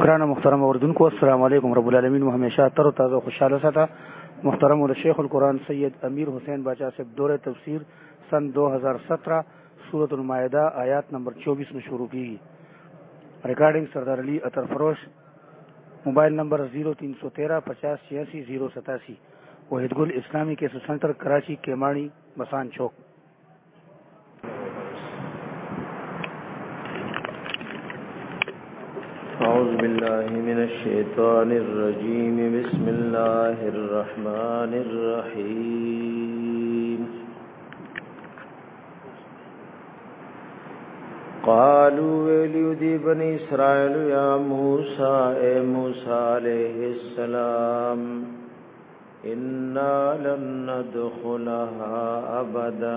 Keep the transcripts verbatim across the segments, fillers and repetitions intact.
گران محترم اوردونکو السلام علیکم رب العالمین. ہمیشہ تر و تازہ خوشحال ساتا. محترم اور شیخ القرآن سید امیر حسین باچا سے دور تفسیر سن دو ہزار سترہ سورۃ المائدہ آیات نمبر چوبیس میں شروع کی. ریکارڈنگ سردار علی اطر فروش. موبائل نمبر زیرو تین سو تیرہ پچاس چھیاسی زیرو ستاسی. وحید گل اسلامی کیسٹ سینٹر کراچی کیماڑی مسان چوک. اعوذ باللہ من الشیطان الرجیم. بسم اللہ الرحمن الرحیم. قالوا ویلیو دی بنی اسرائیل یا موسیٰ اے موسیٰ علیہ السلام انا لن ندخلها ابدا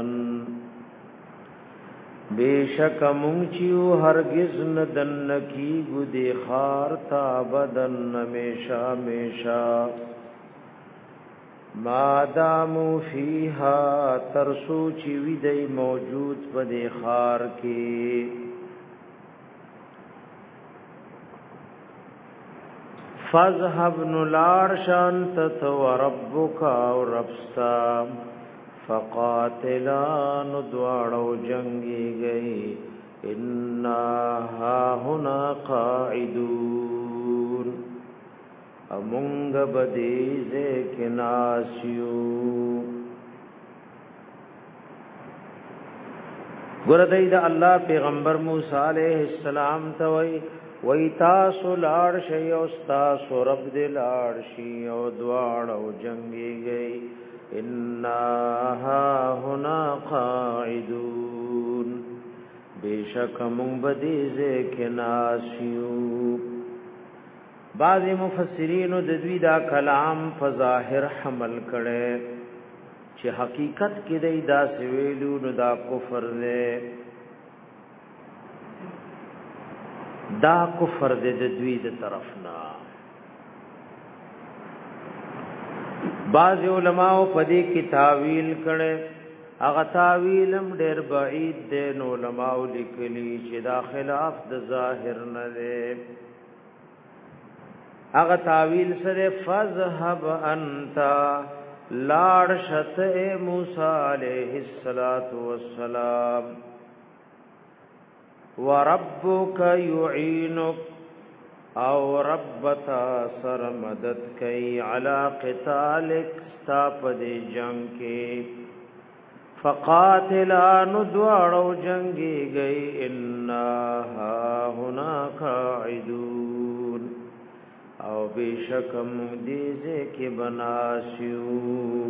بیشک مونچیو ہرگز ندن کی گدی خارتا بدن نمیشا میشا مادامو فیہا ترسو چیوی دی موجود پدی خار کی. فَاذْهَبْ نُلَارْ شَانْتَتَ وَرَبُّكَ وَرَبْسْتَا فَقَاتِلَا نُدْوَارَوْ جنگی گئی اِنَّا هَا هُنَا قَاعِدُونَ امونگ بدیزے کناسیو. گردئی دا اللہ پیغمبر موسیٰ علیہ السلام توئی وی تاسو لار شی او ستاسو رب دی لار شی او دوار او جنگی گئی انا ها هنا قاعدون بیشک من بدیزے کناسیو. بعض مفسرین د دوی دا کلام فظاهر حمل کړي چې حقیقت کې دی دا سویلو نو دا کفر دی، دا کفر دی د دوی د طرفنا. بعض علماء په دې کې تاویل کړي، هغه تاویلم ډېر بعید دی. نو علماء لیکلي چې دا خلاف د ظاهر نه دی. اغه تاویل سره فذهب انت لاړ شت موسی علیہ الصلات والسلام وربک یعینک او ربتا سر مدد کئی علی قتالک ستاپ دی جنگ کی. فقاتلا ندوارو جنگی گئی انا ها هنا قاعدون او بیشکم دیزے کی بناسیو.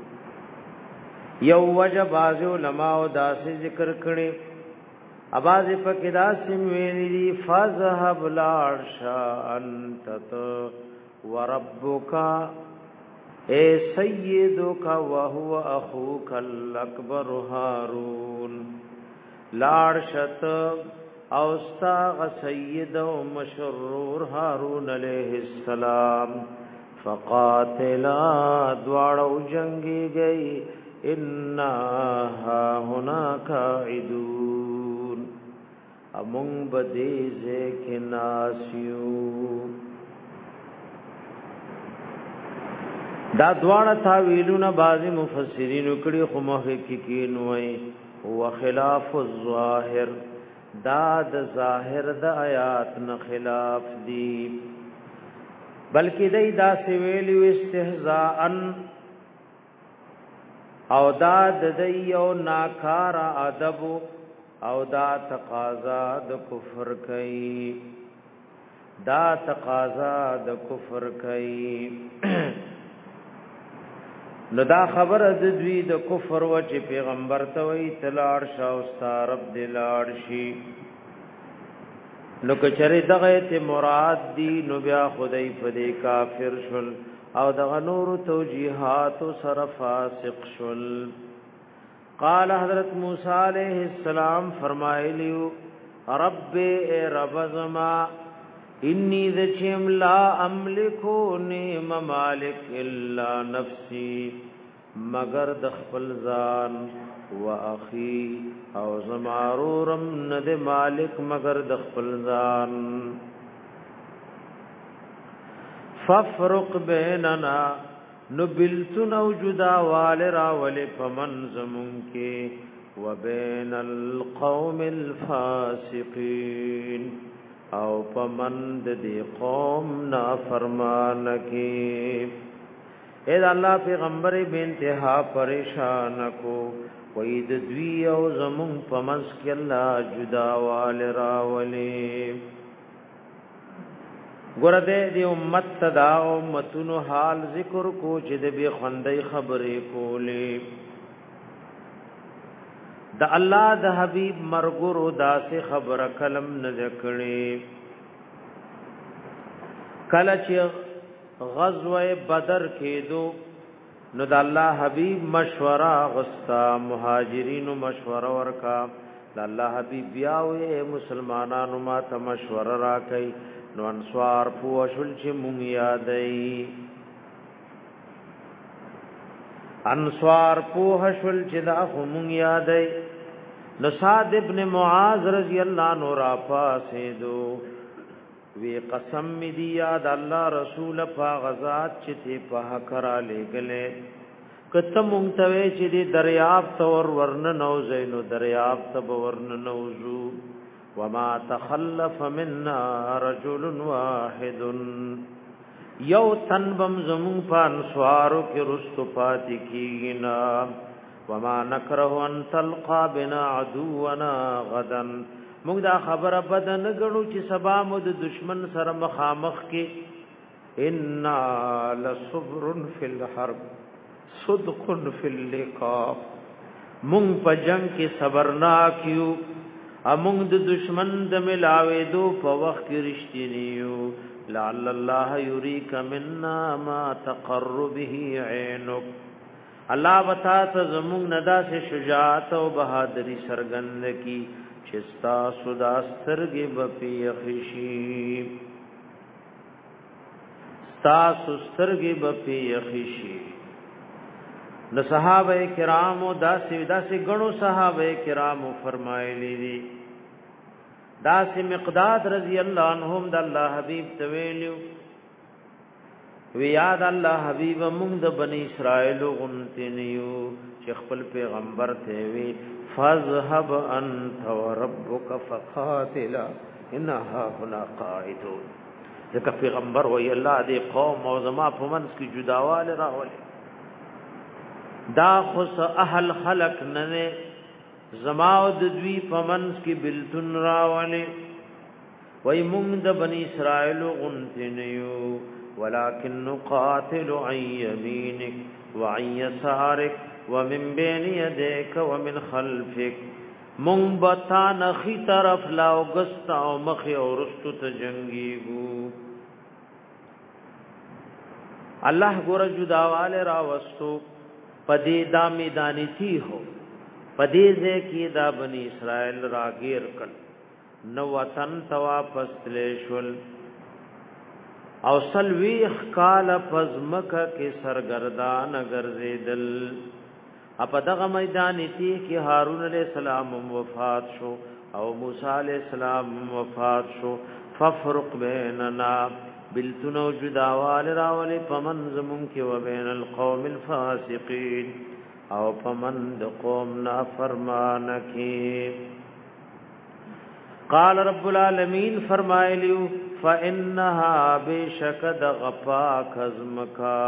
یو وجب آزی علماء داسی ذکر کرے ابازی پاکی ویلی دی فَذْهَبْ لَارْشَا أَنْتَتَ وَرَبُّكَ اے سیدک وَهُوَ أَخُوكَ الْأَكْبَرُ هَارُونَ لارشت اوستاغ سید و مشرور هارون علیہ السلام فقاتلا دوارو جنگی گئی انا ها هنا قاعدون امون بدیزے کناسیو. دا دوارا تاویلون بعضی مفسرین اکڑی خو محققین وئی وخلاف الظاہر دا د ظاهر د آیات نه خلاف دی، بلکې دای دا سویلی استهزاء او دا د دیو ناکار ادب او دا تقاضا د کفر کوي، دا تقاضا د کفر کوي. نو دا خبر د دوی د کفر و چې پیغمبر ته وی تلاړ شاو ستا رب دی لاړ شي. نو کچره دغه ته مراد دی نو بیا خدای په دې کافر شول او دغه نور توجیهات سره فاسق شول. قال حضرت موسی علیہ السلام فرمایلیو رب اے رب زما انی ذچم لا املکو نی ممالک الا نفسی مگر د خپل ځان و اخی او زمارورم ند مالک مگر د خپل ځان. ففرق بیننا نبلتن او جدا والرا ول فمن زمون کې وبین القوم الفاسقین او پمند دی قوم نافرمان کې اے الله پیغمبر به انتها پریشان کو وید دوی او زمون پمنس کې الله جدا والرا ولې ګور دې دی امت تدا امتونو حال ذکر کو چې دې به خوندې خبرې کولې د الله د حبيب مرګورو داسې خبره کلم نه ذکرې کله چې غزوه بدر کېدو نو د الله حبيب مشوره غستا مهاجرینو مشوره ورکا د الله حبيب بیاوې مسلمانانو ما ته مشوره راکې نو انصار پوښل چې مونږ یادې انصار پوښل چې دا مونږ یادې نو صاد ابن معاذ رضی الله عنه را پاسېدو وی قسم می دی یاد الله رسول پا غزات چې ته په کرا لګلې کته مونږ ته چې دی دریاب تور ورن نو زینو دریاب تب ورن نوزو وما تخلف منا رجل واحد یو تنبم زمون پان سوارو کې رستو پات کینا وما نکره ان تلقى بنا عدونا غدا موږ دا خبره بدن غړو چې سبا مو د دشمن سره مخامخ کې ان لصبر فی الحرب صدق فی اللقاء مونږ په جنگ کې صبر نا کیو امونږ د دشمن د ملاوي دو په وخت کې رښتینیو لعل الله یریک منا ما تقر به عینک الله وتا ته زمونږ ندا سے شجاعت او بہادری سرګند کی چستا سودا سترګې بپی خشی ستا سترګې بپی خشی نو صحابه کرامو داسې داسې غنو صحابه کرامو فرمایلی دي داسې مقداد رضی الله عنهم د الله حبیب تویلو وی یاد الله حبیب موږ د بنی اسرائیل غنتنیو چې خپل پیغمبر ته وی فذهب انت وربك فقاتلا انها هنا قاعدون ځکه پیغمبر وی الله دې قوم او زما په منځ کې جداواله راولي دا خص اهل خلق نه زما او د دوی په منځ کې بلتون راولي وی موږ د بنی اسرائیل غنتنیو ولكن نقاتل عن يمينك وعن يسارك ومن بين يديك ومن خلفك منبتا نخي طرف لا وغستا او مخي او رستو ته جنگيګو الله ګور جداواله را وستو پدې دا میدانی تھی هو پدې ځکه دا بني اسرائيل راګیر کړ نو وطن توا پستلیشل او سلویخ کال پزمک کې سرګردان ګرځیدل اپ دغه میدان تی کې هارون علیہ السلام وفات شو او موسی علیہ السلام وفات شو ففرق بیننا بلتنو جداوال راول پمن زمون کې وبین القوم الفاسقین او پمن د قوم نافرمان کې قال رب العالمین فرمایلیو فانها بشکد غفا کزمکا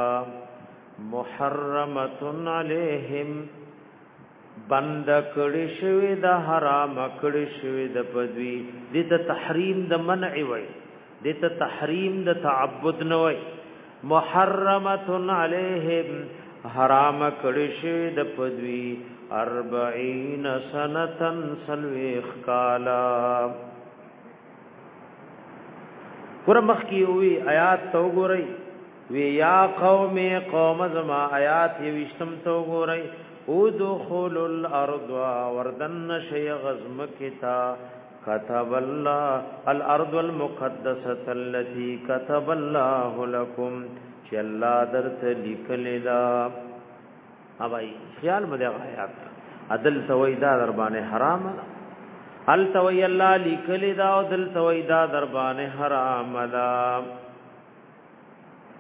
محرمه علیہم بند کړي شوی د حرام کړي شوی د پدوی د تحریم د منع وای د تحریم د تعبد نه وای محرمه علیہم حرام کړي شوی د پدوی اربعین سنتن سلویخ کالا ګور مخکی وی آیات تو ګورئ وی یا قوم قوم زما آیات یوشتم تو ګورئ ادخل الارض وردن شی غزم کتا كتب الله الارض المقدسه التي كتب الله لكم چې الله درته لیکل دا اوای خیال مده آیات عدل تویدا در باندې حرام ال توي الله لیکل دا او دل تويدا در باندې حرام دا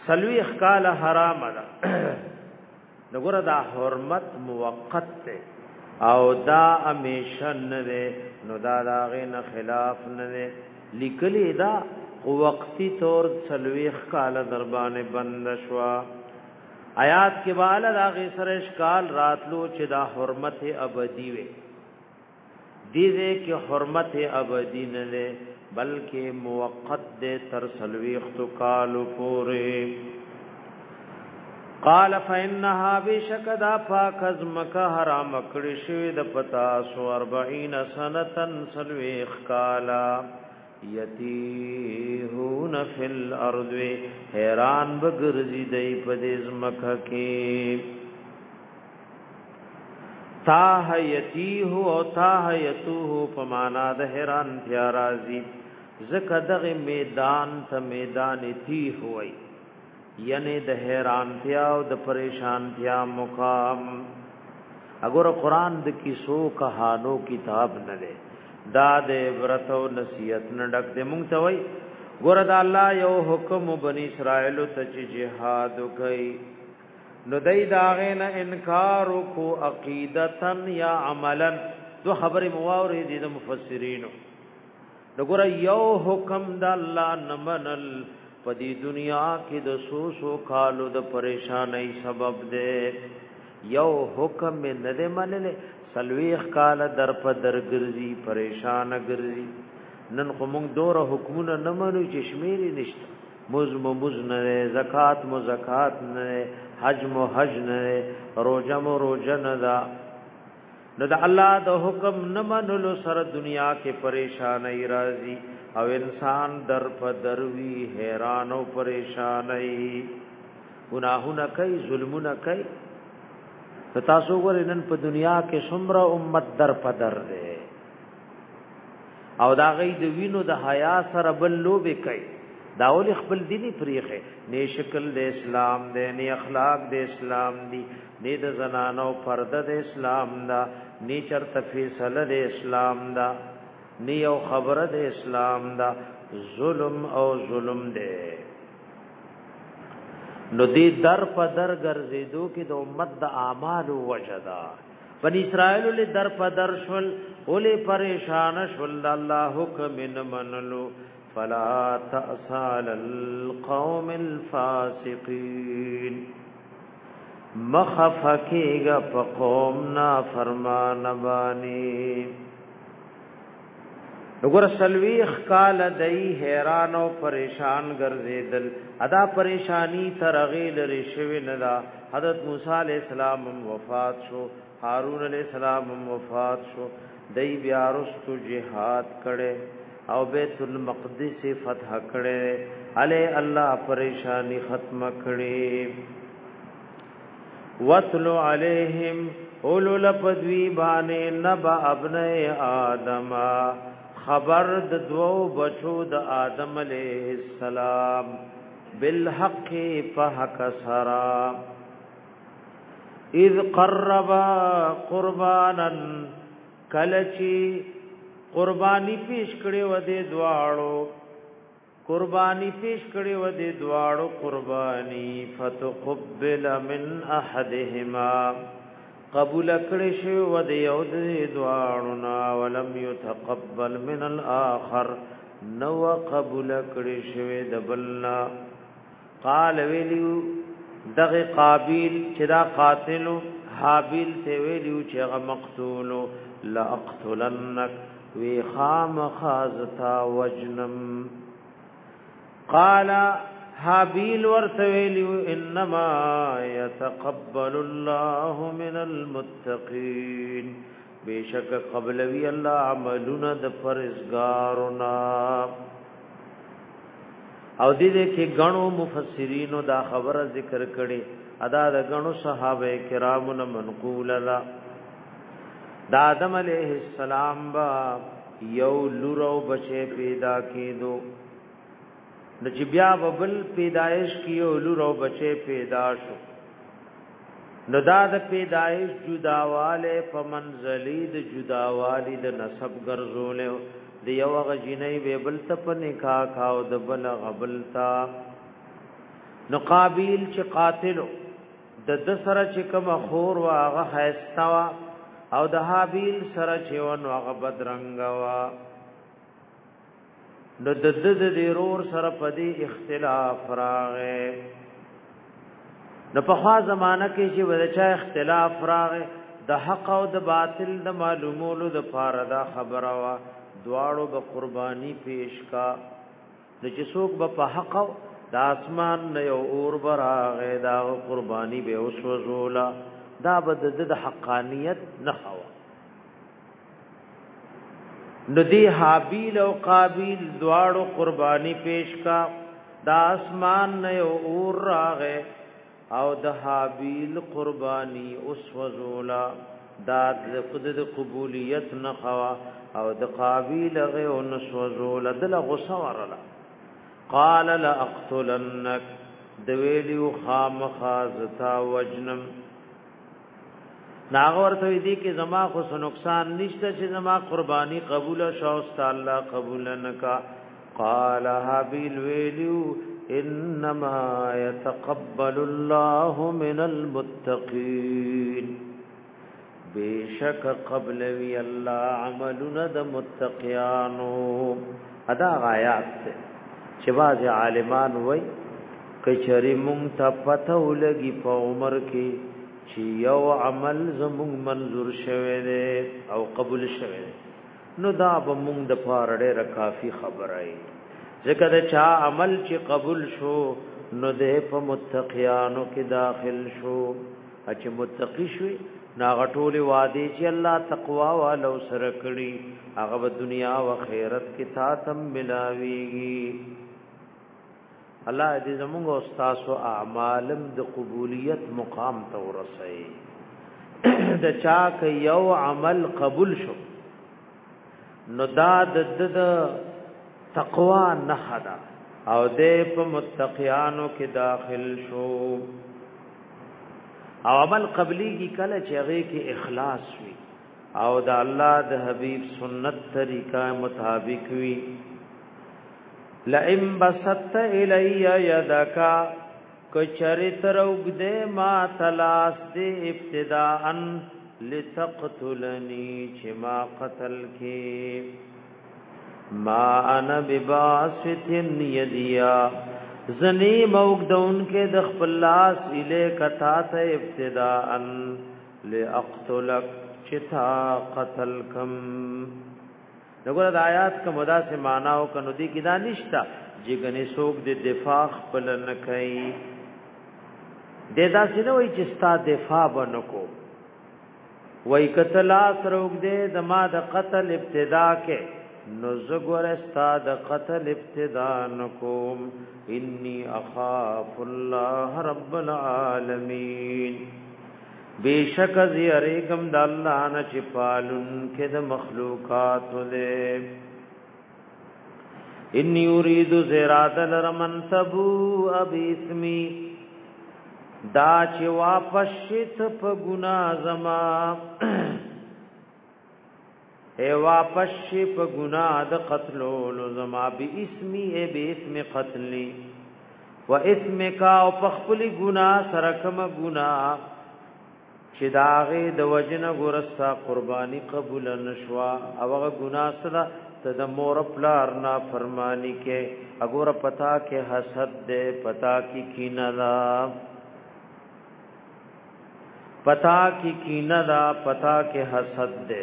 سلوی اخکال حرام ده نګور دا حرمت موقت ده او دا امیشن نه نو دا داغه نه خلاف نه لیکلی دا وقتی طور سلوی اخکال دربان بند شوا آیات کې والا داغه سره اشکال راتلو چې دا حرمت ابدی وي دې دې کې حرمت ابدی نه ده بلکې موقت ده تر سلوی اختکال پوره قال فإنها بشکدا فاکز مکه حرام کړی شوی د پتا سو أربعين سنتن سلوی اخکالا یتیهون فی الارض حیران بگرزی دی پدیز مکہ کی تاہ یتیہو او تاہ یتوہو پمانا د حیران تیارازی زکدغ میدان تا میدان تیہ ہوئی یعنی د حیران تیاو د پریشان تیا مقام اگر قرآن د کسو کہانو کتاب نلے دا دے عبرت او نصیحت نه ډک دے مونږ ته وای ګور دا الله یو حکم بنی اسرائیل ته چې جهاد کوي نو دای داغه نه انکار کو عقیدتن یا عملا دو خبر مواورې دي د مفسرینو نو ګور یو حکم د الله نمنل پدی دنیا کې د سو سو کالو د پریشانای سبب دے یو حکم نه دے منل سلویخ کال در په در ګرځي پریشان ګرځي نن خو موږ دوره حکمونه نه منو چې شمیرې نشته مز مز نه زکات مو زکات نه حج مو حج نه روزه مو روزه نه دا نو د الله د حکم نه منلو سره دنیا کې پریشانای راځي او انسان در په در وی حیران او پریشانای گناهونه کوي ظلمونه کوي تاسو ورنن په دنیا کې څومره امت در پدر ده او دا غي د وینو د حیا سره بل لوبه کوي دا ول خپل دیني پریخه نه شکل د اسلام ده نه اخلاق د اسلام دي نه د زنانو پرده د اسلام دا نه چرته فیصله د اسلام دا نه یو خبره د اسلام دا ظلم او ظلم ده نو دی در په در ګرځېدو کې د امت د اعمال وجدا بنی اسرائیل له در په در شول ولې پریشان شول د الله حکم من منلو فلا تأسال القوم الفاسقين مخفقېګه په قوم نا فرمان بانی وګور سلويخ کال دای حیران او پریشان ګرځیدل ادا پریشانی ترغیل رشوی ندا حضرت موسی علیہ السلام وفات شو هارون علیہ السلام وفات شو دای بیا رستو جهاد کړي او بیت المقدس فتح کړي علی الله پریشانی ختم کړي وتلو علیہم اولو لپدوی باندې نبا ابنای آدم خبر د دوو بچو د آدم علیہ السلام بالحق فحق سرا اذ قربا قربانا کلچی قربانی پیش کړي و دې دواړو قربانی پیش کړي و دې دواړو قربانی فتقبل من احدهما قبول کړي شو و دې یو دې دواړو نا ولم يتقبل من الاخر نو قبول کړي شو د بلنا قال ویلو دغه قابیل چې دا قاتل حابیل ته ویلو چې هغه مقتول لا اقتلنك وی خام خازتا وجنم قال حابیل ورتویلو انما يتقبل الله من المتقين بیشک قبلوی الله عملنا د پرهیزګارنا او دې دې کې غنو مفسرینو دا خبره ذکر کړي ادا د غنو صحابه کرامو نه منقول لا د آدم علیہ السلام با یو لورو بچے پیدا کېدو د چې بیا بل پیدائش کیو لورو بچے پیدا شو نو دا د پیدائش جداواله په منزلی د جداوالی د نسب ګرځول د یو غجینې به بل ته په نکاح کاو د بل غبلتا نو قابیل چې قاتلو د د سره چې کوم خور واغه حیستوا او د حابیل سره چې ون واغه بدرنګ وا نو د د د ضرور سره پدی اختلاف راغې نو په خوا زمانہ کې چې ودچا اختلاف راغې د حق او د باطل د معلومولو د پاره دا خبره وا دواړو به قرباني پیش کا د چې څوک به په حق د اسمان نه یو اور براغه دا قرباني به اوس وزولا دا بد د حقانیت نه خوا ندی حابیل او قابیل دواړو قرباني پیش کا دا اسمان نه یو اور راغه او د حابیل قرباني اوس وزولا دا د قدرت قبولیت نه خوا او د قابیل غه او نسوزولا دل غصه ورلا قال لاقتلنك دویلیو خامخازتا وجنم ناغور ته دی کې زما خو نقصان نشته چې زما قرباني قبول شو است الله قبول نکا قال حابیل ویلیو انما يتقبل الله من المتقين بیشک قبل وی الله عملنا د متقیانو ادا آیات ته چې باز عالمان وای کچری مونږ ته پته ولګي په عمر کې چې یو عمل زمونږ منظور شوه دی او قبول شوه دی نو دا به مونږ د پاره ډېر کافی خبره ای ځکه دا چا عمل چې قبول شو نو د په متقیانو کې داخل شو چې متقی شوی ناغټول وادي چې الله تقوا والو سره کړی هغه په دنیا او آخرت کې تاتم ملاويږي الله دې زموږ استاد او اعمالم د قبولیت مقام ته ورسي د چا ک یو عمل قبول شو نو دا د تقوا نه خدا او دې په متقیانو کې داخل شو او عمل قبلی کی کله چې هغه کې اخلاص وي او د الله د حبیب سنت طریقہ مطابق وي لئن بسطت الی یدک کچری تروګدې ما تلاس دې ابتداء لتقتلنی چې ما قتل کې ما انا بباسط یدیا زنی موقدون کې د خپل لاس اله کتا ته ابتداء لاقتلک چتا قتل کم دغه د آیات کا مدا سے معنا او کنو دی کی دانشتا جګنی سوق د دفاع خپل نه کوي ددا سينه وای چې ستا دفاع بنکو وای کتلا سروګ دې دما د قتل ابتدا کې نو زګور ستا د قتل ابتدا نکوم انی اخاف الله رب العالمین بیشک زیریکم د الله نه چې پالون کې د مخلوقات له انی اريد زراد لرمن تبو ابي اسمي دا چې واپس شت په ګنا زما اے واپس شي په ګناه د قتلول زما به اسمي اے به اسم قتلي و اسمک او په خپل ګناه سره کوم ګناه چې داغه د وجنه ګورستا قرباني قبول نشوا او هغه ګناه سره ته د مور پلار نا فرمانی کې اګور پتا کې حسد دے پتا کی کینه دا پتا کی کینه دا پتا کې حسد دے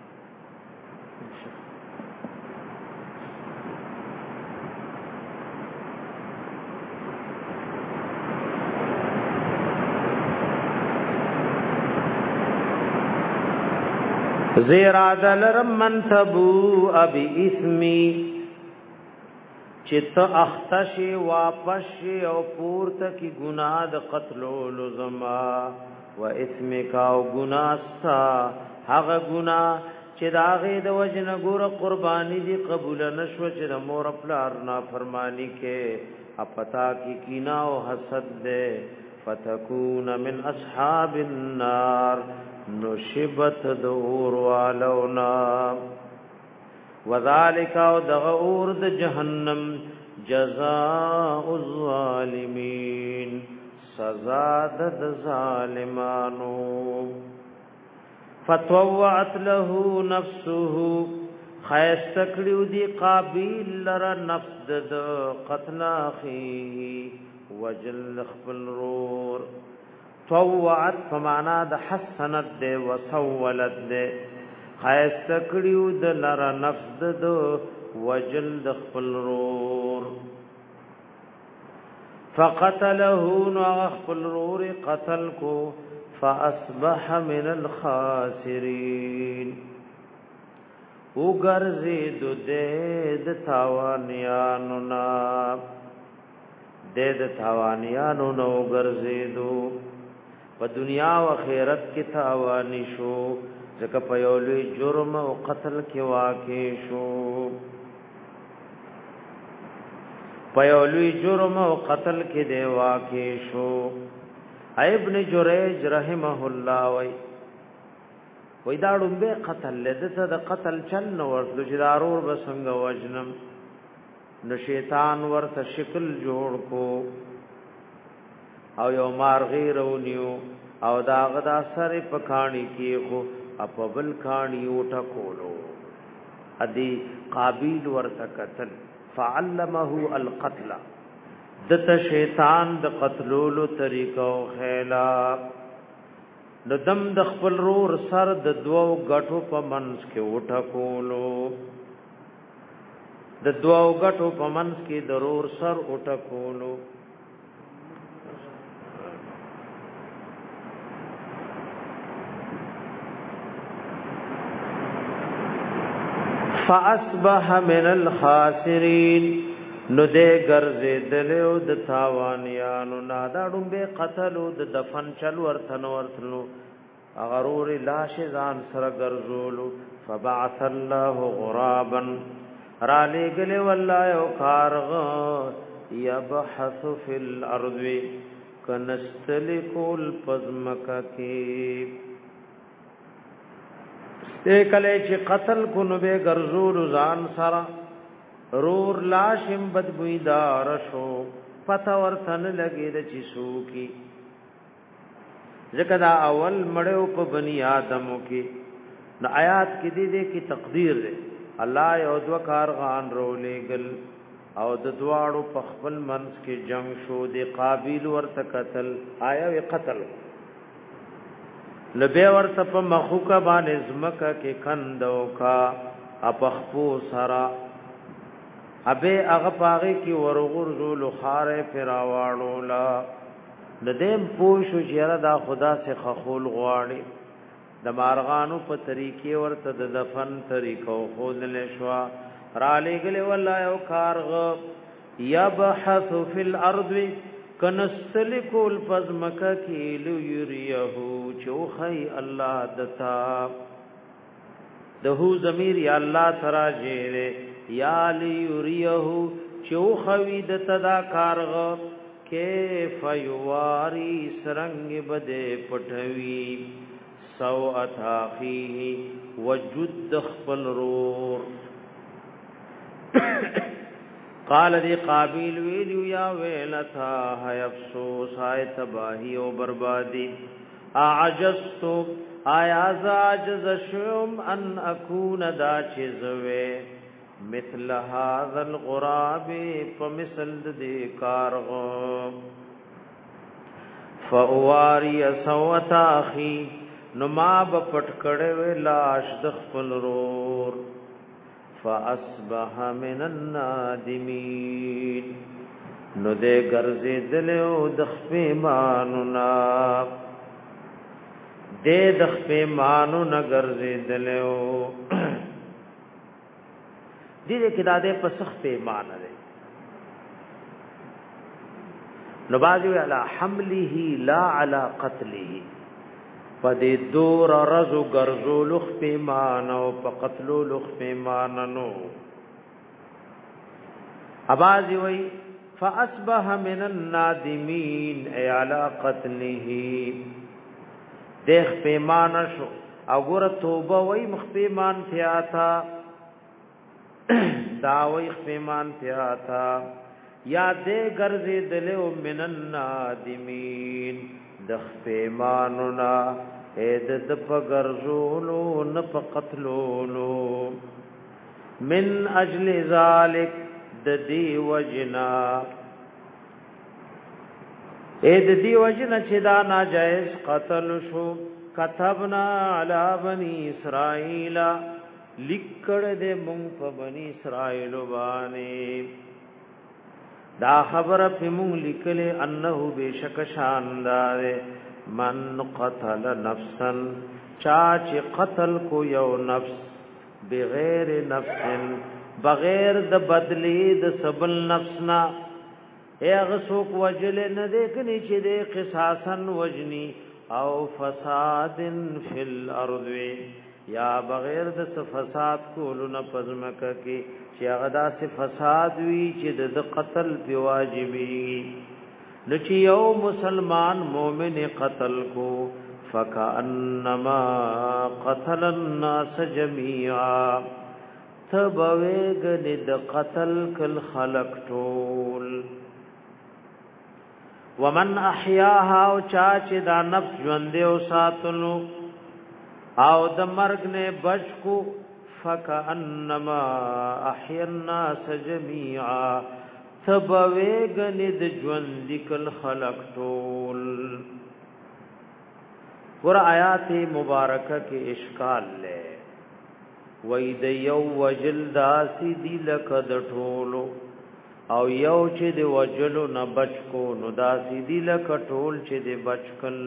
زیراد لرمن تبو ابی اسمی چت اختشی واپشی او پورتا کی گناہ د قتلو لزما و اسمک او گناہ ستا حق گناہ چه داغی د وجن گور قربانی دی قبول نشو چه د مور پلار نا فرمانی کے اپتا کی کینا و حسد دے فتکون من اصحاب النار نشبت دور والونا وذالک او دغور د جهنم جزاء الظالمین سزا د ظالمانو فتوعت له نفسه خیستکړو دی قابیل لرا نفس د قتل اخی وجل خپل رور طوعت فمانا د حسنت دے وسولت دے خیستکړو د لرا نفس د وجل خپل رور فقتله نو خپل رور قتل کو فاصبح من الخاسرین وګرځید د تاوانیانو نا د تاوانیانو نو وګرځیدو په دنیا او آخرت کې تاوانی شو ځکه په یو لوی جرم او قتل کې واقع شو په یو لوی جرم او قتل کې دی واقع شو ابن جریج رحمه الله وای وای دا ډومبه قتل لدته د قتل چل نو ورته چې دارور بسنګ وجنم نو شیطان ورته شکل جوړ کو او یو مارغی رونیو او دا غدا سره پکانی کې خو اپبل کانی وټه کولو ادي قابیل ورته قتل فعلمه القتل دته شیطان د قتلولو طریقو خیلا ندم د خپل رور سر د دوو غټو په منس کې وټه کولو د دوو غټو په منس کې ضرور سر وټه کولو فاصبح من الخاسرین نو دې ګرځیدلو د تاوانیانو ناداډم به قتلو د دفن چل ورتن ورتلو غرور لاش ځان سره ګرځولو فبعث الله غرابا را لګل والله یو کارغ يبحث في الارض کنستلکل پزمکا کی کله چې قتل کو نو به ګرځول ځان سره رور لاشم بدبویدار شو پتا ورتن لګید چې سو کی ځکه دا اول مړو په بنی آدمو کې نو آیات کې دې دې کې تقدیر ده الله یو دو کارغان رولېګل او د دواړو په خپل منځ کې جنگ شو د قابیل ورته قتل آیا وی قتل لبه ورته په مخوکه باندې زمکه کې کندو کا اپخپو سرا ابه هغه پاغه کې ورغورزول خاره فراوالو لا ندیم پوښو چیرې دا خدا سے خخول غواړي د مارغانو په طریقې ورته د دفن طریقو خود لشوا را لګلې والله یو کارغ یبحث فی الارض کنستلکول پزمکه کې لیریهو چوخی الله دتا دهو ضمیر یا الله تراجه یا لیریهو چوخوی دتا دا کارغ کیف یواری سرنگ بده پټوی سو اتاخیه وجد خپل رور قال دی قابیل ویلو یا ویلتا ہے افسوس ہے تباہی و بربادی اعجزتو آیا زاجز شم ان اکون دا چیزوے مثل هذا الغراب فمثل دی کارغ فواری سوت اخی نما بپټ کړه لاش د خپل رور فاصبح من النادمین نو دې ګرځې دلو د خپېمانو نا دې د خپېمانو نا ګرځې دلو دې کې د دې په سخت پیمان لري نو باجو علی حمله لا علی قتله پدې دور رزو ګرځو لخ پیمان او په قتل لخ پیمان نو اباظي وای فاصبح من النادمین ای علی قتله دیخ پیمان شو او ګور توبه وای مخ پیمان تھیا تھا دا وای پیمان تھیا تھا یا دې ګرځیدلو من النادمین د خپېمانونا اې د پګرزولو نه په قتلولو من اجل ذالک د دی وجنا اې د دی وجنا چې دا ناجائز قتل شو كتبنا على بني اسرائيل لیکړ دې مونږ په بني اسرائيل باندې دا خبره په مونږ لیکلې انه بشک شاندار من قتل نفسا چا چې قتل کو یو نفس بغیر نفس بغیر د بدلی د سبل نفسنا اغه سوک وجل نه دې کني چې دې قصاصن وجني او فساد فی الارض یا بغیر د فساد کولو نه پزمکه کې چې هغه داسې فساد وی چې د قتل په واجبې لچ یو مسلمان مؤمن قتل کو فکانما قتل الناس جميعا تبویګ د قتل کل خلق ټول ومن احیاها او چا چې دا نفس ژوند او ساتلو او د مرګ نه بچ کو فکانما احیا الناس جميعا تبویګ د ژوند کل خلق ټول ور آیات مبارکه کې اشکال لے وای د یو وجل داسی دی لکه د ټولو او یو چې د وجلو نه بچ کو نو داسی دی لکه ټول چې د بچکل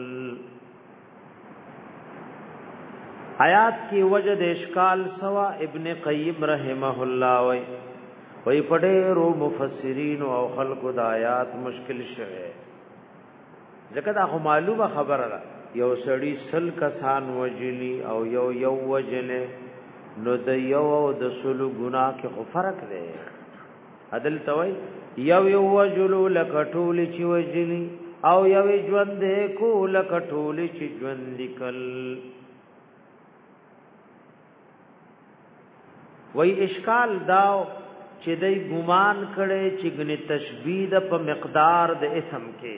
آیات کی وجد اشکال سوا ابن قیم رحمه الله وای وای پډېرو مفسرین او خلق د آیات مشکل شوه ځکه دا خو معلومه خبره ده یو سړی سل کسان وجلی او یو یو وجله نو د یو او د سلو ګناه کې خو فرق دی عدل توي یو یو وجلو لکټول چې وجلی او یو ژوند کو لکټول چې ژوند کل وای اشکال داو چې دای ګمان کړي چې ګنې تشبیه په مقدار د اسم کې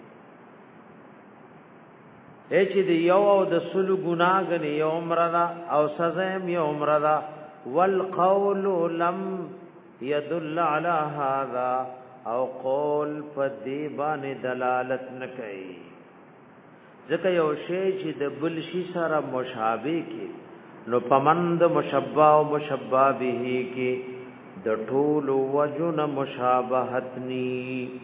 اې چې دی یو او د سلو ګناګن یو عمره او سزا یو عمره والقول لم يدل على هذا او قول په دی باندې دلالت نکړي ځکه یو شی چې د بل شي سره مشابه کې نو پمند مشبہ او مشبہ به کې د ټول وجن مشابهت ني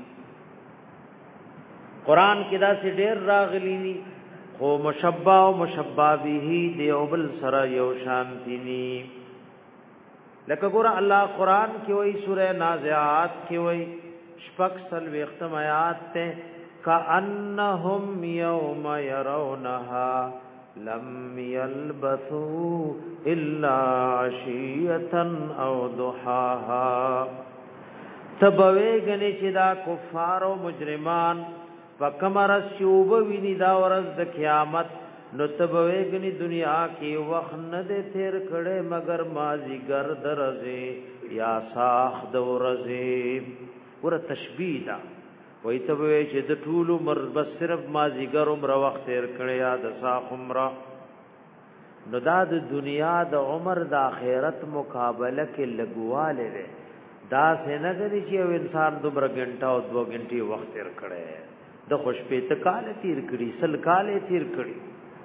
قران کې دا سي ډېر راغلي خو مشبہ او مشبہ به دی او بل سره یو شانتی ني لکه ګور الله قران کې وایي سوره نازعات کې وایي شپږ سل وختم آیات ته کأنهم یوم يرونها لم يلبثوا الا عشيه او ضحاها تبویګنی چې دا کفار او مجرمان فکمر شوب ویني دا ورځ د قیامت نو تبویګنی دنیا کې وخت نه دې تیر کړي مگر مازی ګر درځي یا ساخ دورځي ور تشبیه دا وای تبوی چې د ټول عمر بس صرف مازی ګر عمر وخت تیر کړي یا د ساخ عمر نو دا د دنیا د عمر د آخرت مقابله کې لګواله ده دا څنګه دي چې انسان دومره غنټه او دو غنټي وخت تیر کړي د خوش پیت کال تیر کړي سل کال تیر کړي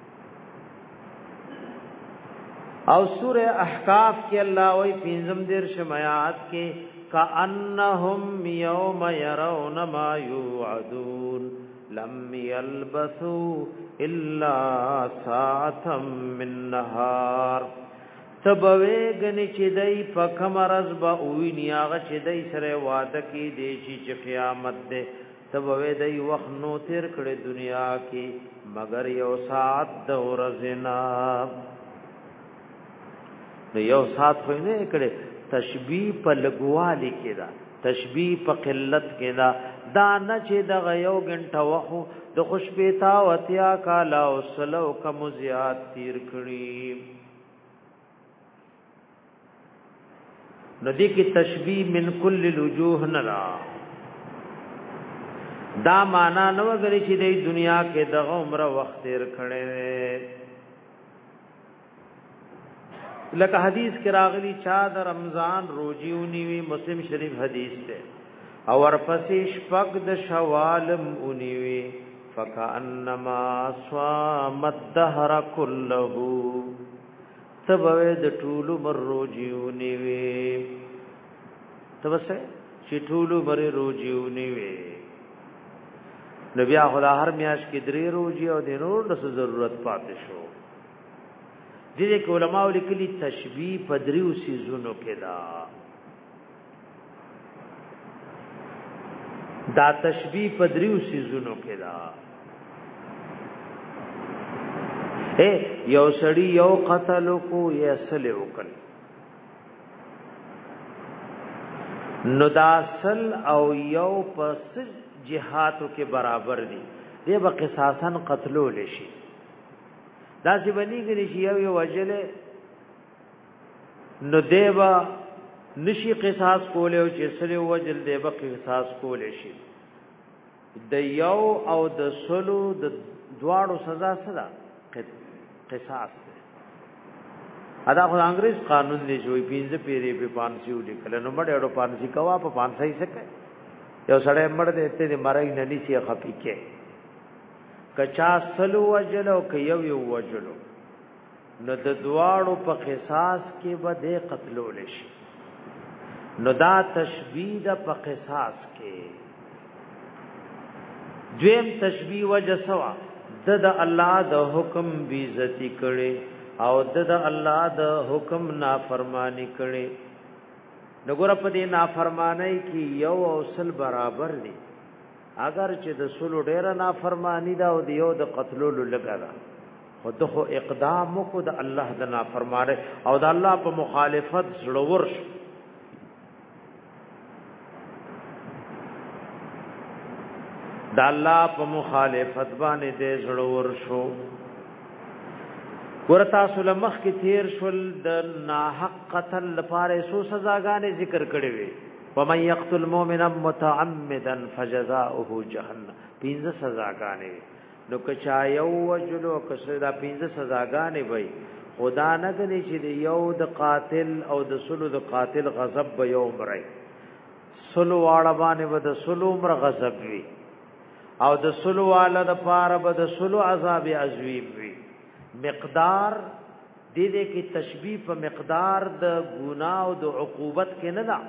او سوره احقاف کې الله وی پنځم دیر شمات کې کأنهم یوم يرون ما يوعدون لم يلبثوا الا ساعه من نهار تبویګنی چې دای په کمرز با ویني هغه چې دای سره وعده کې دی چې قیامت ده تبوی دای وخت نو تیر کړي دنیا کې مگر یو ساعت د ورځنا نو یو ساعت خو نه کړي تشبیه په لګوالي کې دا تشبیه په قلت کې دا دا نه چې د یو غنټه وخت د خوشبيتا وتیا کالا او سلو کم زیات تیر کړي نو دې کې تشبیه من کل الوجوه نه را دا معنا نو غري چې د دنیا کې د عمر وخت تیر کړي لکه حدیث کې راغلی چا د رمضان روزيونی وی مسلم شریف حدیث ته او ورپسې شپږ د شوال اونی وی فکانما صام الدهر كله تبوي د ټولو مر روزيونی وی تبسه چې ټولو مر روزيونی وی نبي خدا هر میاش کې درې روزي او د نور د ضرورت پاتې شو دې کې علماء لیکلي تشبیه پدریو سيزونو کې دا دا تشبیه پدریو سيزونو کې دا اے یو سړی یو قتل کو یا سل وکړ نو داسل او یو پس جهاتو کې برابر دي دی به قصاصن قتلول شي دا چې بنیږي چې یو یو وجله نو دیوا نشي قصاص کوله او چې سره وجل دیوا قصاص کوله شي د یو او د سلو د دواړو سزا سزا قصاص ادا خو انګريز قانون دی جوړ پینځه پیری په پانسیو لیکل نو مړ اړو پانسی کوا په پانسای سکے یو سړی مړ دې ته دې مرای نه نشي خپي کې کچا سلو وجلو ک یو یو وجلو نو د دواړو په قصاص کې به د قتلول شي نو دا تشبیه د په قصاص کې دویم تشبیه وجه سوا د د الله د حکم بی عزتی کړي او د د الله د حکم نافرمانی کړي نګور په دې نافرمانی کې یو اوصل برابر دي اگر چې د سلو ډیر نافرمانی دا او د یو د قتلولو لګا دا خود خو اقدام کو د الله د نافرمانی او د الله په مخالفت زړور شو د الله په مخالفت باندې دې زړور شو ورتا سلمخ کې تیر شول د ناحق قتل لپاره سو سزاګانې ذکر کړې وي ومن يقتل مؤمنا متعمدا فجزاؤه جهنم پنځه سزاګانې نو کچا یو وجلو کسدا پنځه سزاګانې وي خدا نه غني چې یو د قاتل او د سلو د قاتل غضب به یو مرای سلو واړه باندې به د سلو مر غضب وي او د سلو والا د پاره به د سلو عذاب عظیم وي مقدار دې دې کې تشبیه په مقدار د ګناه او د عقوبت کې نه ده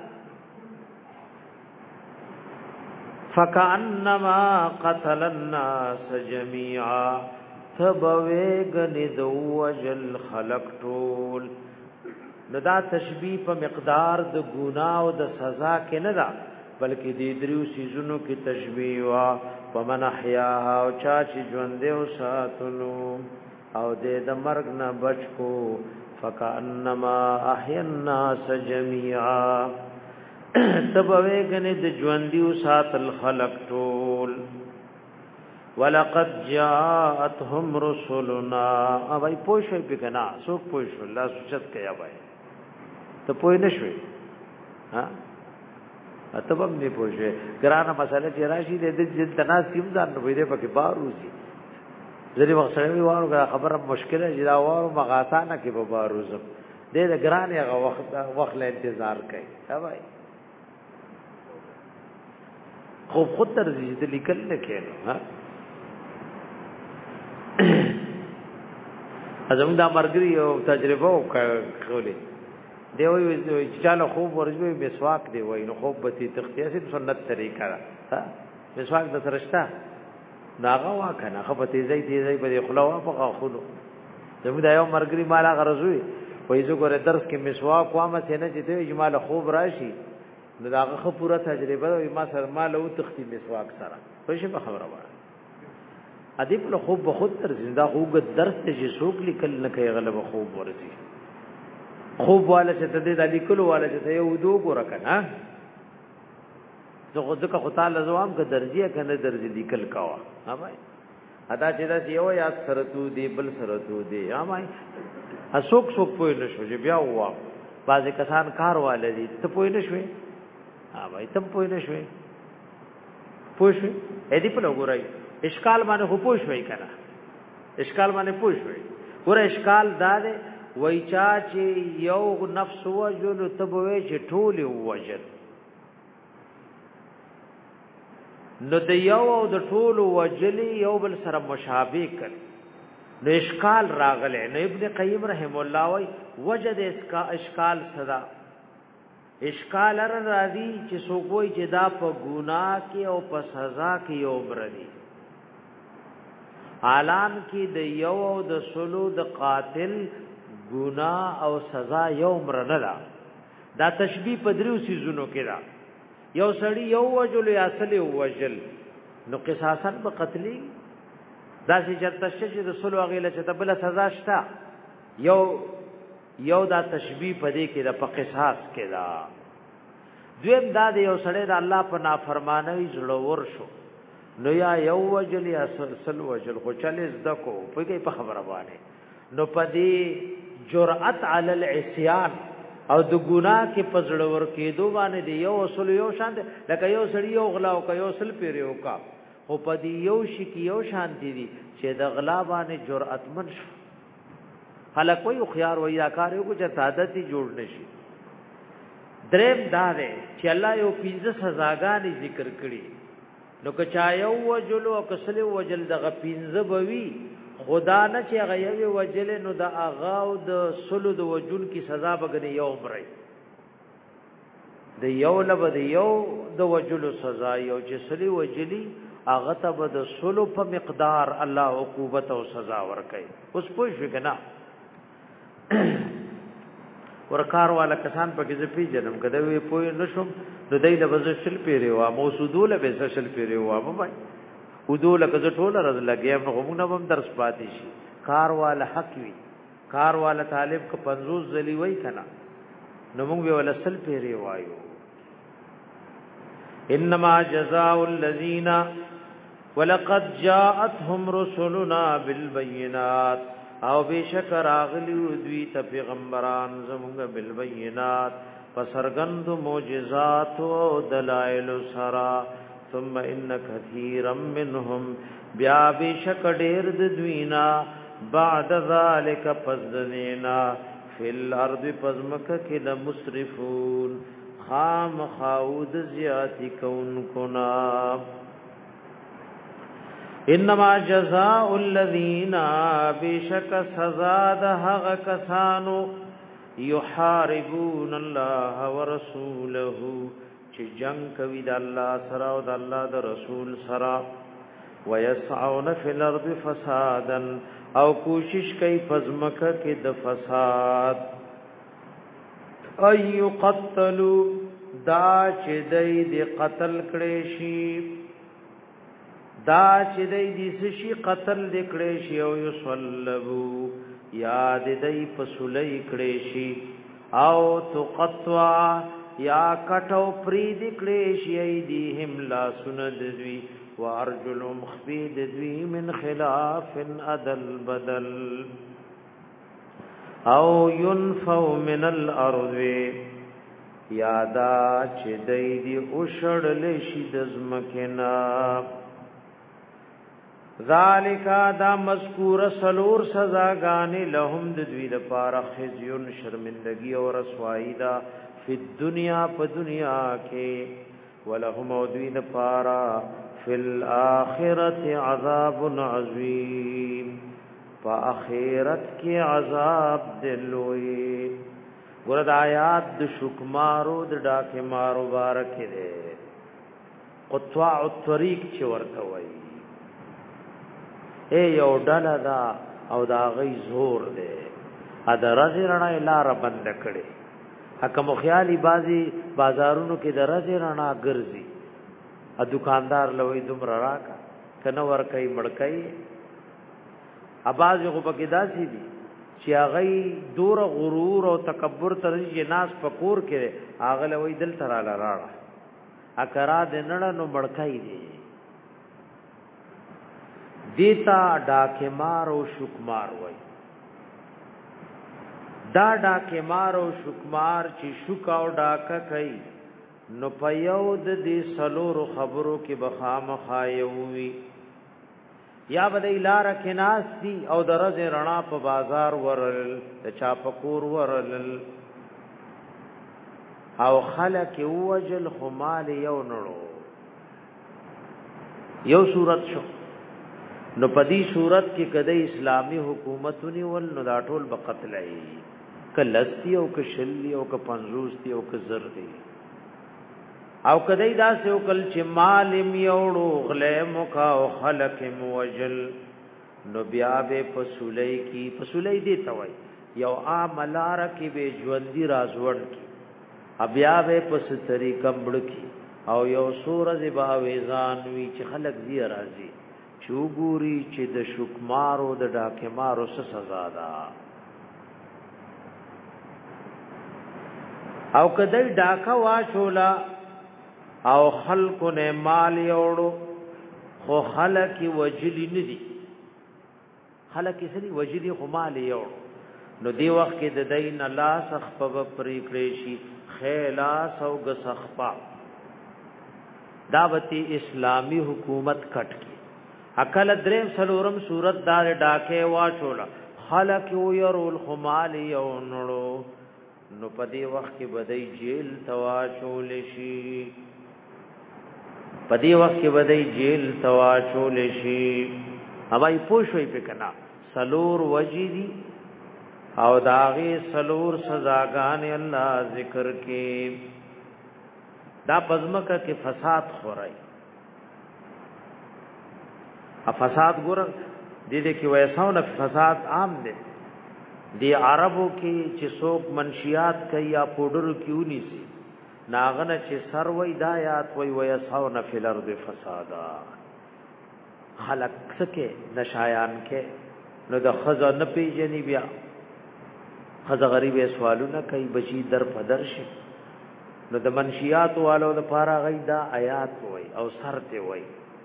فکانما قتل الناس جميعا تبویګن دو وجل خلق طول ندا تشبیه په مقدار د ګناه او د سزا کې نه ده بلکې دې دریو سيزونو کې تشبیه وا ومن احیاها او چا چې ژوند او ساتلو او دې د مرګ نه بچ کو فکانما احیا الناس جميعا تبوی گنی د ژوندیو ساتل خلق ټول ولقد جاءتهم رسلنا اوای پوښې بګنا سو پوښ الله سوچت کیا وای ته پوښ نشوي ها ته هم نه پوښې ګرانه مسله چې راشي د دې تناسب ځان نو دې پکې باروزي ځلې وخت سره وایو خبره مشکله چې دا وایو مغاسانه کې به باروزم دې د ګرانه هغه وخت وخت له انتظار کوي اوای خوب خود ترجیح دې لیکل نه کېنو ها ازم دا مرګري او تجربه وکړلې دی وی چې چاله خوب ورځوي مسواک دی وای نو خوب به تختیا سي سنت طریقه ها مسواک د سرشتہ ناغه واکنه خو تیزی تیزی په خلوا په خلو زموږ دا یو مرګري مالا غرزوي وای زه ګوره درس کې مسواک وامه څنګه چې ته اجمال خوب راشي نو داغه خو پورا تجربه وي ما سره مال او تختی مسواک سره خوشي په خبره وای ادیب له خوب به خود تر زنده خوګ درس ته چې څوک لیکل نه کوي غلبه خوب ورسي خوب والا چې ته د لیکلو والا چې یو دو ګور کنه زه خو ځکه خو تعالی زوام ک درجه کنه درجه لیکل کاوه ها بھائی ادا چې دا یو یاد سره تو دی بل سره تو دی ها بھائی اسوک سوک پوی نشو چې بیا ووا بعضی کسان کار والے دي ته پوی نشوي ها بھائی تم پوی نشوي پوښ اې دې په لګورای اشکال باندې خو پوښ وای کنه اشکال باندې پوښ وای ګور اشکال دا دی وای چا چې یو نفس وجل تبوي چې ټول وجل نو د یو او د ټول وجلی یو بل سره مشابه کړ نو اشکال راغله نو ابن قیم رحم الله وای وجد اسکا اشکال صدا اشکال ر راضی چې سوګوي چې دا په ګناه کې او په سزا کې یو بردي عالم کې د یو او د سلو د قاتل ګناه او سزا یو مرنه ده دا تشبیه په دریو سيزونو کې ده یو سړی یو وجل یا اصل وجل نو قصاصا په قتلی دا چې چرته چې د سلو غیله چې بل سزا شته یو یو دا تشبیه پدې کې د په قصاص کې دا دویم دا د یو سړی د الله په نافرمانی زړور شو نو یا یو وجل یا سل وجل خو چلې زدکو په کې په خبره باندې نو پدې جرأت علی العصیان او د ګناه کې پزړور کېدو باندې دی یو اصل یو شان دی لکه یو سړی یو غلا او یو سل پیریو کا خو پدې یو شي کې یو شان دی چې د غلا باندې جرأت من شو خلک وایي خيار وایي کار یو کو چې عادت جوړ نشي دریم دا دی چې الله یو پنځه سزاګانې ذکر کړي نو که چا یو وجل او کسل وجل دغه پنځه بوي خدا نه چې غیوی وجل نو د اغا او د سلو د وجل کی سزا بغنی یو عمره د یو لب د یو د وجل سزا یو چې سلی وجلی اغه ته د سلو په مقدار الله عقوبت او سزا ورکړي اوس پوه شو کنه ورکار والا کسان په کې زپی جنم کده وی پوه نشم نو دای له وز شل پیری وا موسودوله به شل پیری وا بای ودول کزه ټوله رز لګیا نو موږ نه هم درس پاتې شي کار والا حق وی کار والا طالب ک پنځوس ذلی وای کنا نو موږ به ولسل پیری وایو انما جزاء الذين ولقد جاءتهم رسلنا بالبينات او بشکر اغلی دوی ته پیغمبران زموږ بالبينات پسرګند معجزات او دلائل سرا ثم ان كثيرا منهم بیا بشک ډیر د دوینا بعد ذلك پسدنینا فی الارض پزمک کله مسرفون خام خاود زیاتی کون کنا انما جزاء الذين بشك سزا ده کسانو يحاربون الله ورسوله چې جنگ کوي د الله سره او د الله د رسول سره ويسعون في الارض فسادا او کوشش کوي پزمکه کې د فساد اي قتلوا دا چې دای د قتل کړي شي دا چې دای د شي قتل دکړي شي او يصلبو یاد دای پسولې کړي شي او تقطع یا کټو پری دکړي شي ایدیهم لا سند دوی وارجلهم خفید دوی من خلاف عدل بدل او ينفو من الارض یادا چې دای دی او شړل شي د زمکنا ذالک دا مذکور سلور سزاګانی لهم د دوی لپاره خزیون شرمندگی او رسوایی دا فی الدنیا په دنیا کې ولهم او دوی لپاره فی الاخرت عذاب عظیم په اخرت کې عذاب دلوي ګور د آیات د شکمارو د ډاکه مارو مبارک دي قطواع الطريق چې ورته وایي اے یو ډاله دا او دا غي زور دی ا درځ رڼا لار بند کړي حکم خیالي بازي بازارونو کې درځ رڼا ګرځي ا دکاندار لوي دومره راکا کنه ور کوي مړکای اباز یو پکې داسي دي چې هغه دور غرور او تکبر تر یې ناس پکور کې هغه لوي دل تراله راړه اکرا دنړ نو مړکای دي دیتا ډاکه مار او شکمار وای دا ډاکه مار او شکمار چې شوک او ډاکه کوي نو پيو د دې سلور خبرو کې بخامخا یووي یا بدای لار کې ناس دي او درځ رڼا په بازار ورل د چا پکور ورل او خلق وجل خمال یو نړو یو صورت شو نو پدی صورت کې کده اسلامی حکومتونی ول نو دا ټول بقتلای کلستی او ک شلی او ک پنځوستی او ک زرغی او کدی دا سو کل چې مال میوړو غله مخا او خلق موجل نو بیا به پسولای کی پسولای دی توي یو عاملار کی به ژوندۍ رازوړ کی بیا به پس طریقه مړ کی او یو سورج با ویزان وی چې خلق دی راضی چوغوري چې د شکمارو د ډاکه مارو څه سزا ده او کدی ډاکا واچولا او خلق نه مال یوړو خو خلق وجلی ندی خلق سری وجلی خو مال یوړو نو دی وخت کې د دین الله سخف پرې کړی شي خیلا سوګ سخپا دعوتی اسلامی حکومت کټ کی عقل دریم سلورم صورت دار ډاکه واچولا خلق يرول خمال یونړو نو پدی وخت کې بدای جیل تواچول شي پدی وخت کې بدای جیل تواچول شي اوای پوښوي پکنا سلور وجدي او داغه سلور سزاګان الله ذکر کې دا پزمکه کې فساد خورای ا فساد ګور دې دې کې وایساونه فساد عام دي دی عربو کې چې څوک منشیات کوي یا پودر کیونی سي ناغنه چې سر وای دایات وای وایساونه فل ارض فسادا خلق سکه نشایان کې نو د خزانه پیجنې بیا خزه غریبه سوالونه کوي بچی در پدر شي نو د منشیات والو د پارا غیدا آیات وای او سرته وای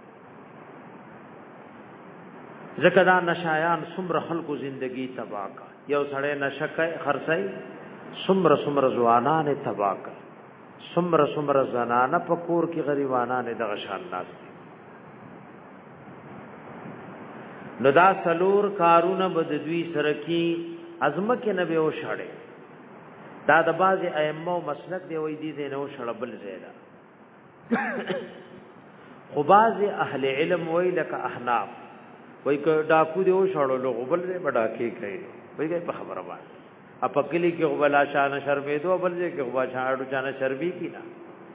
ځکه دا نشایان څومره خلکو زندگی تباہ کا یو سړی نشکای خرڅای څومره څومره ځوانان تباہ کا څومره څومره زنانه په کور کې غریبانان دغه شان ناس نو دا سلور کارونه بددوی سره کی عظمت کې نبی او شاړي دا د باز ائمه او مسلک دی وې دي نه او شړبل زیاده خو باز اهل علم وې لک احناف وې ک ډاکو دی او شړلو غبل دې بڑا کې کوي وې په خبره باندې اپ کلی کې غبلا شان شرمې دو بل دې کې غبا شاړو جان شربي کی نه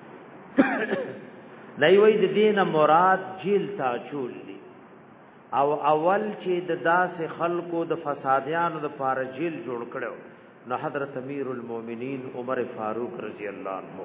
نه وې د دینه مراد جیل تا چول دي او اول چې د داس خلقو د فسادیانو د پار جیل جوړ کړو نو حضرت امیر المؤمنین عمر فاروق رضی الله عنه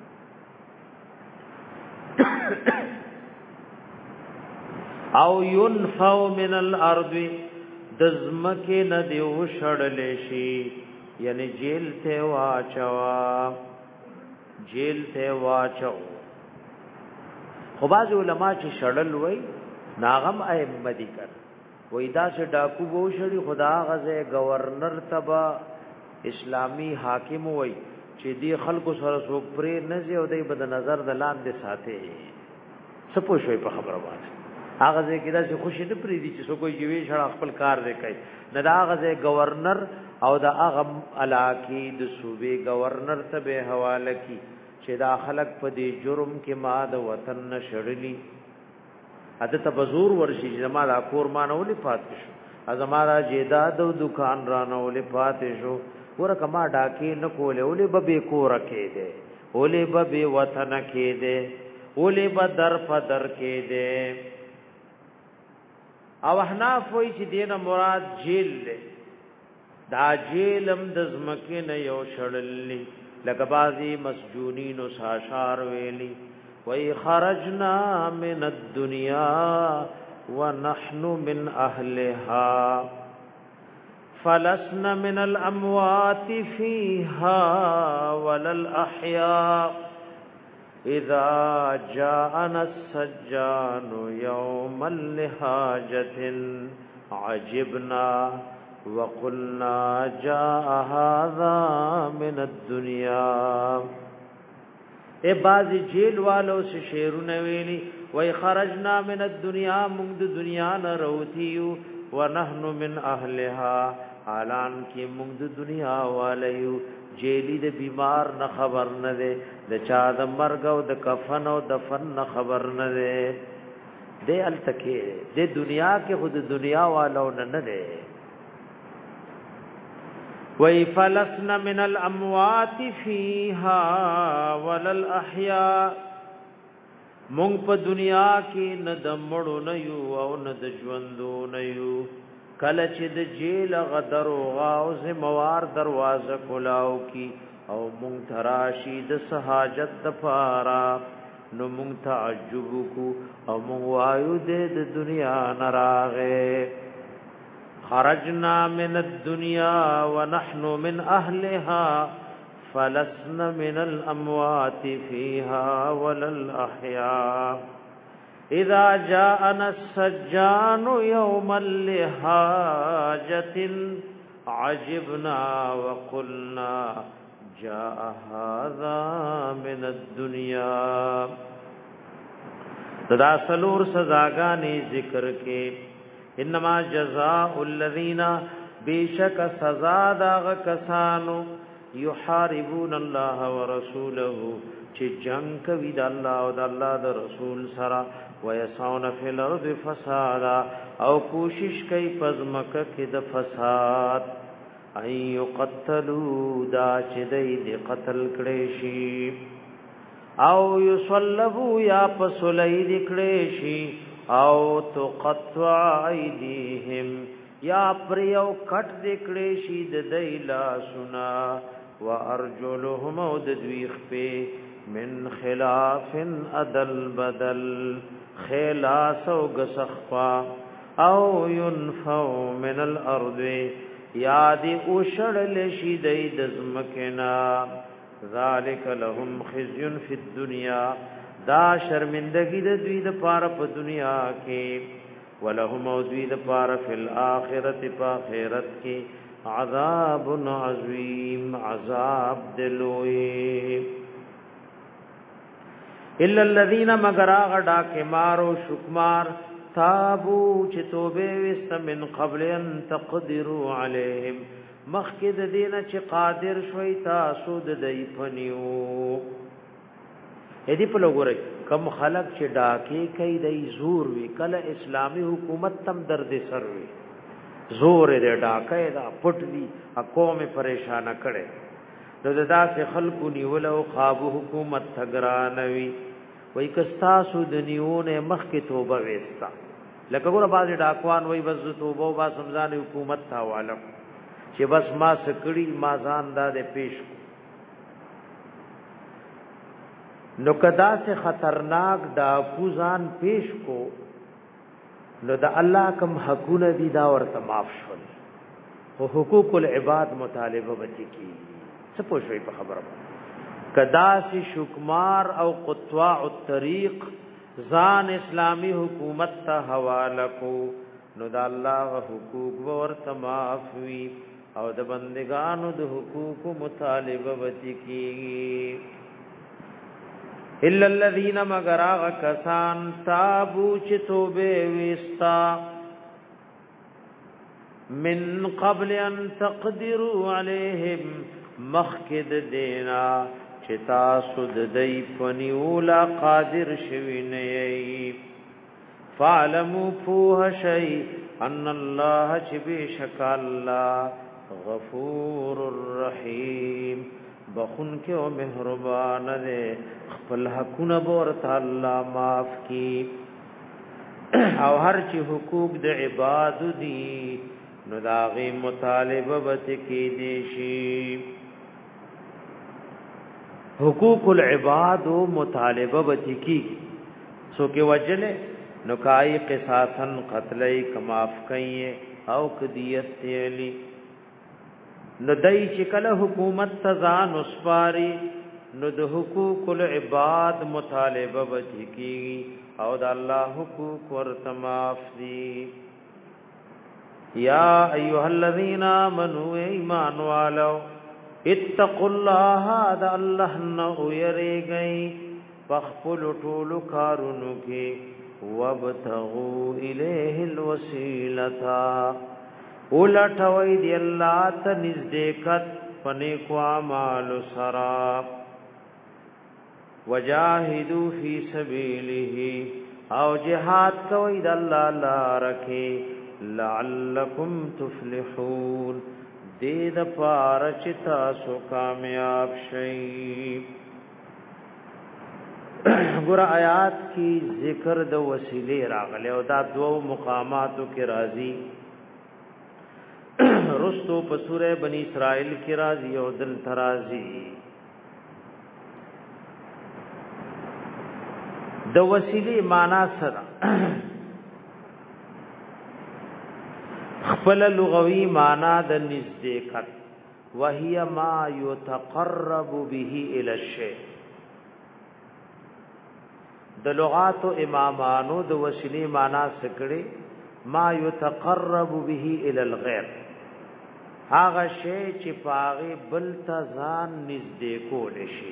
او ينفو من الارض دزمکه نه دی وشړلې شي یعنی جیل ته واچوا جیل ته واچو خو باز علماء چې شړل وای ناغم ائمه دي کړ وای دا چې ډاکو وو شړی خدا غزه گورنر تبا اسلامی حاکم وای چې دی خلکو سره څوک پرې نه زی او دی بد نظر د لاندې ساتي سپو شوي په خبره باندې هغه ځکه دا چې خوشی نه پرې دي چې څوک یې وی شړ خپل کار دی کوي نه دا غزه گورنر او دا هغه علاقې د صوبې گورنر ته به حواله کی چې دا خلک په دې جرم کې ما د وطن نشړلی اته تبزور ورشي زما دا کور مانولې پاتې شو ازما دا جیداد او دکان رانولې پاتې شو ورکه ما ډاکې نه کولې ولې به کور کې دے ولې به وطن کې دے ولې به در فدر کې دے او حناف وای چې دینه مراد جیل دے دا جیلم د زمکه نه یو شړلې لکه بازي مسجونین او ساشار ویلی وَإِ خَرَجْنَا مِنَ الدُّنْيَا وَنَحْنُ مِنْ أَهْلِهَا فَلَسْنَا مِنَ الْأَمْوَاتِ فِيهَا وَلَا الْأَحْيَاءِ إِذَا جَاءَنَا السَّجَّانُ يَوْمًا لِحَاجَةٍ عَجِبْنَا وَقُلْنَا جَاءَ هَذَا مِنَ الدُّنْيَا اے باز جیل والو سے شیرونه ویلی وای خرجنا من الدنيا من دنیا نه روتیو ونحن من اهلها حالان کی من دنیا والیو جیلی د بیمار نه خبر نه ده د چا د مرګ او د کفن او دفن نه خبر نه ده د التکه د دنیا کې خود دنیا والو نه نه ده وی فلسن من الاموات فیها ولل احیاء مونږ په دنیا کې نه د مړو نه یو او نه د ژوندو نه یو کله چې د جیل غدر او غاوز موار دروازه کلاو کی او مونږ تراشی د سہاجت د پارا نو مونږ تعجب کو او مونږ وایو د دنیا نراغه خرجنا من الدنيا ونحن من اهلها فلسنا من الاموات فيها ولا الاحياء اذا جاءنا السجان يوما لحاجة عجبنا وقلنا جاء هذا من الدنيا دا سلور سزاگانی ذکر کے انما جزاء الذين بیشک سزا دا کسانو یحاربون الله ورسوله چې جنگ کوي د الله او د الله د رسول سره ويسعون فی الارض فسادا او کوشش کوي پزمکه کې د فساد ای یقتلوا دا چې د قتل کړي شي او یصلبوا یا پسلای د کړي شي او تقطع ایدیهم یا پریو کټ دکړې شي د دیلا سنا وارجلهم او د دویخ په من خلاف عدل بدل خلاص او غسخفا او ينفو من الارض یاد او شړل شي د زمکنا ذالک لهم خزي فی الدنيا دا شرمندگی د دوی د پاره په دنیا کې ولهم او دوی د پاره په آخرت په آخرت کې عذاب عظیم عذاب دلوی الا الذين مگر غدا کې مارو شکمار تابو چې توبه وست من قبل ان تقدروا عليهم مخکد دینه چې قادر شوي تاسو د دی پنیو اې دی په لګورې کم خلق چې ډاکې کوي د زور وی کله اسلامی حکومت تم درد سر وی زور دې ډاکې دا پټ دی قوم پریشان کړي نو ددا سے خلقو نیول او خواب حکومت تګرانوي وای کستا سود نیونه مخ کې توبه وستا لکه ګوره باز ډاکوان وای بس توبه با سمزان حکومت تا والم چې بس ما سکړی ما ځان دا دې پیش نو کدا سے خطرناک دا کوزان پیش کو نو دا الله کم حقونه دي دا ورته معاف شول او حقوق العباد مطالبه بچی کی څه پوښوي په خبره کدا سے شکمار او قطواع الطريق ځان اسلامی حکومت ته حواله کو نو دا الله حقوق ورته معاف وی او د بندگانو د حقوق مطالبه بچی کی الا الذين مگر آغا کسان تابو چه توبه وستا من قبل ان تقدروا عليهم مخکد دینا چه تاسو دی پنیولا قادر شوی نیئی فعلموا فوه شئی ان الله چه بیشک اللہ غفور الرحیم بخون کے او مہربان دے خپل حقونه بور تعالی معاف کی او هر چی حقوق د عباد دی نو داغي مطالبه بت کی دیشی حقوق العباد و مطالبه بت کی سو کے وجلے نو کای قصاصن قتلای کماف کئ او کدیت تیلی نو دای چې کله حکومت تزان اسپاری نو د حقوق العباد مطالبه بچی کی او د الله حقوق ورته معاف دي یا ایها الذین آمنوا ایمان والو اتقوا الله دا الله نو یریږي پخپل ټول کارونو کې وابتغوا الیه الوسیلتا ولټوي دی الله ته نزدېکت پنه کو اعمال سرا وجاهدوا فی سبیله او جهاد کوي د الله لار کې لعلکم تفلحون دې د پاره چې تاسو کامیاب شئ. ګور آیات کی ذکر د وسیله راغله او دا دوو مقاماتو کې راځي. رستو په سوره بنی اسرائیل کې راځي او دل ترازی د وسیله معنا سره خپل لغوي معنا د نزدېکت وهي ما يتقرب به الى الشيء. د لغات او امامانو د وسیله معنا سکړي ما يتقرب به الى الغير، هغه شی چې پاغه بل ته ځان نږدې کول شي.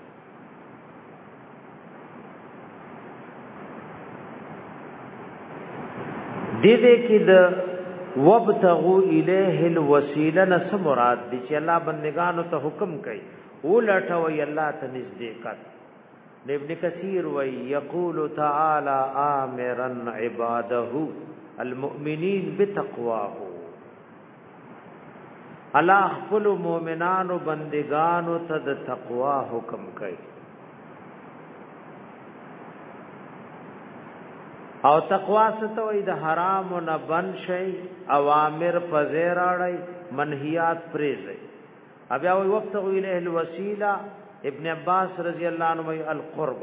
دې دې کې د وابتغوا الیه الوسیله نس مراد دي چې الله بندگانو ته حکم کوي ولټوي الله ته نږدېکت. ابن کثیر وی یقول تعالی آمرا عباده المؤمنین بتقواه، الله خپل مؤمنانو بندگانو ته د تقوا حکم کوي. او تقوا ستوي د حرام نه بن شي، اوامر پزیر اړای، منهیات پریزي. بیا وی وابتغوا الیه الوسیله. ابن عباس رضی اللہ عنہ وی القربہ،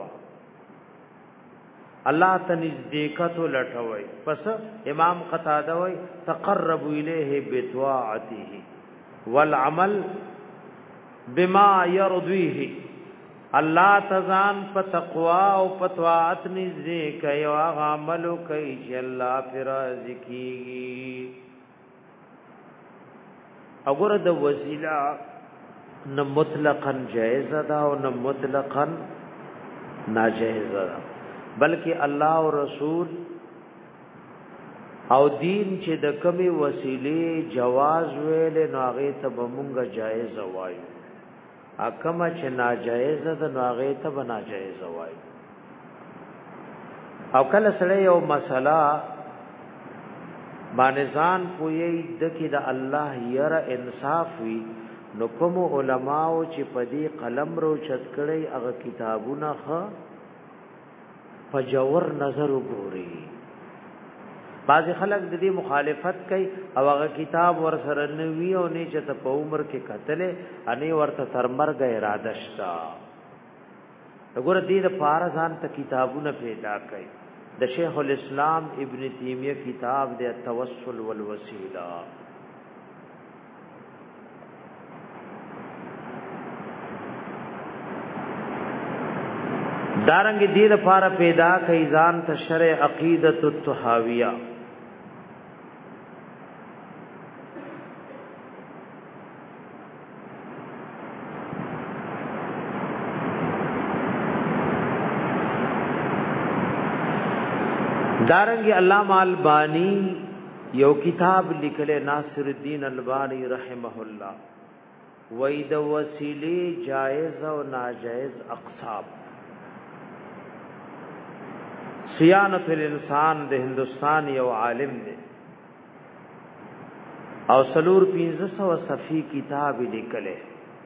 اللہ تنزدیکت لټوي. پس امام قتادہ وی تقرب الیہ بطاعته والعمل بما يرضيه. الله تزان په تقوا او په طاعت نږدې کوي او عمل کوي چې الله پر راضي کیږي. وګوره د وسیله نہ مطلقاً جائز دا او نہ مطلقاً ناجائز دا، بلکہ اللہ و رسول او دین چې د کمی وسیله جواز ویل نو هغه ته بمونګه جائز وایو، اکما چې ناجائز ده نو هغه ته ناجائز وایو. او کله سره یو مسله باندې ځان پوي د کې د الله یره انصاف وی نو کوم علماء چې په دې قلم رو چت کړي هغه کتابونه ښه فجور نظر وګوري. بعض خلک د دې مخالفت کوي او هغه کتاب ور سره نوي او نه چې په عمر کې قتل اني ورته تر مرګ اراده شتا. وګوره دې د فارزان ته کتابونه پیدا کړي. د شیخ الاسلام ابن تیمیه کتاب د التوسل والوسیله، دارنګ دې لپاره پیدا کړي ځان ته شرع عقیدۃ الطحاویہ. دارنګ علامہ البانی یو کتاب لیکله ناصر الدین البانی رحمه الله، وې د وسیله جائز او ناجائز اقسام. صیانت الانسان د هندستان یو عالم دی او سلور پینځه سو صفحې کتاب لیکله.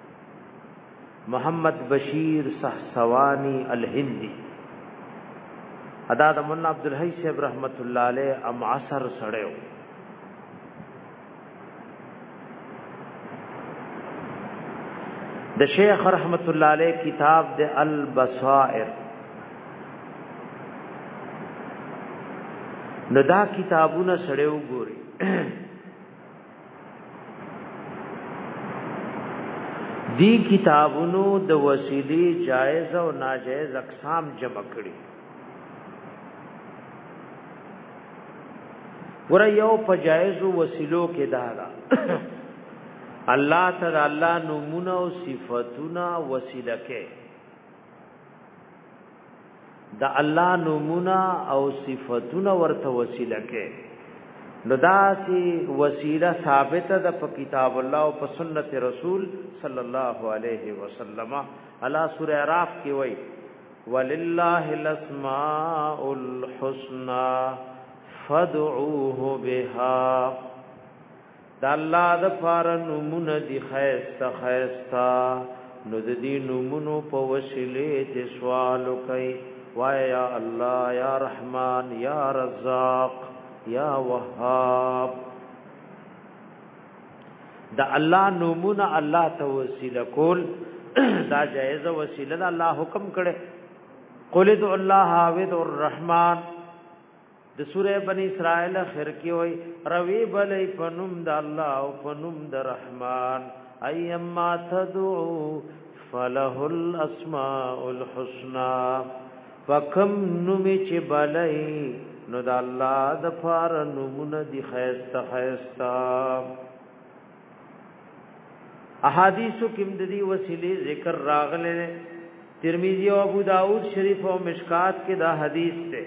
محمد بشیر صحسوانی الهندی ادا د مولانا عبدالحی صاحب رحمت الله علیه ام عصر سړیو. د شیخ رحمت الله علیه کتاب د البصائر. نو دا کتابونه سړیو ګوري. دی کتابونو د وسیلې جائز او ناجائز اقسام جمع کړي. ور یو په جائز وسیلو کې دا دا الله ته الله نمونه او صفاتونه وسیله کې د الله نمونه او صفاتونه ورته وسیله کې نو داسي وسیله ثابته ده په کتاب الله او په سنت رسول صلی الله علیه وسلم. الله سورہ اعراف کې وایي وللہ الاسماء الحسنى فادعوه بها. د الله د پار نمونه دي خیستا خیستا نو د دې نمونو په وسیله ته سوال کوي وای یا الله یا رحمان یا رزاق یا وهاب. د الله نمونه الله ته وسیله کول دا جایز وسیله ده. الله حکم کړي قل ادعوا الله او ادعوا الرحمن. د سوره بنی اسرائیل اخر کې وای روي بلې پنوم د الله او پنوم د رحمان ايما تدعو فله الاسماء الحسنى. فکم نومي چې بلې نو د الله د فار نمونه دي خيستا خيستا. احادیثو کې د دې وسیلې ذکر راغله. ترمذی او ابو داود شریف او مشکات کې دا حدیث ته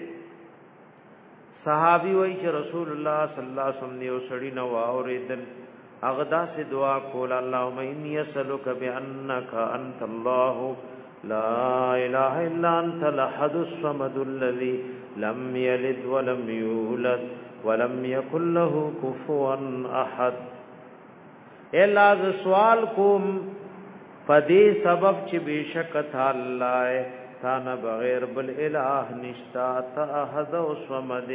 صحابي وایي چې رسول الله صلی الله علیه وسلم یو سړی نو اوریدل اغدا سے دعا کول اللهم انی اسالک بانک انت الله لا اله الا انت الاحد الصمد الذي لم يلد ولم يولد ولم يكن له كفوا احد. الا ز سوال کوم پدې سبب چې بشک الله تانا بغیر بل الہ نشتا تا احد او صمد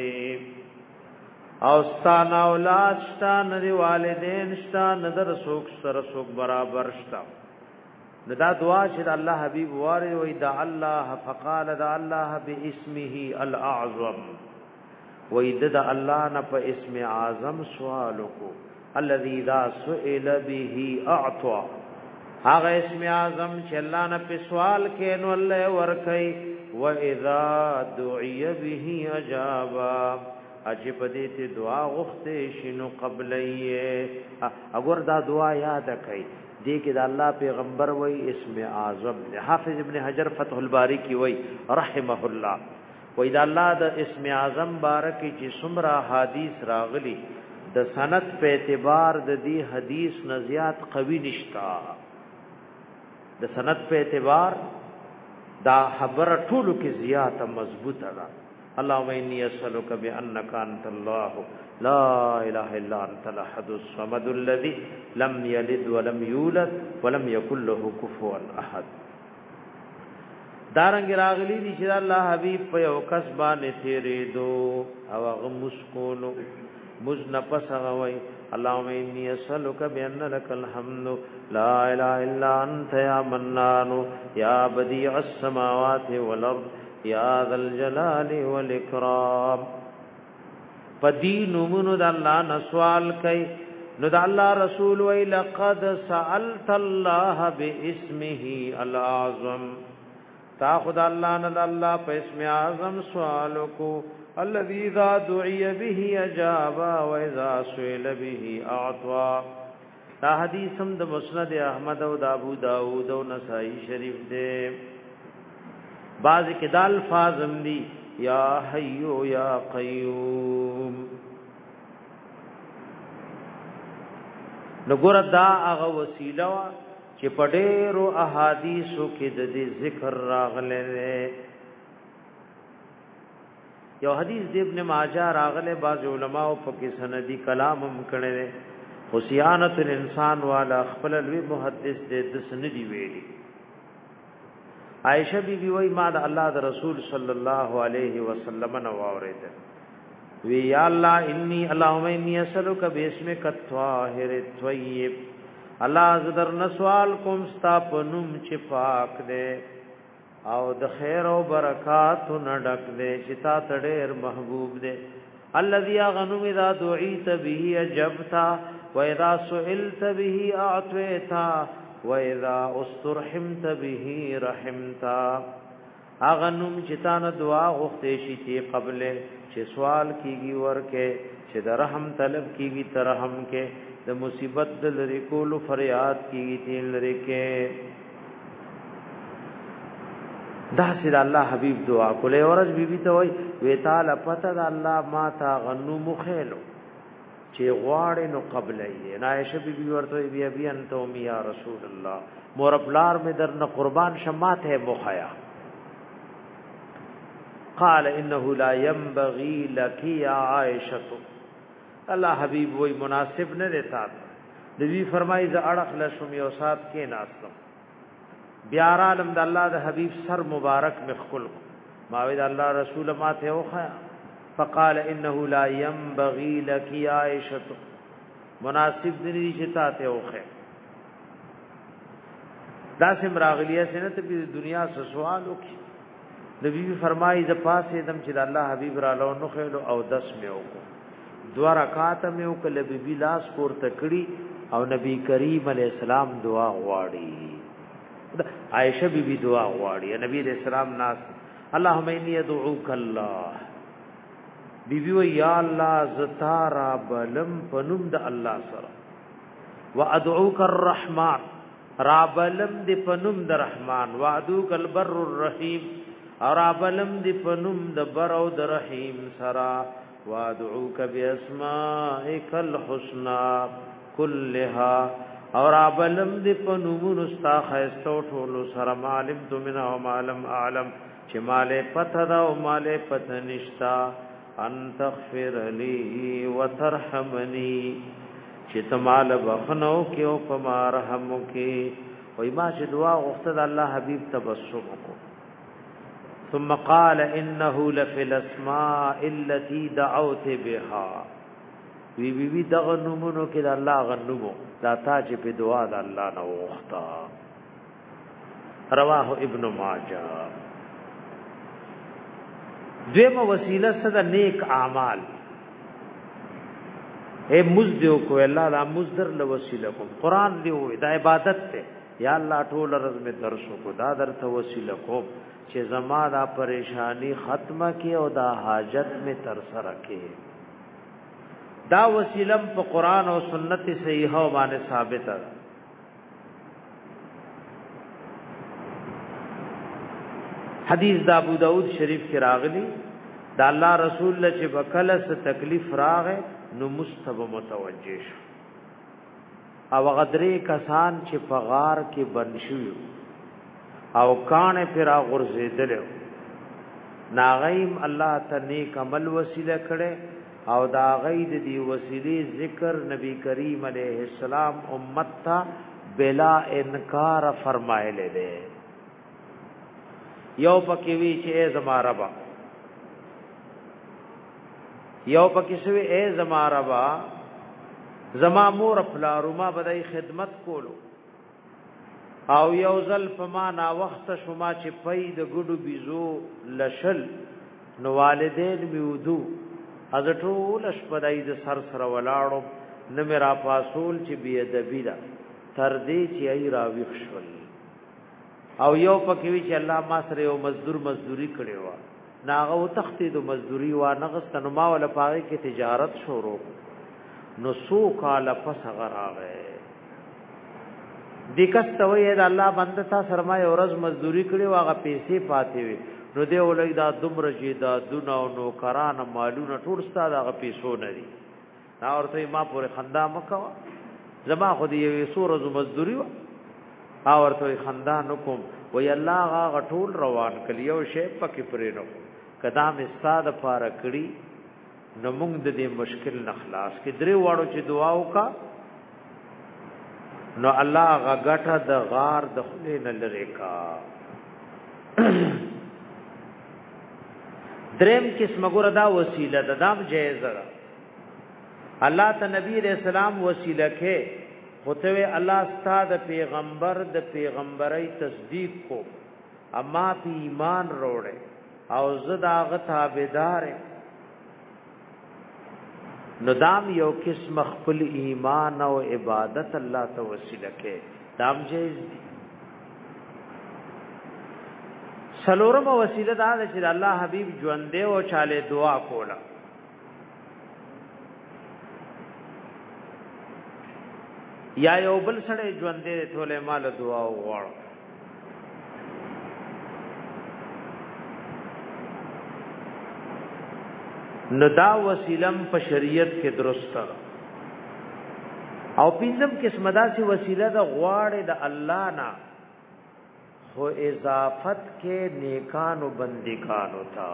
او ستانا اولاد شتا ندی والدین شتا ندر سوک سر سوک برابر شتا. دا دعا چې الله حبیب واره وی دا الله فقال دا الله باسمه الاعظم وی دا الله نه په اسم اعظم سوال کو الذي ذا سئل به اعطى. هغه اسم اعظم چې الله نه په سوال کې نو الله ورکي و اذا دعي به اجاب. اجب دې ته دعا غوښته شنو قبليه اگر دا دعا یاد کړئ دې کې دا الله پیغمبر وای اسم اعظم. حافظ ابن حجر فتح الباری کی وای رحمه الله وای دا الله د اسم اعظم بارک چې څومره حدیث راغلي د سند په اعتبار د دې حدیث نزيات قوی نشتا. د سند په اعتبار دا خبره ټولو کې زیاته مضبوطه ده. اللهم اني اسالك بانك انت الله لا اله الا انت الاحد الصمد الذي لم يلد ولم يولد ولم يكن له كفوا احد. دارنګ راغلي دي چې الله حبيب په یو کس باندې تیرې دو او هغه مسکونو مزنپس غوي اللهم اني اسالك بان لك الحمد لا اله الا انت يا منان يا بديع السماوات والارض يا ذا الجلال والاكرام. فدین من د الله نسوال کوي نو د الله رسول وی لقد سالت الله باسمه الاعظم. تا خدای الله نه د الله په اسم اعظم سوال کو الذي ذا دعي به اجاب واذا سئل به اعطى. دا حدیث هم د مسند احمد او د ابو داود او نسائی شریف دے. بعض کې د الفاظ هم دي یا حي یا قیوم. نګور دا هغه وسیله چې په ډېرو احادیثو کې د دې ذکر راغله. یو حدیث د ابن ماجه راغله بعض علما او په کې سندي کلام هم کړي. خصيانت الانسان والا خپل لوی محدث دې د سندي ویلي. عائشہ بی بی وای ما د الله د رسول صلی الله علیه وسلم نو اوریدل وی یا الله انی اللهم انی اسالک باسمک الطاهر الطیب. الله زدر نسوال کوم ستا پنوم چې پاک دے او د خیر او برکات نډک دے چې تا تډیر محبوب دے. الذي غنم اذا دعيت به اجبتا واذا سئلت به اعطيتا واذا استرحمت به رحمتا. اغنم چې تا نه دعا غوښتې شي چې قبل چې سوال کیږي ورکه چې د رحم طلب کیږي ترحم کې د مصیبت د لری کولو فریاد کیږي تین لری کې دا سید الله حبیب دعا کوله ورځ بیبي ته وای وی تعالی پته د الله ما تا غنو مخېلو چې غواړي نو قبل یې عائشہ بیبي ورته بیا بیا انت ام یا رسول الله مور بلار می در نه قربان شمات ہے مخیا قال انه لا ينبغي لك يا عائشہ الله حبیب وای مناسب نه دیتا نبی فرمایي ز اڑخ لشم یو سات کې ناسم بیا عالم د الله د حبیب سر مبارک مخکل ما وی د الله رسول ما ته وخیا فقال انه لا ينبغي لك يا عائشہ مناسب دې چې تا ته وخه دا سم راغلیه سنت په دنیا سره سوال وکي نبی فرمایي ز پاسه دم چې د الله حبیب را لو نو خېلو او دس مې وکړو دو رکعات مې وکړه بیبي لاس پور تکړی او نبی کریم علیہ السلام دعا غواړي عائشہ بیبي دعا غواړي نبی علیہ السلام ناس اللهم انی ادعوک الله بیبي و یا الله زتارا بلم پنوم د الله سره وادعوک الرحمن رابلم دی پنوم د رحمان وادعوک البر الرحیم اور رابلم دی پنوم د بر او د رحیم سرا وادعوک باسمائک الحسنى كلها اور رابلم دی پنوم استا خیستو ټولو سره معلم تو منا او معلم اعلم چې مالې پته دا او مالې پته نشتا ان تغفر لي وترحمني چې تمال بخنو کې او پما رحم کې وای ما چې دعا غوښته د الله حبيب تبسم کو ثم قال انه لفي الاسماء التي دعوت بها وی وی وی دغه نومونو کې د الله غنومو دا تا چې په دعا د الله نه وغوښتا رواه ابن ماجه دیمه وسیله صدا نیک اعمال اے مزدیو کو الله دا مزدر له وسیله کوم قران دی و دا عبادت ته یا الله ټول رز میں درسو کو دا درته وسیله کوم چې زما دا پریشانی ختمه کی او دا حاجت میں تر سره کی دا وسیله په قران او سنت صحیحه باندې ثابت ده حدیث دا ابو داود شریف کې راغلی دا الله رسول له چې وکله څه تکلیف راغې نو مستب متوجه شو او غدرې کسان چې په غار کې بنشو او کان پر غرزیدل ناغیم الله ته نیک عمل وسیله کړي او دا غید دی وسیله ذکر نبی کریم علیہ السلام امت تا بلا انکار فرمایله ده یو پکې وی چې زما ربا یو پکې شوی اے زما ربا زما مور پلارو ما بدای خدمت کولو او یو ځل په ما نا وخت شوما چې پي د ګډو بيزو لشل نو والدین میودو از ټول شپدای د سر سره ولاړو نه میرا پاسول چې بی ادبی دا تر دې چې ای راویښ شول او یو پکې وی چې الله ما سره یو مزدور مزدوری کړي و ناغه او تختې د مزدوری و نغستن ما ول پاره کې تجارت شروع نو سو کال پس غراغه دکستوی د الله بنده تا سرمایه ورځ مزدوری کړي واغه پیسې پاتې وي نو دی ولای دا دومره چې دا دونه او نو کران مالونه ټول ستاد هغه پیسو نری دا ورته ما پورې خندا مکوا زما خو دی یو سورز مزدوری و او ورته خندا نکوم وی الله هغه ټول روان کړي یو شی پکې پرې نو قدم استاد پاره کړي نو موږ د دې مشکل نخلاص کې درې واړو چې دعا وکا نو الله غټه د غار د خلې نه لری کا دریم قسم ګور دا وسیله د دام جایز ده الله ته نبی رسول الله وسیله کې هوته الله ستاد پیغمبر د پیغمبري تصدیق کو اما په ایمان وروړي او زدا غ تابعدار نو دام یو قسم خپل ایمان او عبادت الله ته وسیله کې دام جایز دي سلورم وسیله دا چې الله حبیب ژوند دی او چاله دعا کولا یا یو بل سره ژوند دې ټوله مال دعا وغواړ نو دا وسیلم په شریعت کې درست او پینځم قسم داسې وسیله د غواړې د الله نه خو اضافت کې نیکانو بندګانو تا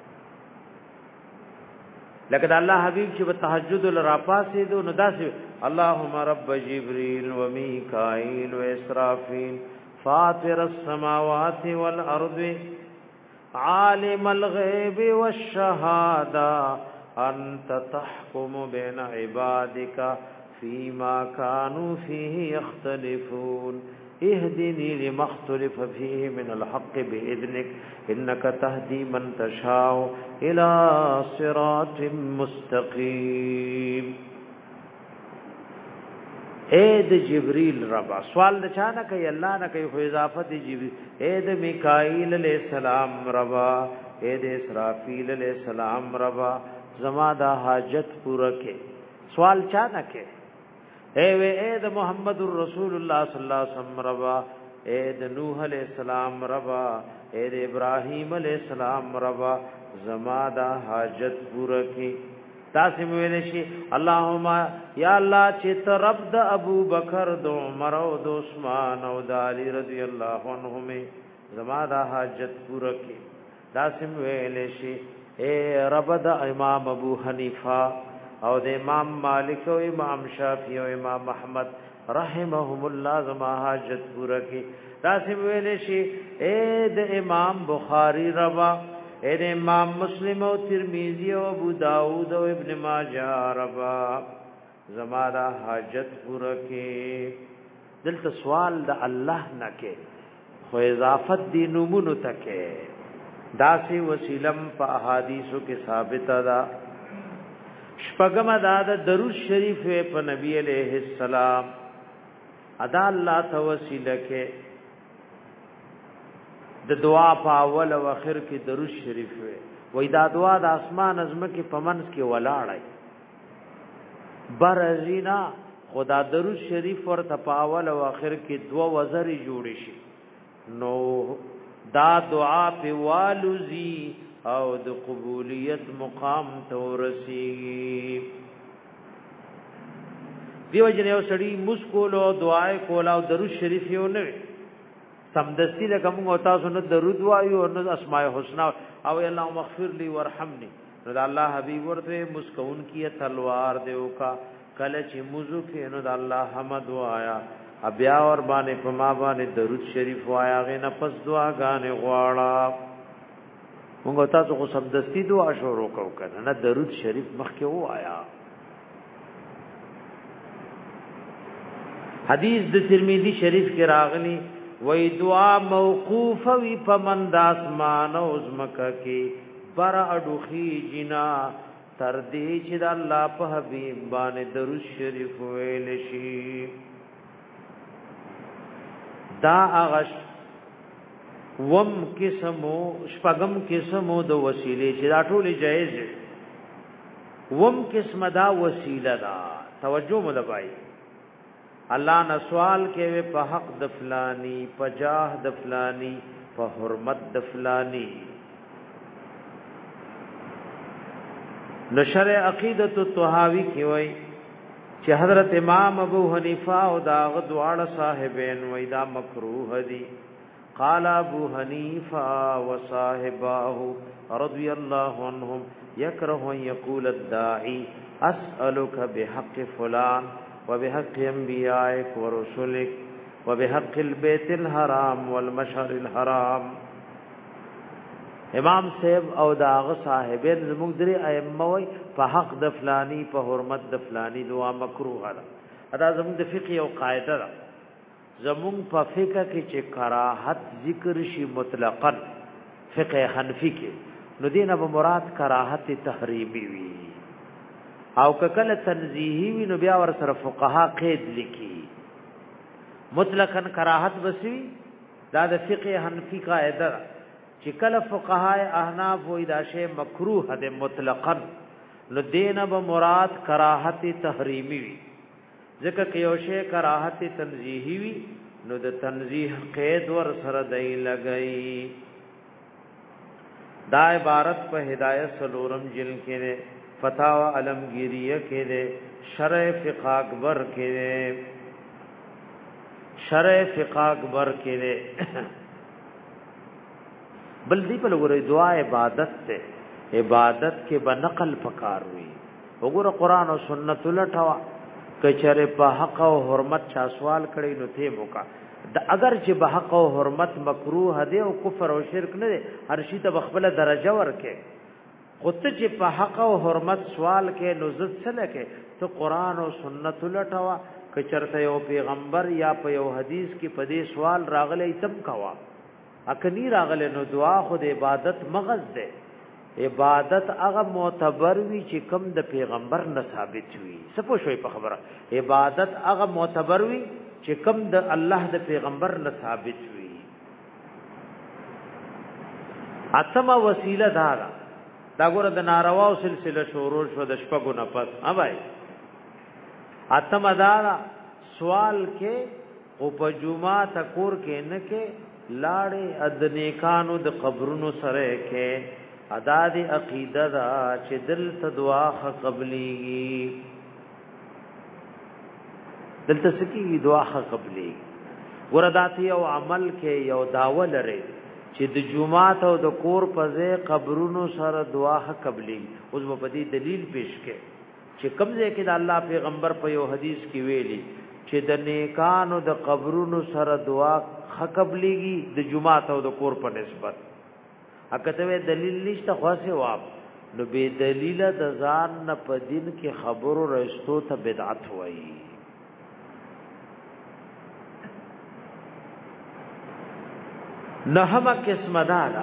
لکه د الله حبیب چې په تهجد لراپاسې دو نو داسې اللهم رب جبريل وميكائيل واسرافيل فاطر السماوات والارض عالم الغيب والشهاده انت تحكم بين عبادك فيما كانوا فيه يختلفون اهدني لما اختلف فيه من الحق بإذنك إنك تهدي من تشاء إلى صراط مستقيم. اے د جبريل ربا سوال د چا نه کوي الله نه کوي خو اضافت جبريل. اے د میکائیل علیہ السلام ربا اے د اسرافیل علیہ السلام ربا زما دا حاجت پورا کې سوال چا نه کوي. اے وے اے د محمد رسول الله صلی الله علیه وسلم ربا اے د نوح علیہ السلام ربا اے د ابراہیم علیہ السلام ربا زما دا حاجت پورا کی تاسو ویل شي اللهم یا الله چې ته رب د ابو بکر د عمر او د عثمان او د علی رضی الله عنهم زما دا حاجت پورا کی تاسو ویل شي اے رب د امام ابو حنیفه او د امام مالک او امام شافعی او امام احمد رحمهم الله زما حاجت پورا کی تاسو ویل شي اے د امام بخاری ربا اے د امام مسلم او ترمذی او ابو داؤد او ابن ماجه ربا زما دا حاجت پورا کی. دلته سوال د الله نه کې خو اضافت دی نمونو تکه داسې وسیلم په احادیثو کې ثابت ده. شپږم ادا د درود شریف په نبی علیہ السلام ادا الله توسیله کې د دعا په اول او اخر کې درود شریف وي وای دا دعا د اسمان ازمه کې پمنس کې ولاړای برزینا خدا درود شریف ورته په اول او اخر کې دوا وزري جوړ شي نو دا دعا په والوزی او د قبولیت مقام تورسی. دیو جن یو سړی مسکول او دعای کول او درود شریف یو نه سمدستی لکه موږ او تاسو نه درود وایو او نه اسماء الحسنا او اللهم اغفر لي وارحمني نو د الله حبیب ورته مسکون کی تلوار دیو کا کله چې موضوع کې نو د الله حمد وایا بیا اور باندې په ما باندې درود شریف وایا غي نه پس دعاګانې غواړه. موږ تاسو خو سمدستی دعا شروع وکړو کنه نه درود شریف مخکې وایا. حدیث د ترمذی شریف کې راغلی وای دعا موقوف وی پمن د اسمان او زمکه کې بر اډوخي جنا تر دې چې د الله په حبيب باندې درود شریف ویل شي. دا اغش وم قسمو شپغم قسمو د وسیله چې دا ټول جایز دي. وم قسم دا وسیله دا توجه ملبای الله نه سوال کوي په حق د فلانی په جاه د فلانی په حرمت د فلانی. نشر عقیدت الطحاوی کی وای چې حضرت امام ابو حنیفه او دا غدواړه صاحبین وای دا مکروه دي. قال ابو حنیفه وصاحبه رضی الله عنهم يكره ان يقول الداعي اسالك بحق فلان وبحق انبيائك ورسلك وبحق البيت الحرام والمشعر الحرام. امام صاحب او داغه صاحبین زموږ درې ائمه وای په حق د فلانی په حرمت د فلانی دعا مکروه ده. ادا زموږ د فقه او قاعده ده. زموږ په فقه کې چې کراهت ذکر شي مطلقاً فقه حنفی کې نو دینه به مراد کراهت تحریمی وي او کله تنزیهی وی نو بیا ور سره فقها قید لیکي مطلقاً کراهت بسوی دا د فقه حنفی قاعده چې کله فقها احناف وی دا شی مکروه ده مطلقاً نو دینه به مراد کراهت تحریمی وی ځکه کې یو شی کراهت تنزیهی وي نو د تنزیه قید ور سره دی لګئی. دا عبارت په هدایت سلورم جل کې ده، فتاوا علمگیریه کې ده، شرع فقہ اکبر کې ده، شرع فقہ اکبر کې ده. بل دی په لوري دعا عبادت ته، عبادت کې بنقل پکار وي. وګوره قران او سنت لټوا کچره په حق او حرمت چا سوال کړي نو ته موکا د اگر چې به حق او حرمت مکروه دی او کفر او شرک نه دی هر شي ته بخبله درجه ورکه. خود چې په حق او حرمت سوال کې نو زد سره کې ته قران او سنت لټوا کچرته یو پیغمبر یا په یو حدیث کې په دې سوال راغلی تم کوا اکنی راغله نو دعا خود عبادت مغز ده. عبادت هغه معتبر وی چې کم د پیغمبر نه ثابت وي. سپو شوي په خبره عبادت هغه معتبر وی چې کم د الله د پیغمبر نه ثابت وي. اتمه وسیله دا ده دا ګوره د نارواو سلسله شروع شو د شپږو نه پس. ها بھائی اتمه دا سوال کې او په جمعه تکور کې نه کې لاړې ادنیکانو د قبرونو سره کې ادا دی عقیده دا چې دل ته دعا قبليږي، دلته سکی دعا قبليږي. وردا یو عمل کې یو داوا لري چې د جمعات او د کور په ځای قبرونو سره دعا قبليږي. اوس په دې دلیل پیش کې چې کمزې کې د الله پیغمبر په یو حدیث کې ویلي چې د نیکانو د قبرونو سره دعا قبليږي د جمعات او د کور په نسبت. اکته دلیل نشته خاصه واب نو به دلیل د ځان نه په دین کې خبرو رښتو ته بدعت وایي. نهمه قسم دالا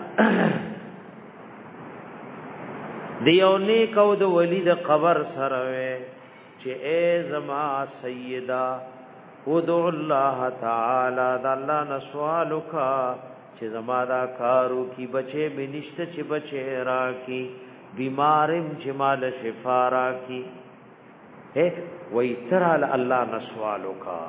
دیو نیک او د ولی د قبر سره وي چې اے زما سیدا ودع الله تعالی د الله نسوالک چې زما دا کارو کی بچے بنشت چې بچے را کی بیمارم چې مال شفا را کی اے وای ترال الله نسوالو کا.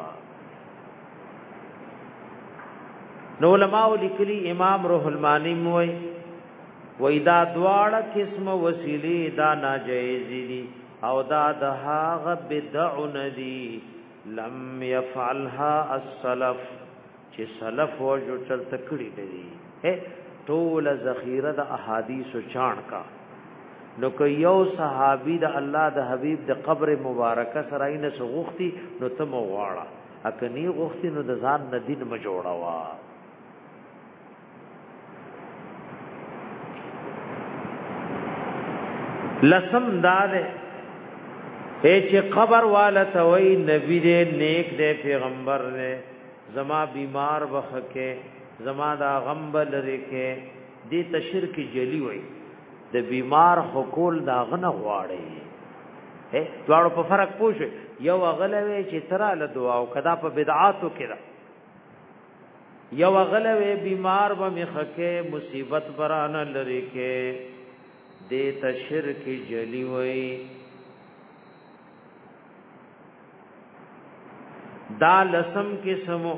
نو علماء لیکلی امام روح المانی موي وای دا دواړه قسم وسیلی دا ناجایز دي او دا د هغه بدع ندي لم يفعلها السلف چې سلف وجو چل تکړی دي. ټول ذخیره د احادیث چاڼ کا نو که یو صحابي د الله د حبيب د قبر مبارکه سره نه سغوختي نو ته مو واړه اکني غوختي نو د ځان نه دین م جوړاوا. لسم داده اے چې قبر والا توي نبی دې نیک دې پیغمبر دې زما بیمار وخکه زما دا غم بلری کې دې تشرک جلی وای د بیمار حقول دا غنه غواړي. اے دواړو په فرق پوښي یو غلوي چې ترا له دعا او کدا په بدعاتو کې دا یو غلوي بیمار و مخکه مصیبت برانه لری کې دې تشرک جلی وای. دا لسم قسمو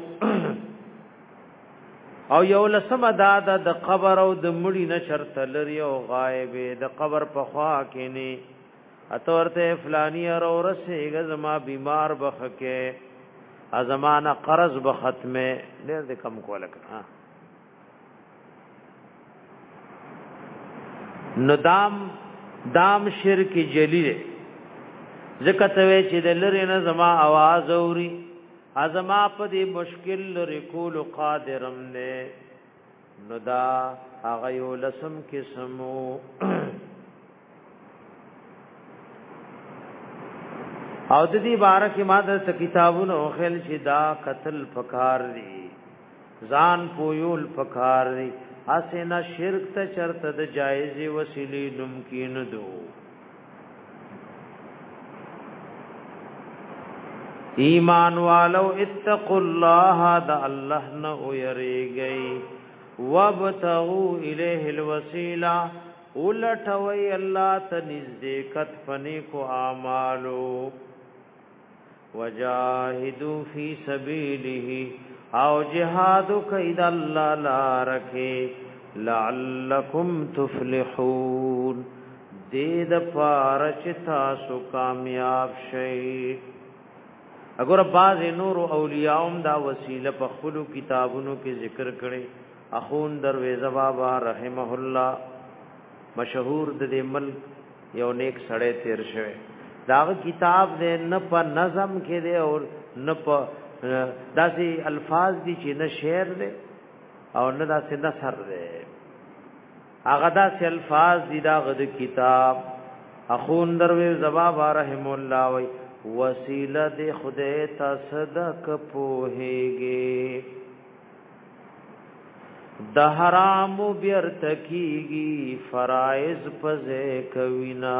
او یو لسم دا د قبر او د مړی نه شرط لري او غایب د قبر په خوا کې نه اتورته فلانی اور رسېګه زما بیمار بخکه ازمانه قرض به ختمه ډېر د کم کولک ها ندام دام شرک جلی ذکر ته چې د لری نه زما आवाज اوري ازما په دې مشکل لري کول قادرم نه ندا هغه یو لسم قسمو. او د دې بارک ما د کتابونو خل چې دا قتل فکار دي ځان پویول فکار دي اسنه شرک ته چرته د جایز وسیلی ممکن دو. ایمان والو اتقوا الله دا الله نہ یریږي وابتغوا الیه الوسیلہ ولټوي الله ته نزدېکت فنی کو اعمالو وجاهدوا فی سبیله او جهاد کید الله لارکه لعلکم تفلحون دې د پاره چې تاسو کامیاب شئ. اگر بعض نور اولیاء هم دا وسیله په خپل کتابونو کې ذکر کړي. اخون درویزه بابا رحمه الله مشهور د دې ملک یو نیک سړی تیر شوی. داغه کتاب دې نه په نظم کې دی او نه په داسې الفاظ دي چې نه شعر دی او نه داسې نثر دی. هغه داسې الفاظ دي داغه د کتاب. اخون درویزه بابا رحمه الله وی وسیله دې خدای ته صدق پوهیږي د حرام بیرتکیږي فرائض پزې کوینا.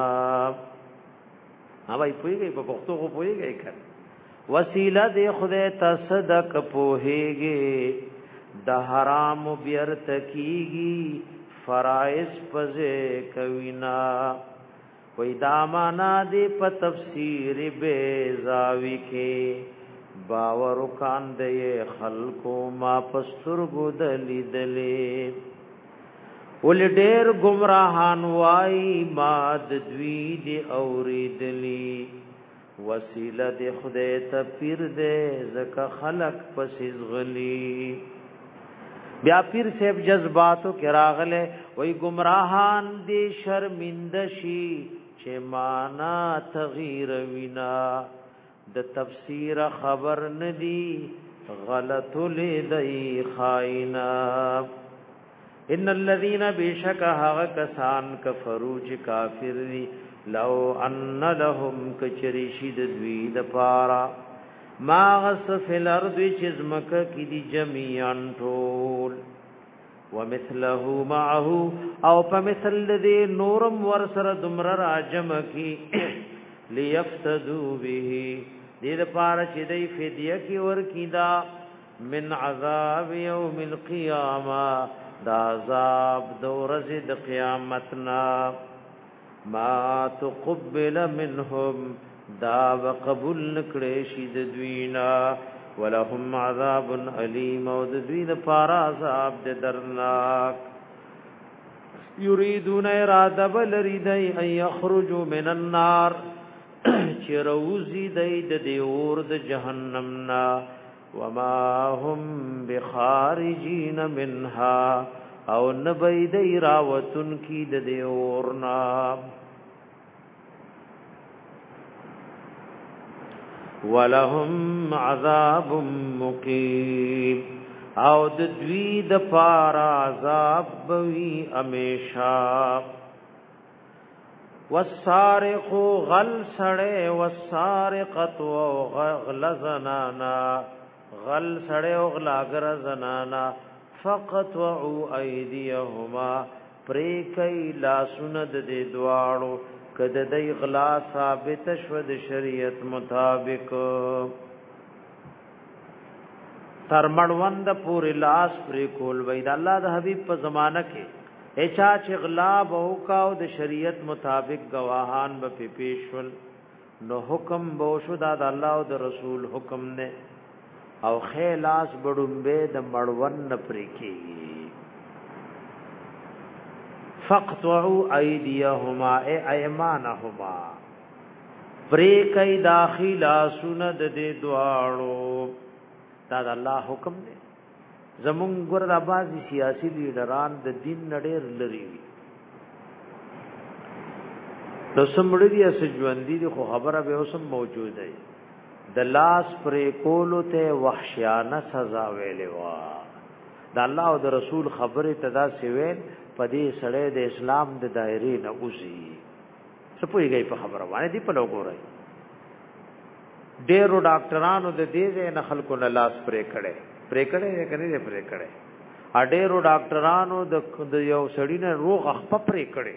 اوبای پوهیږي په پښتو خو پوهیږي کړه وسیله دې خدای ته صدق پوهیږي د حرام بیرتکیږي فرائض پزې کوینا. وې دا معنا دې په تفسیر بیزاوی کې باور کان دې خلقو ما پسترګو دلی دلی ول ډېر گمراهان وای ما د دوی دې اوریدلی وسیله دې خدای ته پیر دې زکه خلق پسې غلی. بیا پیر صاحب جذباتو کې راغله وای گمراهان دې شرمنده شي چې معنا تغییر وینا د تفسیر خبر ندی غلط لدی خائنا. ان الذين بشك هغه کسان کفرو چې کافر دي لو ان لهم کچریشد دوی د پارا ما غصف الارض چزمک کی دی جميعا طول ومثله معه او پمثل دی نورم ورسر دمر راجم کی لیفتدو به دید پارا چی دی فدیه کی ورکی دا من عذاب یوم القیامه دا عذاب دورز د قیامتنا ما تقبل منهم دا وقبول نکړې شي د دوینا ولهم عذاب الیم او د دوی لپاره عذاب د درناک. یریدون اراده بلریدای ان یخرجوا من النار چروزی دای د دیور د جهنم نا وما هم بخارجین منها او نبی دی راوتن کی د دیورنا. ولهم عذاب مقیم او د دوی د پار عذاب بوی امیشا. والسارق غل سڑے والسارقت غل زنانا غل سڑے غلاگر زنانا فقطعوا ایدیهما پریکی لا سند دی دوارو کد دی غلا ثابت شود شریعت مطابق ترمڑوند پوری لاس پری کول وید اللہ دا حبیب په زمانہ کې اچا چې غلا بہو کاو د شریعت مطابق گواهان به پیشول نو حکم بو شو دا د الله او د رسول حکم نه او خیلاس بډومبه د مړون پرې کیږي. فقطعوا ایدیهما ای ایمانهما پرې کای داخلا سند دې دواړو دا د الله حکم دی. زمون ګور د اباظي سیاسي لیډران د دین نړیر لري نو سمړي دي اس ژوندۍ دي خو خبره به اوسم موجود دی. د لاس پرې کولو ته وحشیانه سزا ویلې وا د الله او د رسول خبره تدا سویل پدې سړی د اسلام د دایرې نه اوسي سپوږی په خبره باندې دی په لوګورای ډېرو ډاکټرانو د دې نه خلکو نه لاس پرې کړي پرې کړي کني دې پرې کړي ا ډېرو ډاکټرانو د یو سړی نه روغ خپ پرې کړي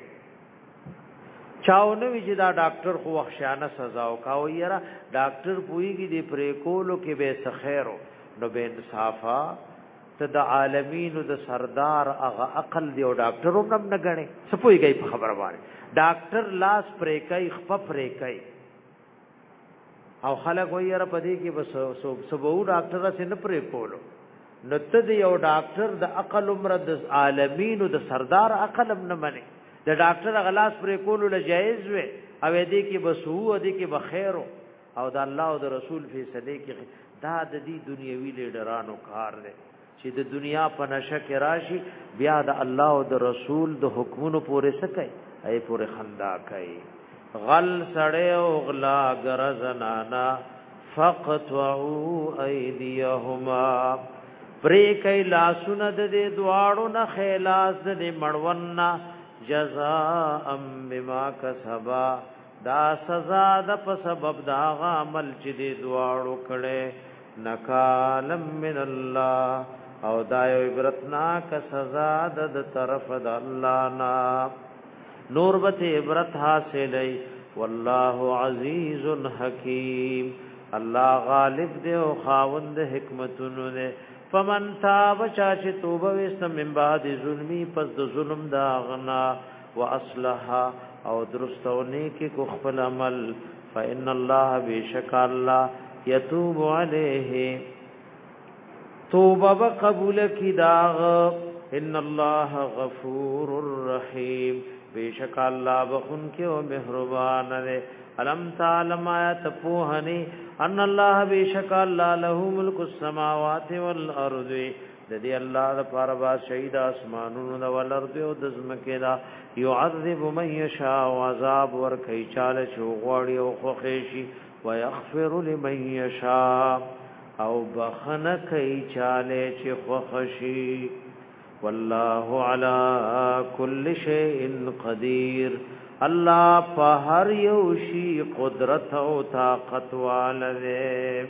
چاونه وی چې دا ډاکټر خو وحشیانه سزا وکاو یاره ډاکټر پوېږي دې پرې کولو کې به سخیرو نو به انصافا ته د عالمین د سردار هغه عقل دی او ډاکټر هم نه غني سپوږی په خبره باندې ډاکټر لاس پرې کوي خپ پرې کوي او خلک وایره پدې کې بس سبو ډاکټر سره نه پرې کولو نو ته یو ډاکټر د عقل مرد عالمین او د سردار عقل نه مني د ډاکټر غلاس پرې کولو له جایز وي او دې کې بسو او دې کې بخیر او د الله او د رسول فیصله کې دا د دې دنیوي لیډرانو کار دی چې د دنیا په نشه کې راشي بیا د الله او د رسول د حکمونو پورې سکي ای پورې خندا کوي غل سړی او غلا غرزنانا فقطعوا ايديهما پرې کای لاسونه د دې دواړو نه خلاص د دې مړونا جزاء بما کسبا دا سزا د په سبب دا عمل چې دې دواړو کړي نکالم من الله او دا یو عبرتناک سزا د طرف د الله نا نور به عبرت حاصلې والله عزیز حکیم الله غالب دی او خاوند حکمتونو دی فمن تاب چاچ توبه وست من بعد ظلمی پس د ظلم دا غنا واصلح او درستونی کی کو خپل عمل فان الله بیشک الله یتوب علیه توبه قبول کی داغ ان الله غفور الرحیم بیشک الله بخون کے او مہربان ہے علم تعلم آیت پوہنی ان الله بیشک الله له ملک السماوات والارض د دې الله د پاره با شهید اسمانونو د ولرد او د زمکه دا يعذب من يشاء وعذاب ور کوي چاله شو غوړي او خوخيشي ويغفر لمن يشاء او بخنه کوي چاله چې خوخشي والله على كل شيء قدير الله په هر یو شی قدرت او طاقت والده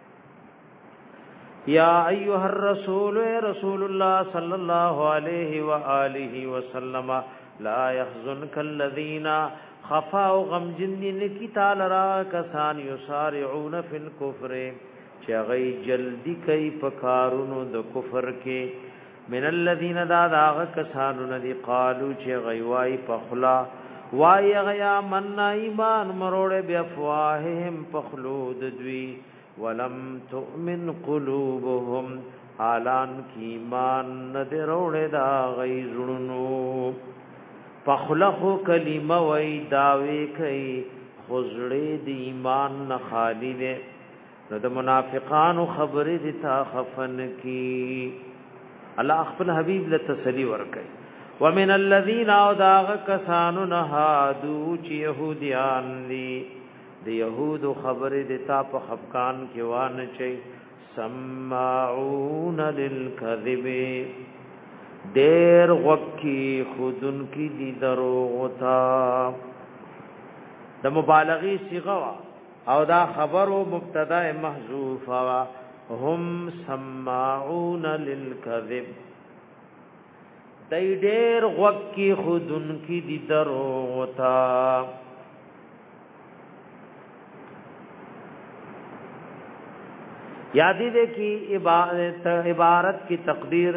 یا ایها الرسول رسول الله صلی الله علیه و آله وسلم لا يحزنك الذين خفوا غم جن کی تعالی را کسان یسارعون فی الكفر چغی جلدی کای پکارونو د کفر کې من الذين دا داغ کسانو ندی قالو چې غیوای پخلا وای غیا من ایمان مروړ بیا افواههم پخلود دوی ولم تؤمن قلوبهم حالان کی ایمان ند روړ دا غی زړونو پخلخو کلمه وای داوی کوي خزړې دی ایمان نه خالی نه نو د منافقانو خبرې دي تا خفن کی الله خپل حبیب له تسلی ورکړي ومن الذين اوداغ کسانو نهادو چې يهوديان دي د يهودو خبرې د تا په خفقان کې وان چي سماعون للكذب دیر وقی خودن کی دی دروغ تا د مبالغی صيغه او دا خبرو مبتدا محذوف وا هم سماعون للكذب دای ډیر وقی خودن کی دی دروغ تا یادی دے کی عبارت عبارت کی تقدیر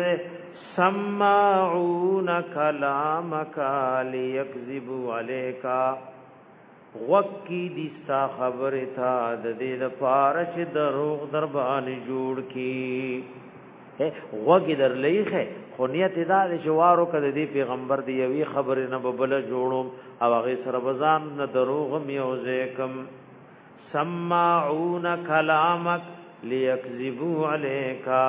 سماعون کلامک لیکذبوا علیکا وقی دیستا خبر تا د دې د پارچ دروغ در باندې جوړ کی وګی در لیکه خو نیت دا جوارو کده دی پیغمبر دی یوی خبر نه ببل جوړم او هغه سره بزان نه دروغ میوزکم سماعون کلامک لیکذبوا علیکا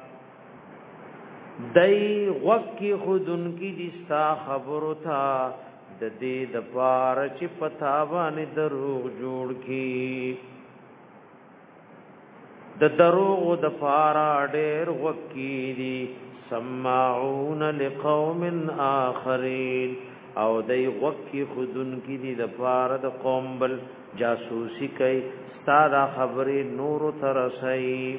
دای وقی خودن کی دستا خبر تھا د دې د پار چې پتا باندې دروغ جوړ کی د دروغ د پار ډېر وقی دی سماعون لقوم آخرین او دای وقی خودن کی دی د پار د قوم بل جاسوسی کوي ستاره خبرې نور ترسي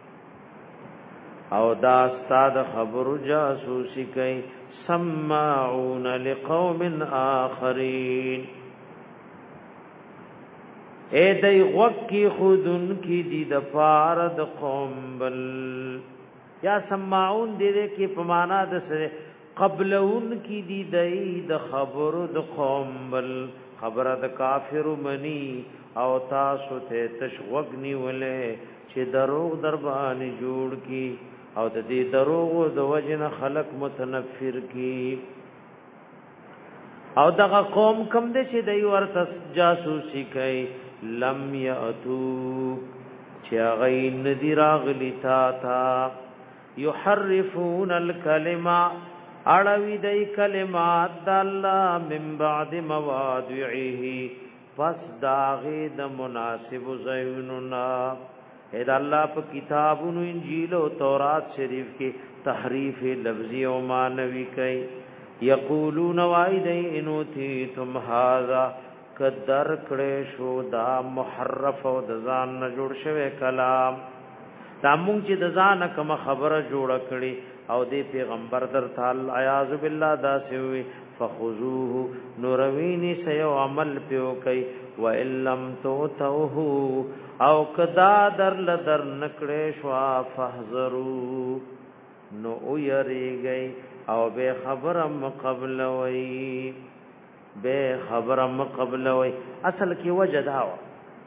او دا ستاره خبرو جاسوسی کوي سماعون لقوم آخرین اے دای وقی خودن کی دی د پار د قوم بل یا سماعون دې کې په معنا د سره قبلون کی دی دای د خبرو د قوم بل خبره د کافر منی او تاسو ته تشوغنی ولې چې دروغ در باندې جوړ کی او د دې دروغ د وجنه خلق متنفر کی او دغه قوم کم دې چې دوی ورته جاسوسي کوي لم یاتو چې غین ندی راغلی تا تا یحرفون الکلمه اړوي دای کلمات د الله من بعد مواضعه پس داغه د مناسب زیننا اې الله په کتابونو انجیل او تورات شریف کې تحریف لفظی او مانوي کوي یقولون وایدای انوتی تم هاذا قدر کړه شو دا محرف او د ځان نه جوړ شوی کلام دا مونږ چې د ځان کوم خبره جوړ کړي او دی پیغمبر در تعالی اعاذ بالله دا سوی فخذوه نوروینی سیو عمل پیو کئی و لم توتوه او کدا در لدر نکڑے شوا فحذرو نو اویری گئی او بے خبرم قبل وی بے خبرم قبل وی اصل کی وجہ داوا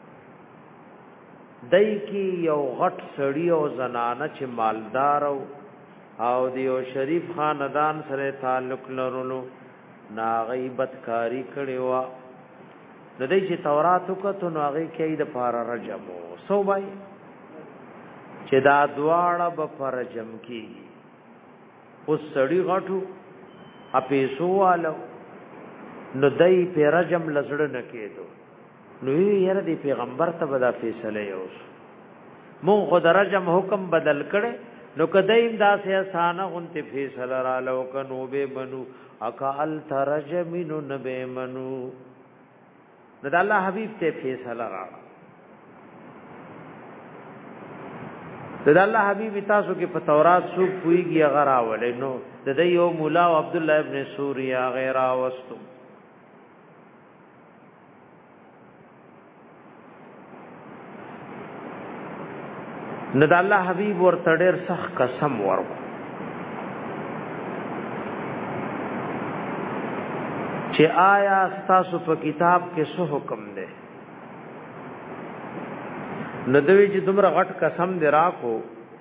دای کی یو غټ سړی او زنانه چې مالدار او دیو شریف خاندان سره تعلق لرلو ناغی بدکاری کړي وا د دې چې تورات وکړو نو هغه کې د پار رجم سو بای چې دا دواړه به پر رجم کی اوس سړی غټو اپې سوالو نو دای په رجم لزړه نکېدو نو یې د پیغمبر ته ودا فیصله اوس مونږ خو د رجم حکم بدل کړي نو کدیم دا سے آسانه غنتی فیصله را لو کنو بے منو اکال ترجمینو نبے منو نو دا اللہ حبیب تے فیصله را دا اللہ حبیب تاسو کې په تورات سو پویږي غرا ولې نو د یو مولا عبد الله ابن سوریا غیر واستو نو د الله حبیب ورته ډېر سخت قسم ورکو چې آیا تاسو په کتاب کې څه حکم دی نو دوی چې دومره غټ قسم دی راکو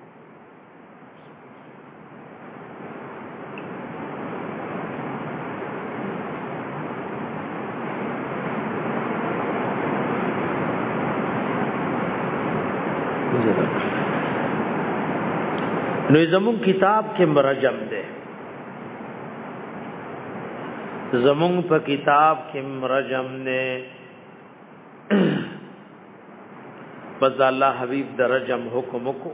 نو زمون کتاب کې مرجم ده زمون په کتاب کې مرجم نه بس الله حبیب درجم حکم کو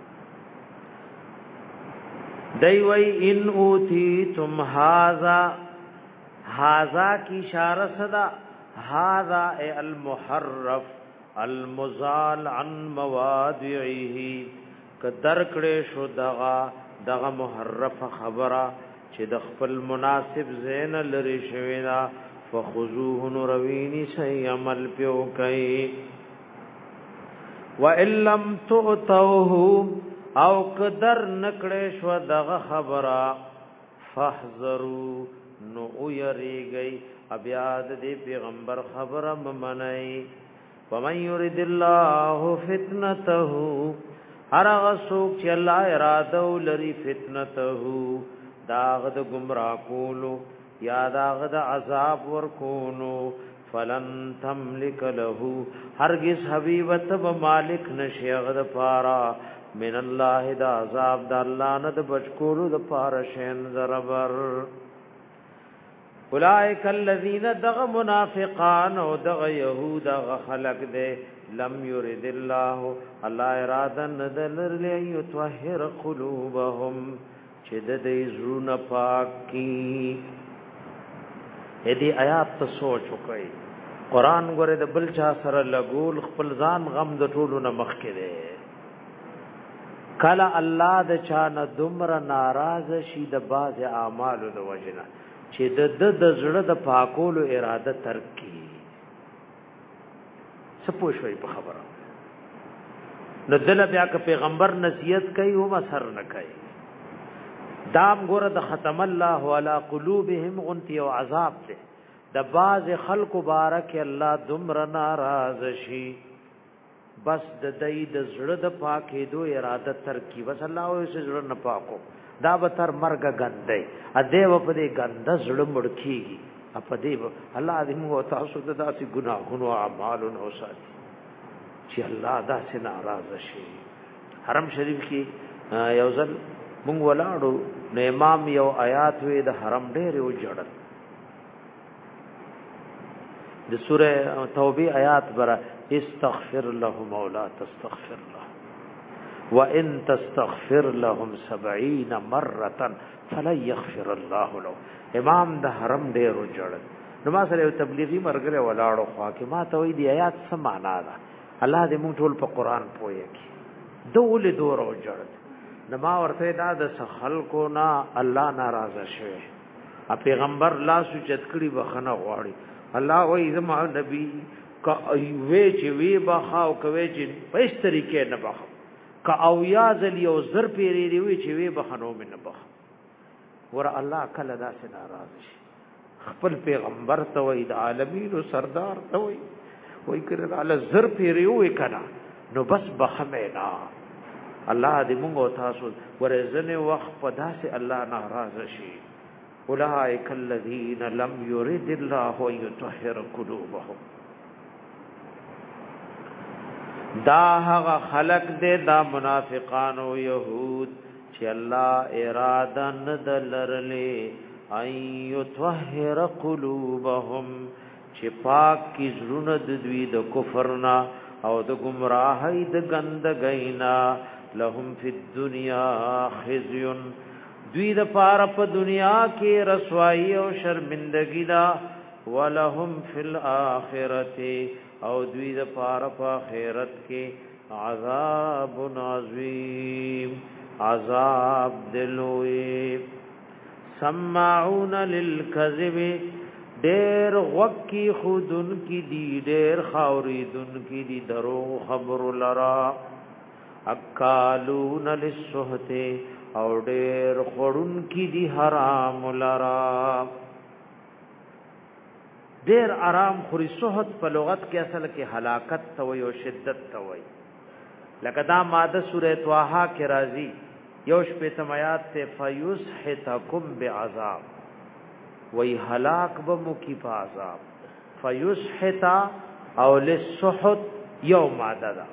دی وی ان اوتی تم هاذا هاذا کی اشاره صدا هاذا المحرف المزال عن مواضعه کدر کړه شو دغه دغه محرف خبره چې د خپل مناسب زین لري شوی دا فخذوه نوروینی سی عمل پیو کوي و ان لم تؤتوه او قدر نکړه شو دغه خبره فاحذروا نو یریږي بیا د پیغمبر خبره ممنئ ومن يرد الله فتنته هر هغه څوک چې الله اراده ولري فتنته داغ د گمراه کولو یا داغ د عذاب ورکونو فلن تملک له هرگز حبیبت به مالک نشیغ د پارا من الله د عذاب د الله نه د بچکولو د پارا شین زربر اولئک الذین دغ منافقان او دغ یهود غ خلق دے لم یرد الله الله اراده ندلر لی یطهر قلوبهم چې د دې زړه پاک کی دې آیات ته سوچ وکړئ قران غره د بل چا سره لګول خپل ځان غم د ټولو نه مخ کې دی کله الله د چا نه دمر ناراض شي د باز اعمالو د وجنه چې د د زړه د پاکولو اراده ترک کی سپوږی په خبره نو دل بیا که پیغمبر نصیحت کوي او مسر نه کوي دام ګوره د ختم الله علی قلوبهم غنتی او عذاب ته د باز خلق بارک الله دمر ناراض شي بس د دای د زړه د پاکې دو اراده ترکیب بس الله او زړه نه پاکو دا به تر مرګ غندې ا دې و په دې غند زړه مړکیږي ا په دې الله دې موږ تاسو د داسې ګناهونو اعمالونو ساتي چې الله داسې ناراض شي حرم شریف کې یو ځل موږ ولاړو نو امام یو آیات وې د حرم ډېر یو جوړل د سوره توبه آیات برا استغفر لهم او لا تستغفر لهم وان تستغفر لهم سبعين مره فلن يغفر الله لهم امام د حرم ډېر جوړل نو ما سره تبلیغي مرګره ولاړو خوا کې ما ته وې دی آیات څه معنا ده الله دې موږ ټول په قران پوهه کې دوله دور او جوړل نو ما ورته دا د خلکو نه الله ناراضه شوی ا پیغمبر لا سوچت کړي بخنه غواړي الله وې زما نبی کا وی چې وی بخاو کوي چې په هیڅ طریقې نه بخ کا او یا ذل یو زر پیری دی وی چې وی بخنو من نه بخ ور الله کله دا سه ناراض شي خپل پیغمبر ته وې د عالمین سردار ته وې وې کړه الله زر پیری وی کنا نو بس بخمینا الله دې موږ تاسو ورزنه وخت په داسې الله ناراض شي اولئک الذین لم یرد الله ان یطهر قلوبهم دا هغه خلق دې دا منافقان او يهود چې الله اراده نه دلرلې ان یطهر قلوبهم چې پاک کی زړونه د دوی د کفرنا او د گمراهۍ د ګندګینا لهم فی الدنیا خزي دوی د پاره په دنیا کې رسوایی او شرمندگی دا ولهم فی الاخرته او دوی د پاره په آخرت کې عذاب عظیم عذاب دلوی سماعون للکذب ډیر وقکی خودن کی دی ډیر خاوریدن کی دی درو خبر لرا اکالون للسحت او ډیر خورن کی دی حرام لرا ډیر آرام خوري سحت په لغت کې اصل کې هلاکت توي او شدت توي لکه دا ماده سوره طه کې راځي یوش په سمات ته فیسحتکم بعذاب وی هلاک بمو کی په عذاب فیسحت او للسحت یو ماده ده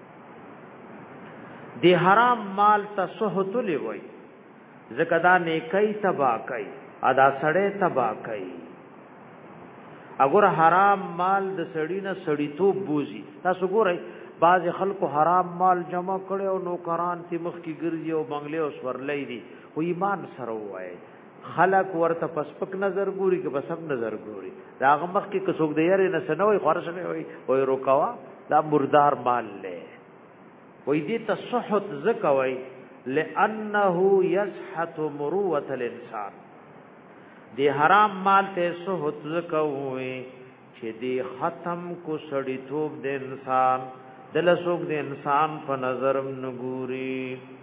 دی حرام مال ته سحت لوي زکه دا نیکي تبا کوي ادا سړې تبا کوي اگر حرام مال د سړی نه سړی تو بوزي تاسو ګورئ بعض خلکو حرام مال جمع کړي او نوکران تی مخ کی ګرځي او بنگلې او سورلې دي و ایمان سره وای خلق ورته پسپک نظر ګوري که بسم نظر ګوري داغه مخ کې کڅوګ دی یاره نه سنوي خورش نه وي وای روکوا دا مردار مال له وای دې تصحت زکوي لانه يسحت مروه الانسان دی حرام مال ته سحت زکوي چې دی ختم کو سړی توب د انسان دل سوق د انسان په نظرم نګوري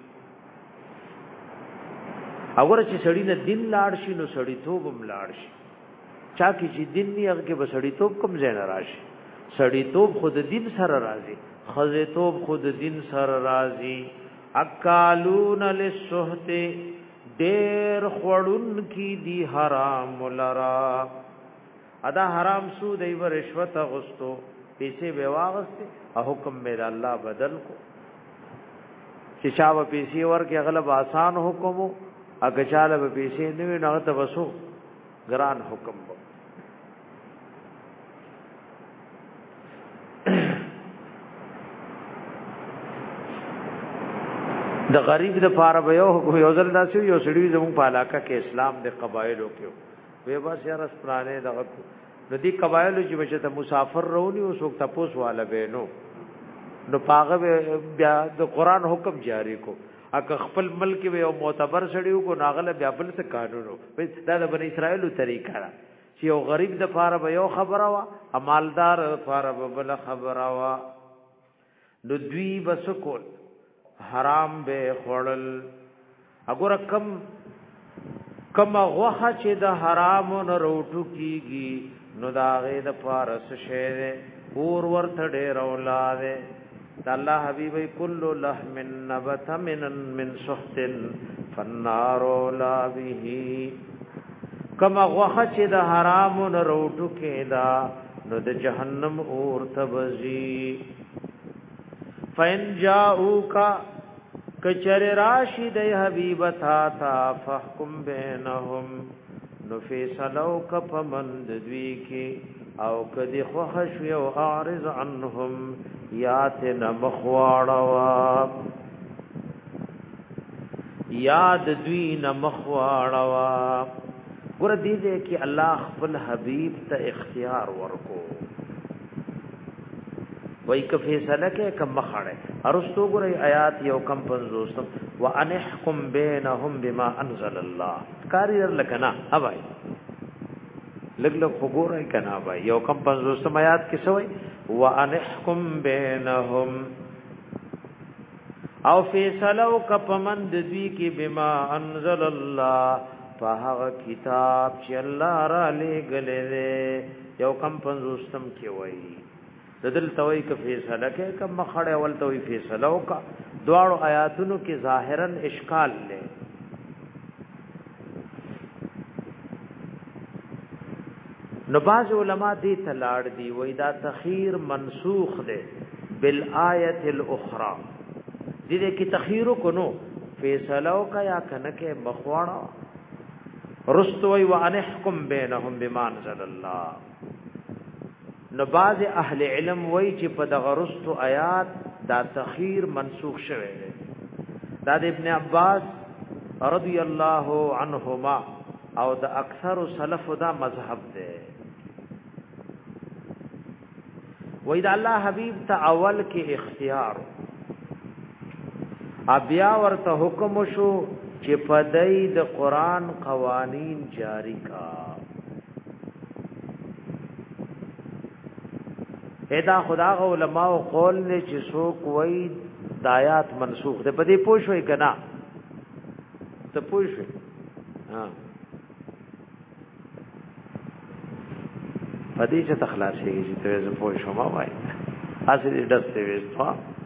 اگر چې سړی نه دین لاړ شي نو سړی توبم لاړ شي چا کی چې دین نه هغه کې به سړی توب کم ځای نه راشي سړی توب خود دین سره راځي خزه توب خود دین سره راځي اکالون للسحت ډیر خړون کی دی حرام لرا ادا حرام سود ای رشوت غستو پیسې به واغسته او حکم مې الله بدل کو چې شاو پیسې ورکه غلب آسان حکم اګه چاله به پیسې نه وي نه ته وسو ګران حکم وو د غریب د پاره به یو حکم یو ځل داسې یو سړي زموږ په علاقه کې اسلام د قبایلو کې وي بس یار اسپرانه دغه نو دي قبایلو چې بچته مسافر رونی او څوک تاسو والا به نو نو پاغه بیا د قران حکم جاری کو اګه خپل ملک به یو معتبر سړیو کو ناغله بیا بل څه قانونو دا د بنی اسرائیلو طریقه را چې یو غریب د پاره به یو خبره وا امالدار پاره به بل خبره وا نو دوی بس کول حرام به خړل اګور کم کما غوخه چې د حرامو نه روټو کیږي نو دا غې د پارس شه اور ورته ډېر اولاده د الله حبيبي كل لحم نبت من من سحت فالنار لا به کما غوخه چې د حرام نه روټو کېدا نو د جهنم اور تبزي فین جاءوکا کچر راشد حبیب تا تا فحکم بینهم نو فیصلو کپ مند دوی کی او کدی خوخش یو اعرض عنهم یات نمخواړوا یاد دوی نمخواړوا ګور دې دې کې الله خپل حبيب ته اختیار ورکو وای ک فیصله کې کم مخړه ارستو ګور آیات یو کم پنځوستم وانحکم بینهم بما انزل الله کاری لکنا اوای لګ لګ وګورای کنا اوای یو کم پنځوستم آیات کې سوې وانحکم بینهم او فیصلو کپمند دوی کې بما انزل الله فهغه کتاب چې الله را لګلې یو کم پنځوستم کې وایي ددل توي ک فیصله کې کم مخړه ول توي فیصله وکا دواړو آیاتونو کې ظاهرا اشکال لې نو باز علماء دې تلاړ دی وای دا تخیر منسوخ ده بالآیه الاخرى دې کې تخیر کو نو فیصله وکا یا کنه کې مخواړه رستوی وانحکم بینهم بما انزل الله نو باز اهل علم وای چې په دغه رستو آیات دا تخیر منسوخ شوه دی دا د ابن عباس رضی الله عنهما او د اکثر سلف دا مذهب دی وای دا الله حبیب ته اول کې اختیار بیا ورته حکم شو چې پدای د قران قوانین جاری کا ادا خدا علماء قول نے چې سو کوئی دایات منسوخ ده پدې پوښوي کنا ته پوښوي ها پدې چې تخلاصي چې ته زه پوښوم ما وای اصلي دسته وېسوا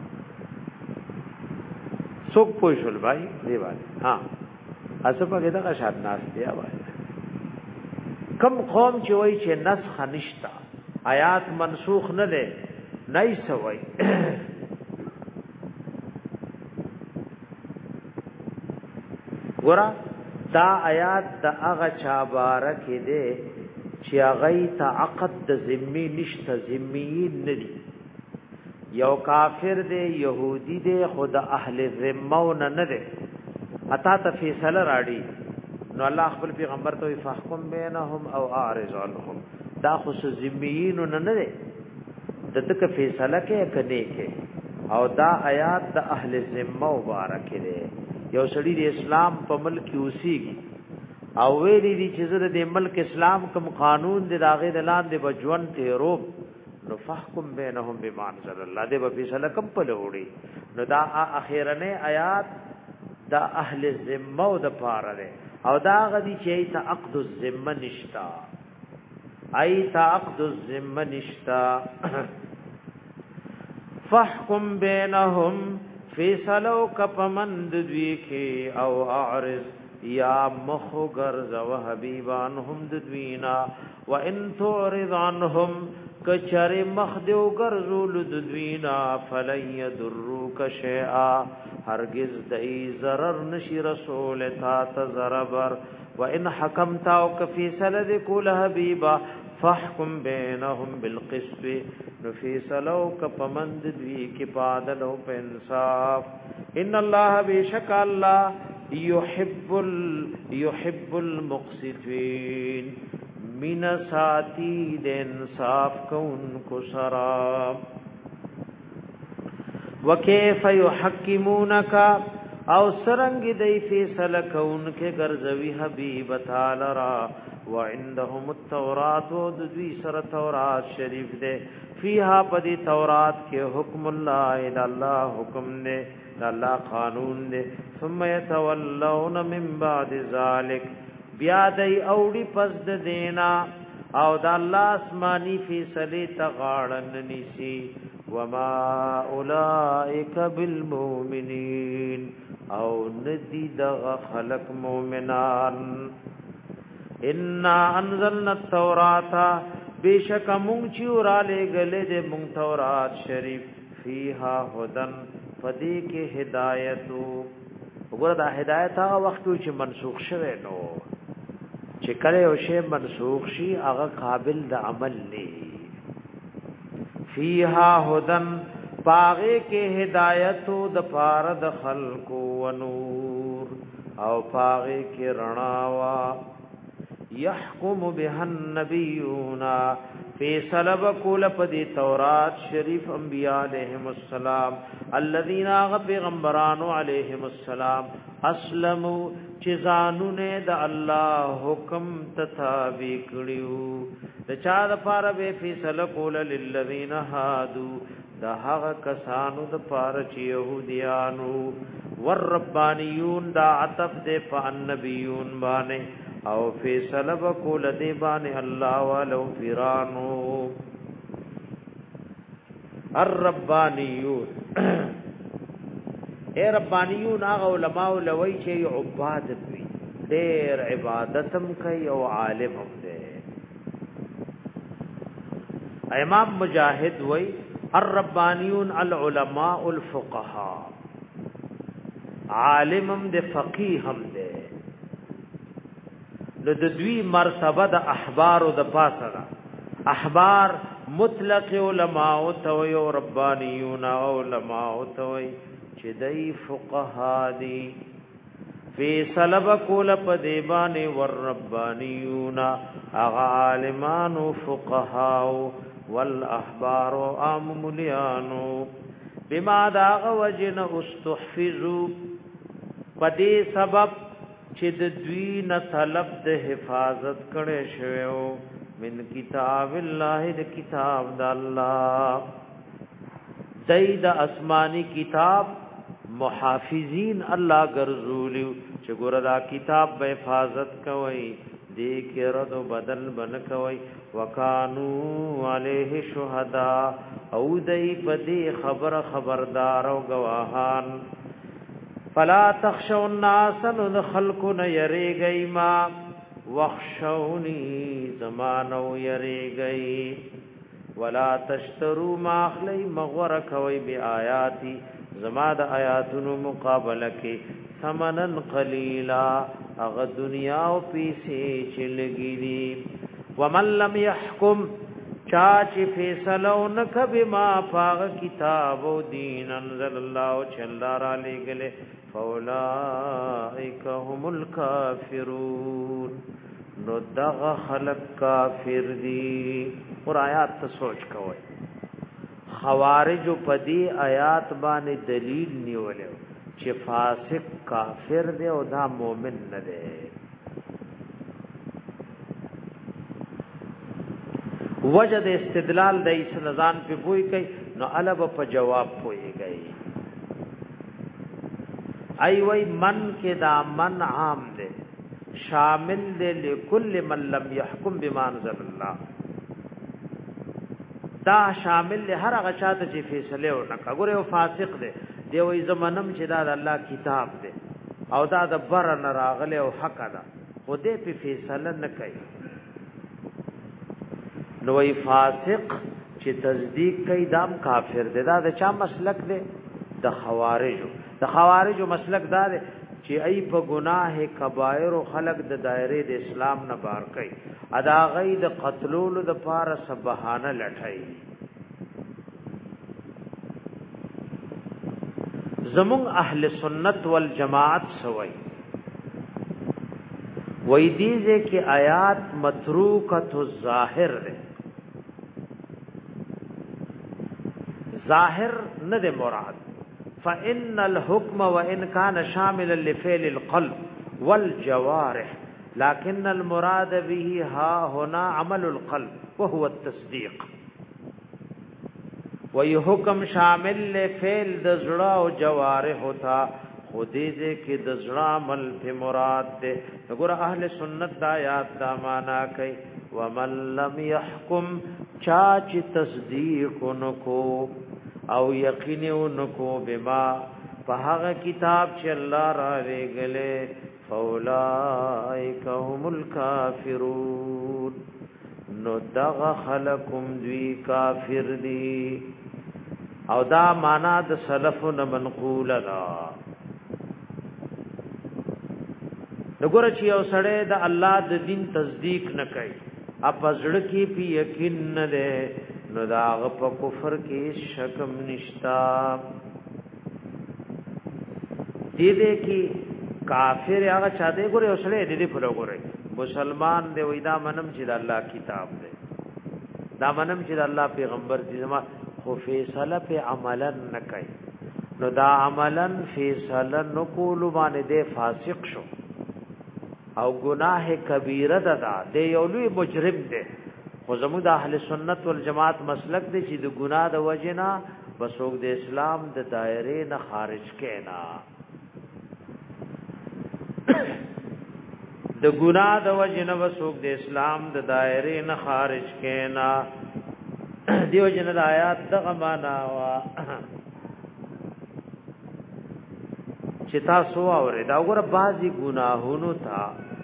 څوک پوښول بھائی دی باندې ها اسه په دغه شاد ناس دی وای کم قوم چې وای چې نسخ نشتا آیات منسوخ نه ده نه سوي ګور دا آیات د هغه چا بارک دی چې هغه ته عقد د ذمي نشته ذمي نه دي یو کافر دی يهودي دی خود اهل ذمه نه نه اتا ته فیصله راړي نو الله خپل پیغمبر ته فحکم بینهم او اعرض عنهم دا خص ذمیین نه نه دته کې فیصله کې کني کې او دا آیات د اهل ذمه مبارک دی یو سړی د اسلام په ملک اوسېږي او ویلي دي چې زه د ملک اسلام کوم قانون دی داغه دلان دی بجون ته روب نو فحکم بینهم بما انزل الله دې په فیصله کوم په لوري نو دا اخیرنه آیات دا اهل ذمه او د پاره ده او دا غدي چې ته عقد الذمه نشتا ایت عقد الذمه نشتا فحکم بینهم فیصلو کپمند دوی کی او اعرض یا مخو گرز و حبیبانهم دوینا و ان تعرض عنهم کچر مخدو گرزول دوینا فلن یدروک شیئا هرگز دئی ضرر نشی رسول تا تزربر و ان حکمتا او کفیصل دکول حبیبا فحکم بینهم بالقسط نفیصلو کپمند دوی کی پادلو پہ انصاف ان اللہ بیشک اللہ یحب ال یحب المقسطین من ساتی د انصاف کون کو سرا وکيف يحكمونك او سرنگ دی فیصله کون کے گرزوی حبیب تعالی را وعندهم التوراۃ و دوی سر تورات شریف دے فیها پدی تورات کے حکم اللہ الا اللہ حکم دے اللہ قانون دے ثم يتولون من بعد ذلك بیا دی اوڑی پس د دینا او د الله آسمانی فیصله تغاړن نسی وما اولئک بالمؤمنین او ندی دغ خلق مؤمنان انا انزلنا التوراۃ بیشک مونږ چې وراله غلې د مونږ تورات شریف فیها هدن فدی کې هدایت وګوره دا هدایت هغه وخت چې منسوخ شوه نو چې کله یو شی منسوخ شي هغه قابل د عمل نه فیها هدن باغه کې هدایت د پار د خلق و نور او باغه کې رڼا وا يحكم بها النبيون في سلب کول پدی تورات شریف انبیاء علیہم السلام الذين پیغمبران علیہم السلام اسلموا چزانون د الله حکم تتابع کړیو د چا د پاره به فیصله کول للذین هادو د هغه کسانو د پاره چې يهوديانو والربانيون دا عطف د فنبيون باندې او فیصله وکول دی باندې الله والو فرانو الربانیون اے ربانیون هغه علماء لوی چې عباد وي ډېر عبادتم کوي او عالم هم دي امام مجاهد وی الربانیون العلماء الفقهاء عالم هم دي فقيه هم دي نو د دوی مرتبه د احبار او د پاسره احبار مطلق علماء او توي او ربانيون علماء او توي چې دای فقها دي فی سلب کول په دیبانه ور ربانيون اغا عالمان او فقها والاحبار او عاملیان بما دا وجن استحفظوا پدې سبب چې د دوی نه طلب د حفاظت کړي شوی من کتاب الله د کتاب د الله دای د آسمانی کتاب محافظین الله ګرځولیو چې ګوره دا کتاب به حفاظت کوي دې کې رد بدل بن کوي وکانو علیه شهدا او دای په دې خبر خبردار او گواهان فلا تخشوا الناس ان خلقنا يريغي ما وخشوني زمانو يريغي ولا تشتروا ما اخلي مغور کوي بیااتی زما د آیاتونو مقابله کې ثمنن قليلا اغه دنیا او پیسې چلګي دي ومن لم يحكم چاچ فیصلو نکب ما فاغ کتاب و دین انزل اللہ چلدار علی گلے فاولائک هم الکافرون نو دغ خلق کافر دی اور آیات تا سوچ کوئی خوارج پدی آیات بان دلیل نیولیو چه فاسق کافر دے او دا مومن ندے وجد استدلال د ایس نزان په پوي کوي نو الب په جواب پوي گئی ای وای من کې دا من عام ده شامل ده لكل من لم يحكم بما انزل الله دا شامل له هر هغه چاته چې فیصله ورنکړه ګوره یو فاسق ده دی وای زمانم چې دا د الله کتاب ده او دا د بر نه راغله او حق ده خو دې په فیصله نه کوي نوې فاسق چې تصدیق کوي دام کافر دی دا د چا مسلک دی د خوارجو د خوارجو مسلک دا دی چې ای په گناه کبایر او خلق د دایره د اسلام نه بار کوي ادا غي د قتلولو د پاره سبحانه لټای زمون اهل سنت والجماعت سوي وې دیږي کې آیات متروکه الظاهر ده ظاهر نه ده مراد فان الحكم وان كان شاملا لفعل القلب والجوارح لكن المراد به ها هنا عمل القلب وهو التصديق ويحكم شامل لفعل د زړه او جوارح ہوتا خودی دې کې د زړه عمل په مراد ده وګوره اهل سنت دا آیات دا معنا کوي ومن لم يحكم چاچ تصدیق نکو او یقین نکو بما په هغه کتاب چې الله را لېږلې فاولائک هم الکافرون نو دغ خلقم دوی کافر دی او دا معنا د سلفنا منقول لا وګوره چې یو سړی د الله د دین تصدیق نه کوي اپزړ کې پی یقین نه ده نو دا په کفر کې شکم نشتا دې دې کې کافر هغه چا دې ګوره یو سړی دې په وګوره مسلمان دې وې دا منم چې د الله کتاب دې دا منم چې د الله پیغمبر دې زما خو فیصله په عملا نه کوي نو دا عملا فیصله نو کول باندې دې فاسق شو او گناہ کبیره ده دا د یو لوی مجرم ده خو زموږ د اهل سنت والجماعت مسلک دی چې د ګناه د وجنا بسوګ د اسلام د دایره نه خارج کینا د ګناه د وجنا بسوګ د اسلام د دایره نه خارج کینا دیو جن د آیات دغه معنا وا چې تاسو اورئ دا وګوره بعضی ګناهونو ته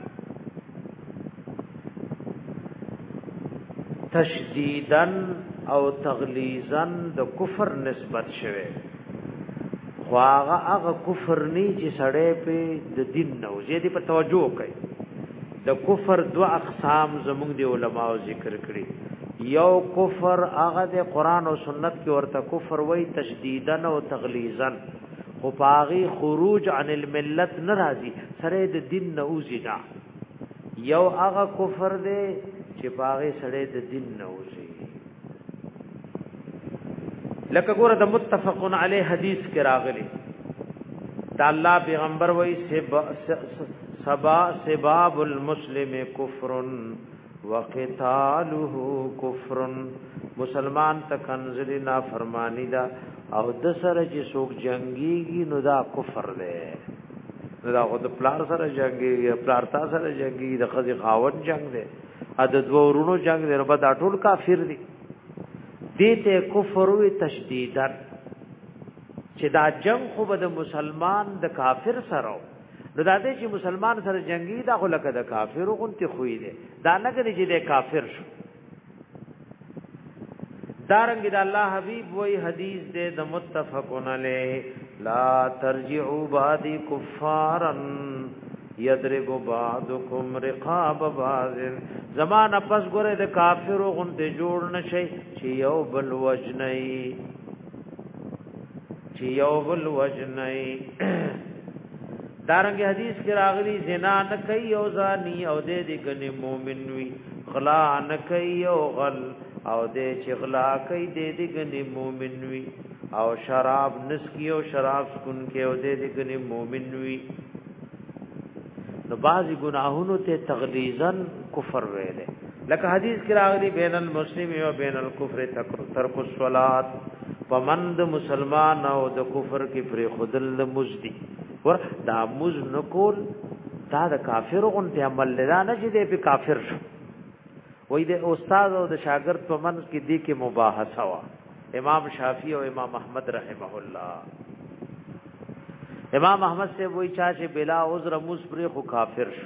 تشدیدن او تغلیظن د کفر نسبت شوه خو هغه هغه کفر نه چې سړی په د دین نو زیاتې په توجه کوي د کفر دو اقسام زموږ دی علماو ذکر کړی یو کفر هغه د قران او سنت کې ورته کفر وای تشدیدن او تغلیظن خو پاغي خروج عن الملت ناراضي سره د دین نوځي دا یو هغه کفر دی چې پاغي سره د دین نوځي لکه ګوره د متفقن علی حدیث کې راغلی دا الله پیغمبر وای سبا سباب المسلم کفر وقتاله کفر مسلمان تکنزلی نافرمانی دا او د سره چې څوک جنگيږي نو دا کفر دی نو دا خو د پلار سره جنگيږي پلار تا سره جنگيږي د خځې خاوند جنگ دی ا د دوه ورونو جنگ دی نو دا ټول کافر دي دته کفر وی تشدیدا چې دا جنگ خو به د مسلمان د کافر سره نو دا دې چې مسلمان سره جنگي دا خو لکه د کافر غونتی خوې دي دا نه کوي چې د کافر شو دارنګ د الله حبيب وای حدیث دې د متفقن علیه لا ترجعوا بعد کفارا یضرب بعضکم رقاب بعض زمانہ پس ګره د کافر غونته جوړ نشي چې یو بل وجنای چې یو بل وجنای دارنګ حدیث کې راغلی زنا نه کوي او زانی او دې دې کني مؤمن وي خلا نه کوي او غل او دې چغلا کوي دې دې کني مؤمن وي او شراب نسکی او شراب سکون کې او دې دې کني مؤمن وي نو بعضی گناهونو ته تغلیظن کفر ویلې لکه حدیث کې راغلی بین المسلم او بین الکفر ترک الصلات پمند مسلمان او د کفر کې پر خودل مزدي ور دا مز نکول دا د کافر غونته عمل نه نه چې دې په کافر شو وې د استاد او د شاګرد په منځ کې دې کې مباحثه وا امام شافعی او امام احمد رحمه الله امام احمد سے وہی چاچے بلا عذر مصبر خو کافر شو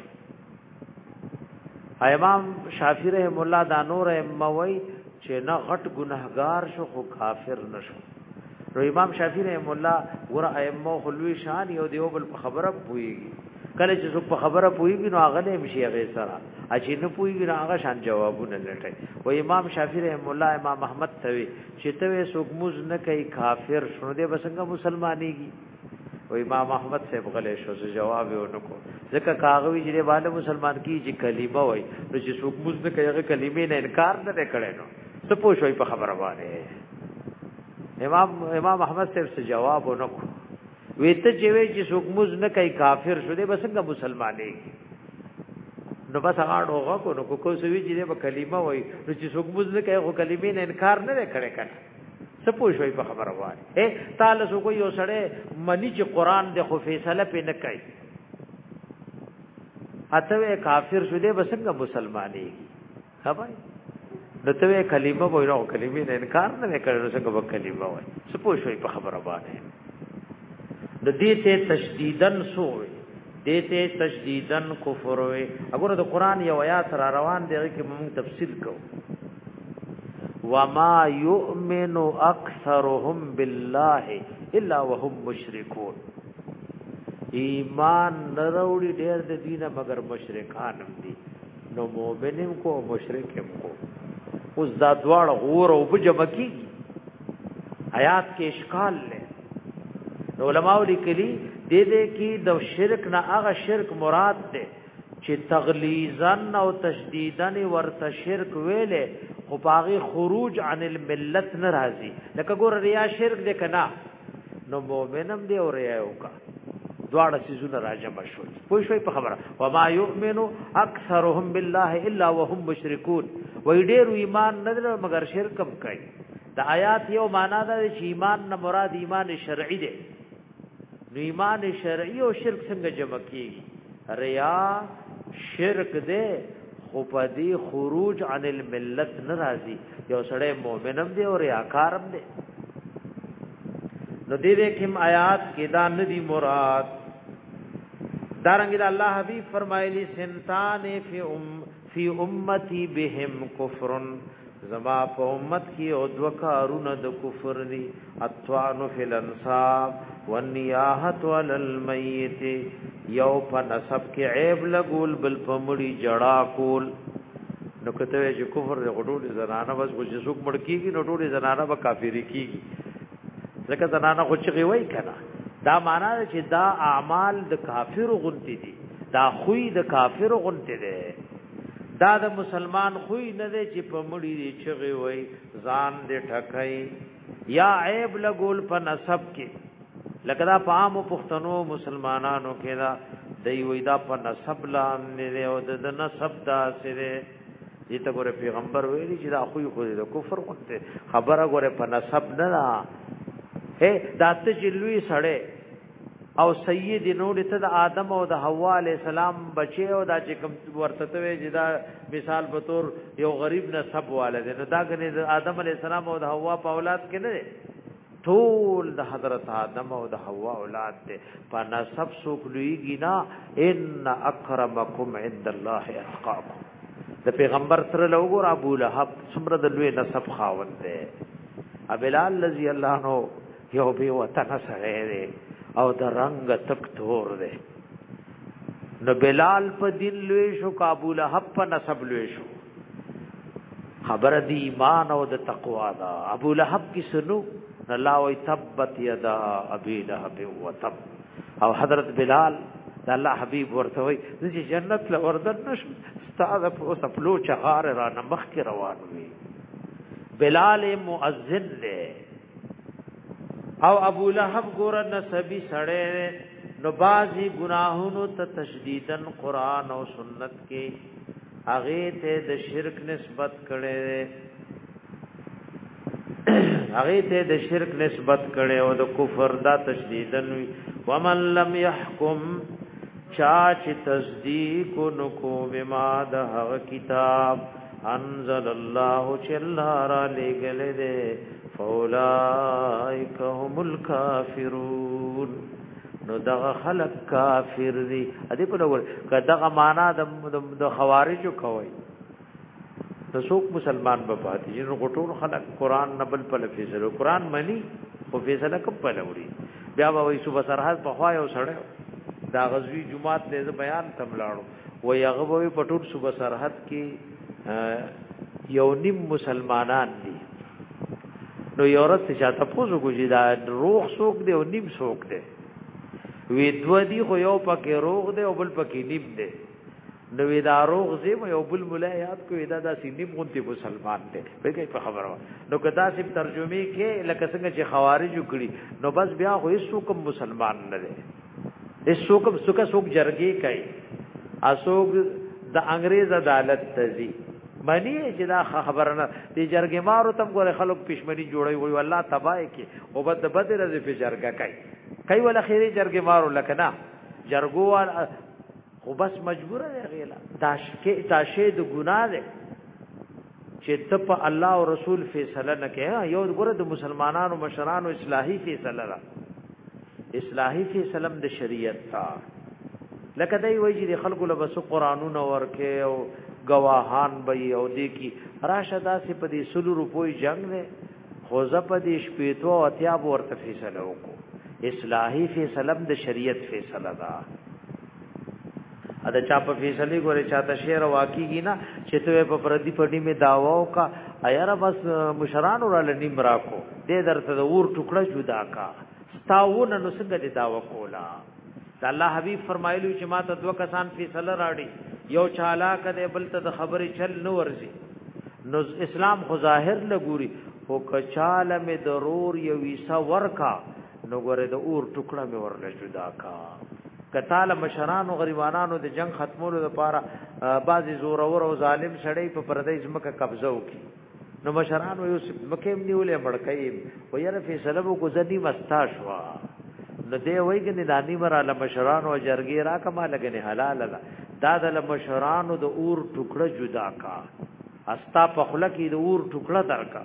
امام شافعی رحم الله دا نور موي چې نه غټ ګناهګار شو خو کافر نشو نو امام شافعی رحم الله ور ائمه خلوی شان یو دیو بل خبره پويږي کله چې څوک په خبره پويږي نو هغه نه مشي هغه سره اچې نه پويږي نو هغه شان جوابونه لټي و امام شافعی رحم الله امام احمد ته چې ته څوک موز نه کوي کافر شونه دې بسنګ مسلمانېږي و امام احمد سے بغلې شو جواب ورنکو ځکه کاغوي چې باندې مسلمان کی چې کلمه وای نو چې څوک موږ نه کوي کلمې نه انکار نه کړي نو څه پوښوي په خبره باندې امام امام احمد سے جواب ورنکو ویته چې وی چې څوک موږ نه کوي کافر شو دې بسنګ مسلمانې نو بس هغه هغه کو نو کو سوي چې به کلمه وای نو چې څوک موږ نه کوي کلمې نه انکار نه کړي کړي سپوږی په خبره وای اے تعالی سو کو یو سړی منی چې قران د خو فیصله په نه کوي اته کافر شو دې بسنګ مسلمانې ها بھائی نو ته کلمه وای نو کلمه نه انکار نه کړو څنګه به کلمه وای څه پوه شوي په خبره باندې د دې ته تشدیدن سوې دې ته تشدیدن کفر وي وګوره د قران یو آیات را روان دی چې موږ تفصیل کوو وما يؤمن اكثرهم بالله الا وهم مشركون ایمان نروړي ډېر د دینه مگر مشرکان هم دي نو مؤمنم کو مشرکم کو اوس دا دواړه غور او بجمکی آیات کې اشکال لې علماء لیکلي دې دې کې د شرک نه هغه شرک مراد ده چې تغلیظن او تشدیدن ورته شرک ویلې خو باغی خروج عن الملت ناراضي لکه ګور ریا شرک دې کنا نو مؤمنم دې او ریا وکا دواړه سيزونه راجمع شول پوه شوي په خبره وما يؤمن اكثرهم بالله الا وهم مشركون وای ډېر ایمان نه لري مگر شرک هم کوي د آیات یو معنا ده چې ایمان نه مراد ایمان شرعي دی نو ایمان شرعي او شرک څنګه جمع کیږي ریا شرک دی خو په دې خروج عن الملت ناراضي یو سړی مؤمن هم دی او ریاکار هم دی نو دې دې کوم آیات کې دا ندي مراد دارنګ الله حبيب فرمایلی سنتان فی ام فی امتی بهم کفر زما په امت کې او دو کارونه د کفر دي اطعن فی الانصاب والنیاحه علی المیت یو په نسب کې عیب لګول بل په مړی جړا کول نو کته چې کفر د غډول زنانه بس چې څوک مړ کیږي نو ټول زنانه به کافری کیږي ځکه زنانه خو چې وای کنه دا معنا چې دا اعمال د کافر غنتی دي دا خوې د کافر غنتی دي دا د مسلمان خوې نه دی چې په مړی دی چغي وای ځان دې ټکای یا عیب لګول په نسب کې لکه دا په عام پښتنو مسلمانانو کې دا دی وای دا په نسب لاندې او د نسب دا سره دې ته ګوره پیغمبر ویلي چې دا خوې خو د کفر غنته خبره ګوره په نسب نه دا اے داته جلوی سړې او سید نو ته د آدم او د حوا علی السلام بچي او دا چې کوم ورته وي چې دا مثال به تور یو غریب نسب والده نو دا غني د آدم علی السلام او د حوا په اولاد کې نه ټول د حضرت آدم او د حوا اولاد دي په نسب څوک لویږي نه ان اکرمکم عند الله اتقاکم د پیغمبر سره لوګور ابو لهب څومره د لوی نسب خاوند دی ابلال رضی الله عنه یو به وطن سره دی او د رنگ تک تور دی نو بلال په دین لوی شو ابو لهب په نسب لوی شو خبر دی ایمان او د تقوا دا ابو لهب کی سنو الله وی تبت یدا ابي لهب وتب او حضرت بلال د الله حبيب ورته وی چې جنت له وردن نشم استاد په سپلو چغار را نمخ کی روان وی بلال مؤذن دی او ابو لهب ګور نسبی سړی نو بازي گناهونو ته تشدیدن قران او سنت کې هغه ته د شرک نسبت کړي هغه ته د شرک نسبت کړي او د کفر دا تشدیدن ومن لم يحكم چا چې تصدیق نکو بما د هغه کتاب انزل الله چلا را لګل دے فاولائک هم الکافرون نو دغه خلق کافر دي ادي په لور کداغه معنا د خوارجو کوي ته څوک مسلمان به پاتې نو ټول خلق قران نبل په فیصله قران مني او فیصله کوم په لوري بیا به وي صبح سرحد په خوا یو سړی دا غزوی جمعات ته بیان تملاړو و یغه به په ټول صبح سرحد کې یو نیم مسلمانان دي نو یو ورځ چې تاسو پوښتنه کوئ دا روح څوک دی او نیم څوک دی وی دو دی خو یو پکې روح دی او بل پکې نیم دی نو وی دا روح زم یو بل مولا یاد کوي دا د سینې غونتی مسلمان دی به کوي په خبره نو کدا سیم ترجمه کې لکه څنګه چې خوارج کړي نو بس بیا خو هیڅ کوم مسلمان نه دی هیڅ کوم څوک څوک جرګي کوي اسوک د انګريز عدالت تزي منی چې دا خبره نه دی جرګې مارو تم ګوره خلک پښمنی جوړي وي والله تبای کې او بد بد رزي په جرګه کوي کوي ول اخیری جرګې مارو لکنا جرګو خو بس مجبور دی غیلا داش کې تاشه د ګناه ده چې ته په الله او رسول فیصله نه کې یو ګره د مسلمانانو مشرانو اصلاحي فیصله را اصلاحي فیصله د شریعت تا لکه دای وایي چې خلکو له بس قرانونه ورکه او گواهان به او دې کی راشدا سي په دې سلو روپوي جنگ نه خوزه په دې شپېتو او اتیا ورته فیصله وکړو اصلاحي فیصله د شریعت فیصله ده ادا چا په فیصله ګوره چاته شعر واقعي نه چې ته په پردي پټي می داواو کا ایره بس مشران ور لنیم راکو دې درته د اور ټوکړه جدا کا ستاونه نو څنګه دې داوا کولا د الله حبيب فرمایلو چې ما ته دوه کسان فیصله راړي یو چالا کده بل ته د خبرې چل نو ورزي نو اسلام خو ظاهر لګوري او کچاله می ضرور یو ویسا ورکا نو ګوره د اور ټوکړه می ورل جدا کا کتاله مشرانو غریبانو د جنگ ختمولو لپاره بعضی زور او ظالم شړې په پردیس مکه قبضه وکي نو مشرانو یو مکه نیولې مړکې و یره فیصله کو ځدی مستا شوا نو دی وایي د دانی مراله مشرانو جرګی را کما لګنه حلال لا دا د مشرانو د اور ټوکړه جدا کا استا په خله کې د اور ټوکړه درکا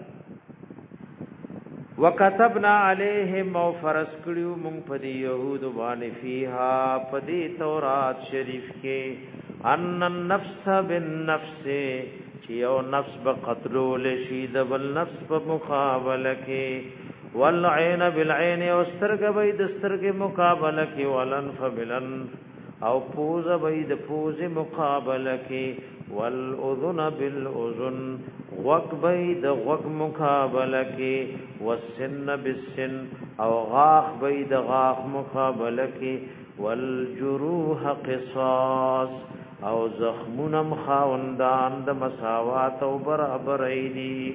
وکتبنا علیہم او فرض کړیو مونږ په دې يهود باندې فیها په دې تورات شریف کې ان النفس بالنفس چې یو نفس به قتل شي د بل نفس په مقابله کې والعين بالعين او سترګ به د سترګ مقابله کې ولنف بالانف او پوز به د پوز مقابله کې والاذن بالاذن غوږ به د غوږ مقابله کې والسن بالسن او غاخ به د غاخ مقابله کې والجروح قصاص او زخمونم خاوندان د مساوات او برابر ایدی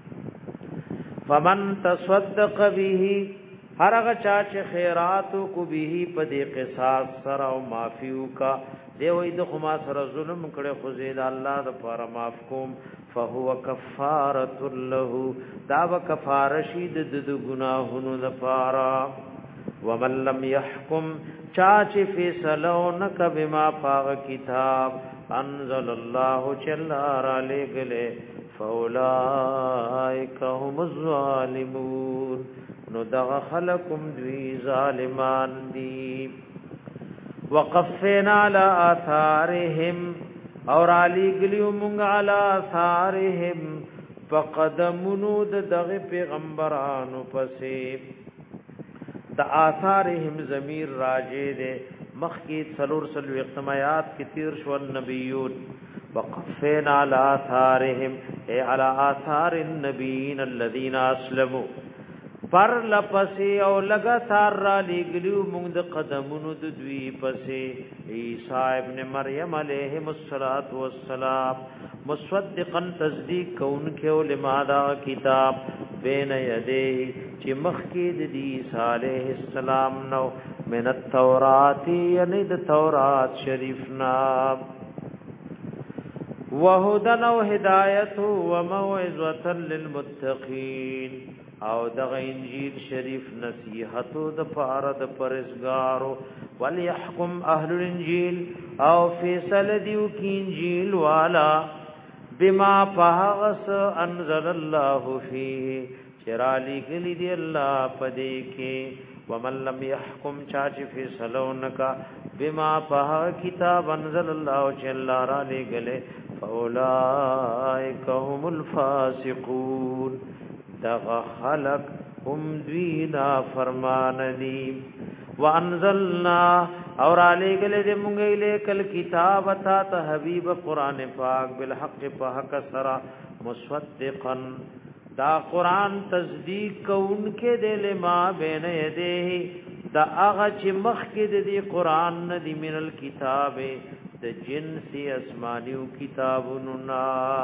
فمن تصدق به هرغه چا چې خیرات کو به په دې قصاص سره او معفو کا دی وې د خما سره ظلم کړي خو زید الله د پر معاف کوم فهو کفاره له دا وکفاره شید د ګناهونو لپاره ومن لم يحكم چا چې فیصله نک بما پاغ کتاب انزل الله جل علیه فاولائک هم الظالمون نو دغه خلقم دوی ظالمان دي وقفنا على آثارهم اور علی گلیو مونږ علی آثارهم فقدمونو د دغه پیغمبرانو پسې د آثارهم ضمیر راجع ده مخکی څلور څلور اختمایات کې تیر شو نبیون وقفنا على آثارهم اي على آثار النبيين الذين اسلموا پر لپسی او لگاتار را لګلیو موږ د قدمونو د دوی پسې عیسی ابن مریم علیه الصلاۃ والسلام مصدقا تصدیق کونکه او لماذا کتاب بین یدیه چې مخکې د عیسی علیه السلام نو من التورات یعنی د تورات شریفنا وهدى وهدایت وموعظه للمتقین او دغه انجیل شریف نصیحتو د پاره د پرزګارو وليحكم اهل الانجیل او فیصله دیو کی انجیل والا بما فهغس انزل الله فيه چرالی گلی دی الله پدې کې ومن لم يحكم چاچ فیصلو نکا بما فه کتاب انزل الله جل را لګله فاولائک هم الفاسقون دغه خلق هم دینا فرمان دی وانزلنا اور علی گله دې مونږه لیکل کتاب تا ته حبیب قران پاک بالحق په حق سرا مصدقا دا قران تصدیق کوونکې دې لما بین یده دا هغه چې مخکې دې قران ندی من الكتاب د جنسی اسمانیو کتابونو نا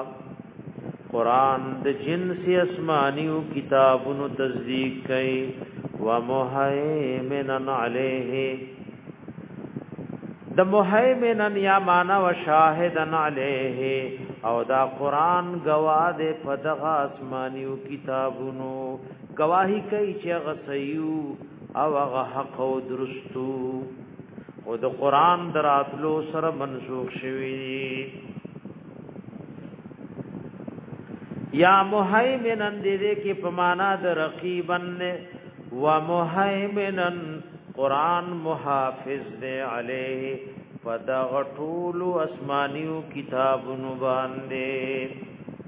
قرآن د جنس اسمانیو کتابونو تصدیق کئی ومحیمنن علیہ د محیمنن یا مانا و شاہدن علیہ او دا قرآن گواه دے پدغ اسمانیو کتابونو گواہی کئی چه غسیو او غ حق و درستو او د قرآن دراتلو سر منسوخ شوی یا مهیمنن دې کې په معنا د رقیبن و مهیمنن قران محافظ دې علیه فدغټول اسمانیو کتابونو باندې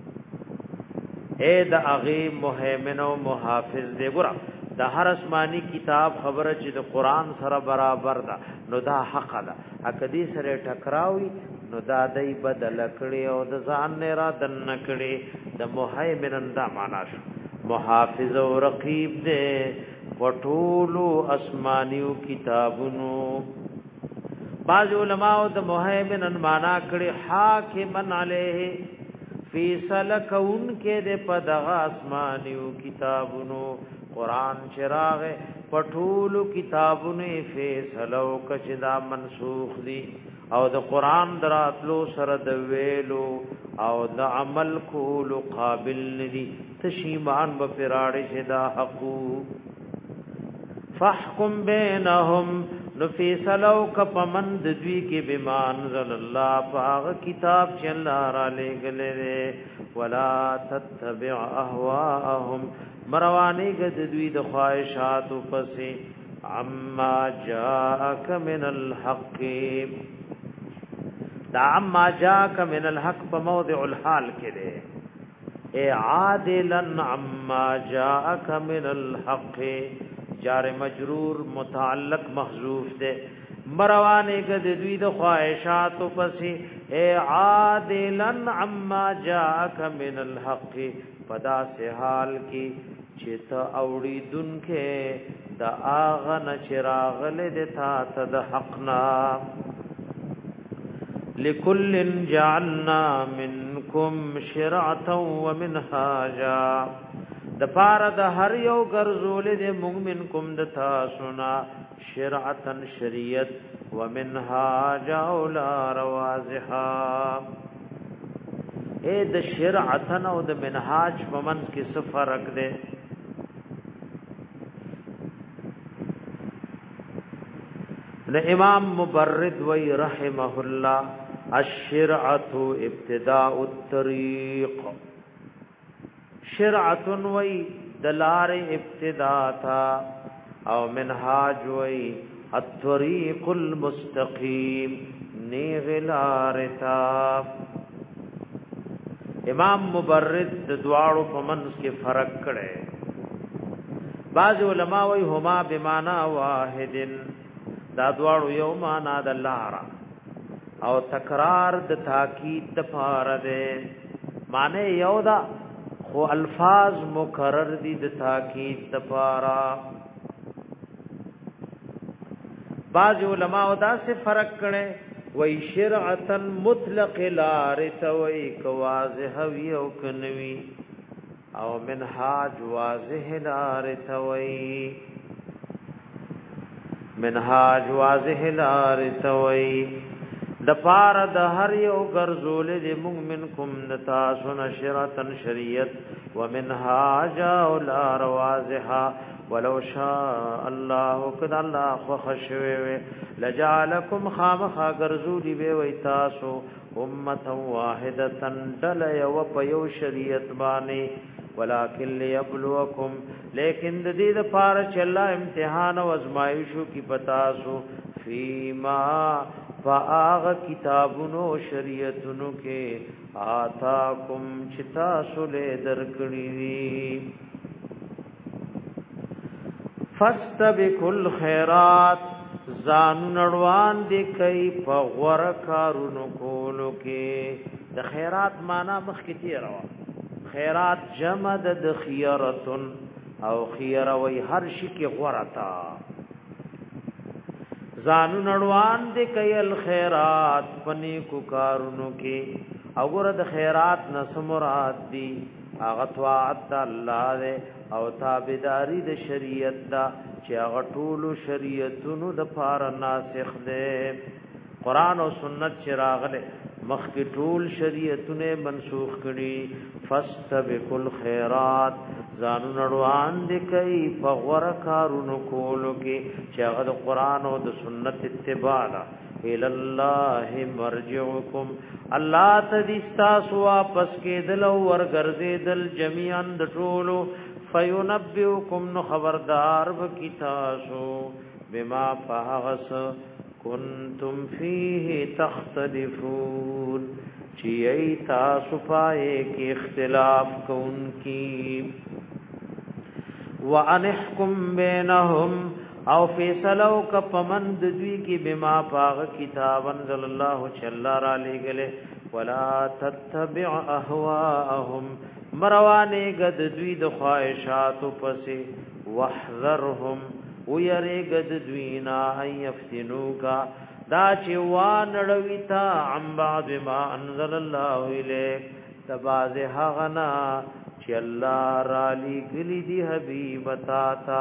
اے د اغه مهیمن او محافظ دې ګور د هر اسماني کتاب خبره چې د قران سره برابر ده نو دا حق ده اکدي سره ټکراوي نو دا دای بدل کړي او د ځان نه را دن کړي د مهیمن دا معنا شو محافظ او رقیب دې وټولو اسمانیو کتابونو بعض علماء د مهیمن معنا کړي حاکمن علیه فیصله کون کې د پدغه اسمانیو کتابونو قران چراغ پټولو کتابونه فیصله کچدا منسوخ دي او د قران دراتلو سره د ویلو او د عمل کولو قابل ندي تشیمان به پراړې شدا حقو فاحكم بينهم نفیصلو کپمند دوی کې بیمان زل الله پاغ کتاب چې الله را لګلې ولا تتبع اهواهم مروانی گد دوی د خواہشات پسې عما جاءك من الحق دا عما جاءك من الحق په موضع الحال کې ده اے عادلا عما جاءك من الحق جار مجرور متعلق محذوف ده مروانی گد دوی د خواہشات پسې اے عادلا عما جاءك من الحق پدا سے حال کی چتا اوڑی دن کے دا آغن چراغل دتا تد حقنا لکل جعلنا منکم شرعتا ومنهاجا دا پار دا هر یو گرزول دے منکم دتا سنا شرعتا شریعت ومنهاجا اولا روازحا اے د شرعتن او د منهاج په منځ کې څه فرق دی د امام مبرد وی رحمه الله الشرعه ابتداء الطريق شرعه وی دلار ابتداء تھا او منهاج وی الطريق المستقيم نیغلارتا امام مبرد د دواړو په منځ کې فرق کړي بعض علما وایي هما بمانا واحد دا دواړو یو معنا د لار او تکرار د تاکید د فار ده معنی یو دا خو الفاظ مکرر دي د تاکید د فارا بعض علما دا سے فرق کړي وی شرعتا مطلق لارت وی کوازح وی او کنوی او منهاج واضح لارت وی منهاج واضح لارت وی د پار د هر یو ګرځول د مومنکم نتا سن شرعتا شریعت ومنهاج او لار واضحه ولو شاء الله قد الله خشوي لجعلكم خامخا غرزولي به ويتاسو امه واحده دل يو پيو شريعت باني ولكن ليبلوكم لیکن د دې د پاره چې الله امتحان او ازمایښو کی پتاسو فيما فاغ کتابونو شریعتونو کې آتاکم چتا سولې درکړي فاستبقوا الخيرات زان نړوان دي کوي په غور کارونو کولو کې د خیرات معنا مخکې تیروا خیرات جمع د خيرتن او خير وي هر شي کې غورتا زان نړوان دي کوي الخيرات پني کو کارونو کې او ګور د خیرات نس مراد دي هغه طاعت الله له او تابعداري د شریعت دا چې هغه ټول شریعتونو د پار ناسخ دي قران او سنت چې راغله مخکې ټول شریعتونه منسوخ کړي فاستبقوا الخيرات زانو نړوان دي کوي په غوړه کارونو کولو کې چې هغه د قران او د سنت اتباع الى الله مرجعكم الله تدستاس واپس کېدل او ورګرځیدل جميعا د ټولو فینبئکم نو خبردار وکي تاسو بما فهغس کنتم فيه تختلفون چی ای تاسو پائے کی اختلاف کون کی وانحکم بینهم او فیصلو کا پمند دوی کی بما پاغ کتاب انزل اللہ چلا را لے گلے ولا تتبع اهواءهم مروانے گد دوی د خواہشات پسے واحذرهم ویری گد دوینا یفتنو کا دا چې وانړوي تا عن بعض ما انزل الله الیک تباز هغنا چې الله را لګلی دی حبیب تا تا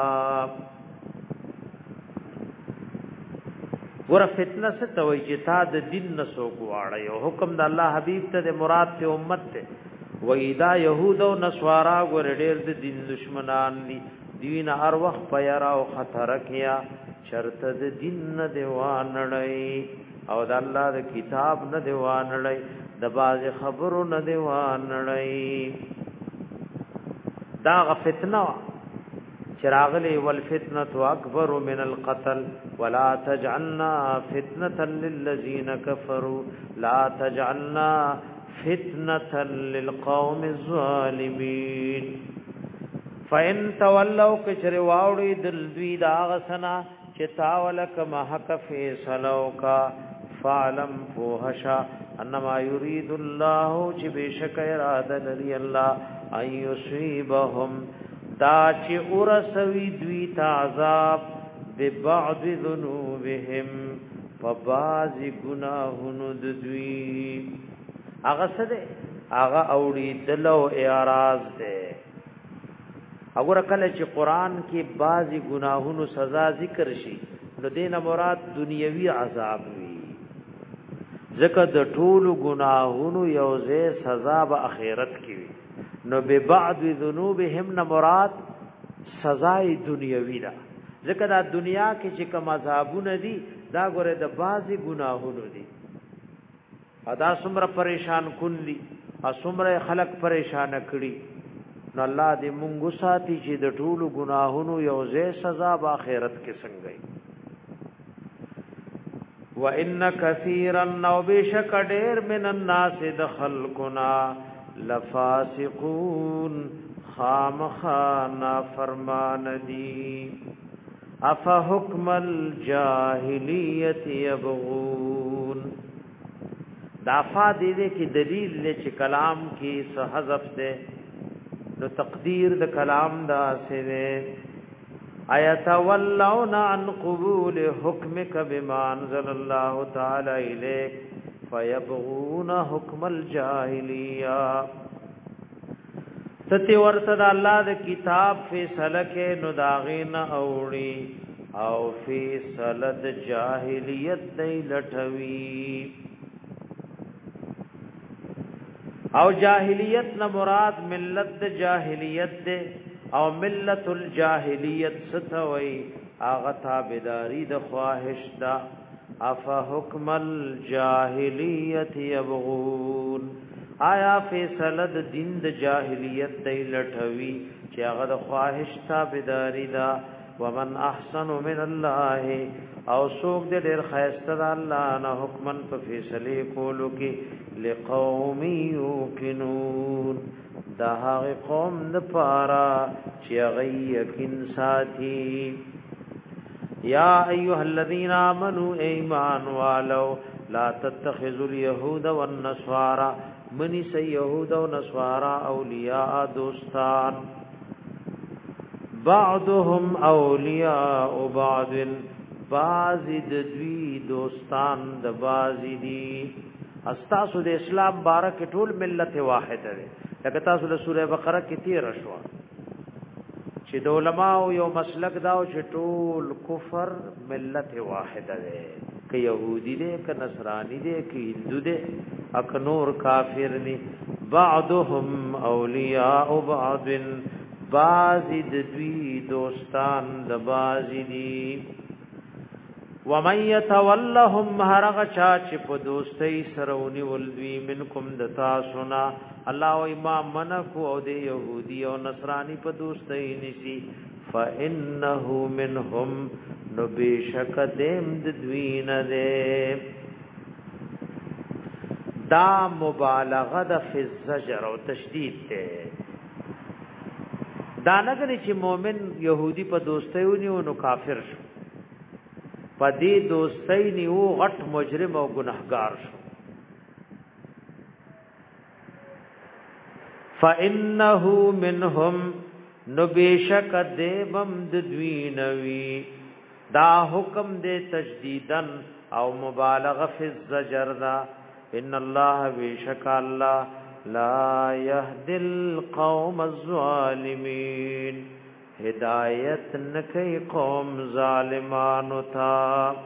ور فتنه ستوي چې تا د دین نسو غواړي او حکم د الله حبیب ته د مراد ته امت ته وېدا يهود او نصارا ګور ډېر د دین دشمنان دي دین هر وخت پیرا او خطر کیا شرط د دین نه دیوانړی او د الله د کتاب نه دیوانړی د باز خبرو نه دیوانړی دا فتنه چراغلی والفتنه اکبر من القتل ولا تجعلنا فتنه للذين كفروا لا تجعلنا فتنه للقوم الظالمين فإن تولوا كچر واوړي دل دوی دا غسنا چتاولک محق فیصلو کا فعلم فوحشا انما يريد الله چې بشک اراده لري الله ان يصيبهم دا چې ورسوي دوی ته عذاب ببعض ذنوبهم فبعض گناهونو د دوی هغه څه ده هغه اوړي دلو اعراض ده اگر کله چې قران کې بعضی گناهونو سزا ذکر شي نو دینه مراد دنیوي عذاب وي ځکه د ټولو گناهونو یوځه سزا به اخرت کې وي نو به بعض ذنوبهم نه مراد سزای دنیوي ده ځکه دا دنیا کې چې کوم عذابونه دي دا ګوره د بعضی گناهونو دي ادا څومره پریشان کون دي څومره خلق پریشان کړي نو الله دې مونږ ساتي چې د ټولو ګناهونو یو ځای سزا په آخرت کې څنګه وي وان كثيرا نو بشک ډېر من الناس دخلقنا لفاسقون خامخانا فرمان دي اف حکم الجاهلیت یبغون دا فادی دې کې دلیل دې چې کلام کې څه حذف ده نو تقدیر د کلام دا سره ایت ولون عن قبول حکمک بما انزل الله تعالی الیک فیبغون حکم الجاهلیه ستي ورته د الله د کتاب فیصله کې نو داغین اوړي او فیصله د جاهلیت دی لټوي او جاہلیت نہ مراد ملت جاہلیت دے او ملت الجاہلیت ستوي اغه تابعداري د خواهش دا اف حکم الجاہلیت یبغون آیا فیصله د دین د جاہلیت دی لټوي چې هغه د خواهش تابعداري دا ومن احسن من الله او سوق دې ډېر خیسته د الله نه حکمن په فیصله کولو کې لقوم یوقنون دا هغه قوم د پارا چې هغه یقین ساتي یا ایها الذین آمنوا ایمان والو لا تتخذوا اليهود والنصارى منی سی یهود و نصارى اولیاء دوستان بعضهم اولیاء بعض بعضی د دوی دوستان د بعضی دی استاسو د اسلام بارک ټول ملت واحد دی لکه تاسو د سوره بقره کې تیر شو چې د علماء یو مسلک دا او چې ټول کفر ملت واحد دی که يهودي دی که نصراني دی که هندو دی اک نور کافر ني بعضهم اولیاء بعض بعضی د دوی دوستان د بعضی دی ومن يتولهم هرغ چا چې په دوستۍ سرونی ولوي منکم دتا سنا الله او امام منکو او د يهودي او نصراني په دوستۍ نسی فانه منهم نو بشک دیم د دوین ده دا مبالغه د فی الزجر او تشدید ده دا نه چې مؤمن يهودي په دوستۍ ونیو نو کافر شو پدې دوستۍ نیو غټ مجرم او گناهګار شو فانه منهم نبشک دیبم ددوینوی دا حکم دے تجدیدن او مبالغه فی الزجر دا ان الله بشک الله لا يهدي القوم الظالمين هدایت نکي قوم ظالمانو تا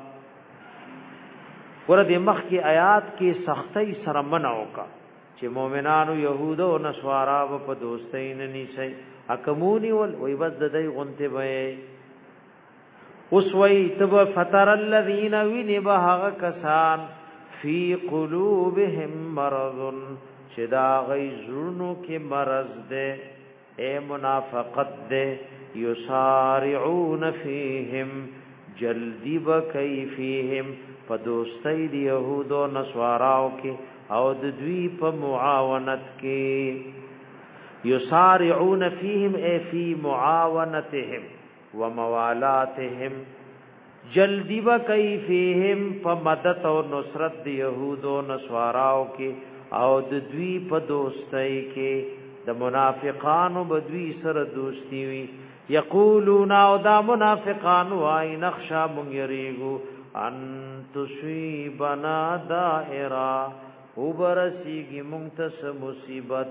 ورته مخ کی آیات کی سختي سره منعو کا چې مؤمنانو يهودو او نصارا په دوستۍ نه نيسي اکمونی ول وي بس دای غنته وي اوس وي تب فتر الذين وينبه کسان فی قلوبهم مرض شدا غیظونو کې مرض ده اے منافقت ده یسارعون فیهم جلدی بکی فیهم په دوستۍ د يهودو نصاراو کې او د دوی په معاونت کې یسارعون فیهم ای فی معاونتهم وموالاتهم جلدی بکی فیهم په مدد او نصرت د يهودو نصاراو کې او د دوی په دوستۍ کې د منافقانو بدوی سره دوستی وی یقولون او دا منافقان وای نخشا مون یریگو ان تصيبنا دائرا وبرسیږي مونږ ته مصیبت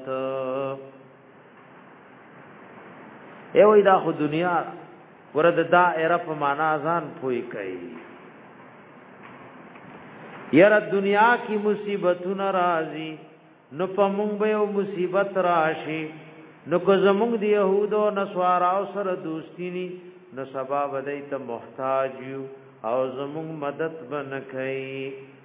ای وای دا خو دنیا ورته دائره په معنا ځان پوي کوي یره دنیا کی مصیبتونه راځي نو په مونږ به یو مصیبت راشي نو کو زمونږ د يهودو نصاراو سره دوستی ني نو سبب دای ته محتاج یو او زمونږ مدد بنکای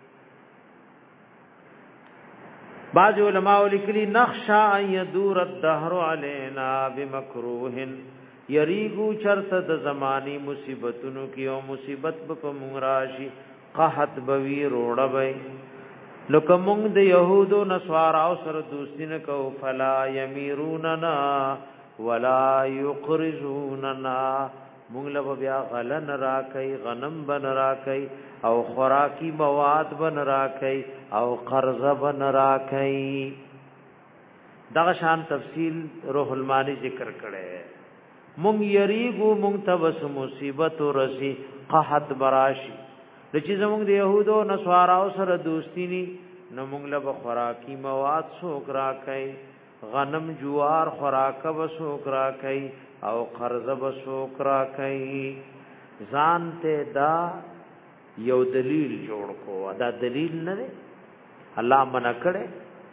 بعض علماء لیکلي نخشا ان يدور الدهر علينا بمكروه یریګو چرته د زماني مصیبتونو کې او مصیبت په مونږ راشي قحط بوي روړبای لکه مونږ د يهودو نصاراو سره دوستی نه کو فلا يميروننا ولا يقرزوننا مونږ له بیا غلن راکای غنم بن راکای او خوراکي مواد بن راکای او قرض بن راکای دا شان تفصیل روح المانی ذکر کړي مونږ یریګو مونږ ته وس مصیبت ورسی قحط براشي د چې زمونږ د يهودو نصاراو سره دوستی ني نو مونږ له خوراکي مواد څوک راکای غنم جوار خوراکه وسوک راکای او قرض وسوک راکای ځان ته دا یو دلیل جوړ کو دا دلیل نه دی الله منع کړي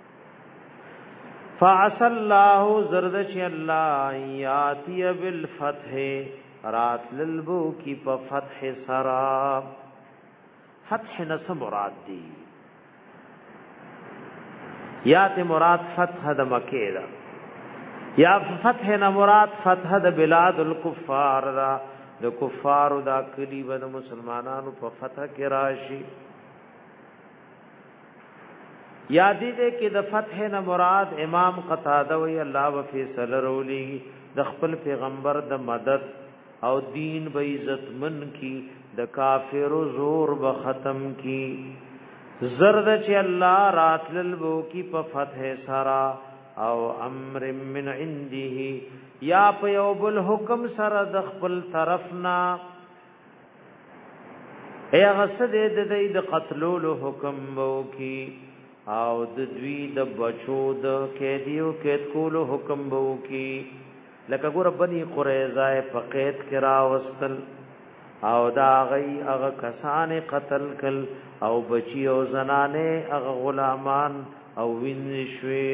فعسى الله زردش الله یاتی بالفتح رات للبو کی په فتح سرا فتح نس مراد دی یا ته مراد فتح د مکه دا یا فتح نه مراد فتح د بلاد الکفار دا د کفار دا کلی د مسلمانانو په فتح کې راشي یادی دې کې د فتح نه مراد امام قتاده وی الله و فیصل رولی د خپل پیغمبر د مدد او دین به عزت من کی د کافر زور به ختم کی زرد چې الله راتل بو کی په فتح سرا او امر من عنده یا په یو بل حکم سره د خپل طرفنا ای غسد د دې د قتلولو حکم بو کی او د دوی د بچو د کېدیو کېد کولو حکم بو کی لکه ګور بني قریظه په قید کرا وستل او دا غي هغه کسان قتل کل او بچي او زنانه هغه غلامان او وینشوي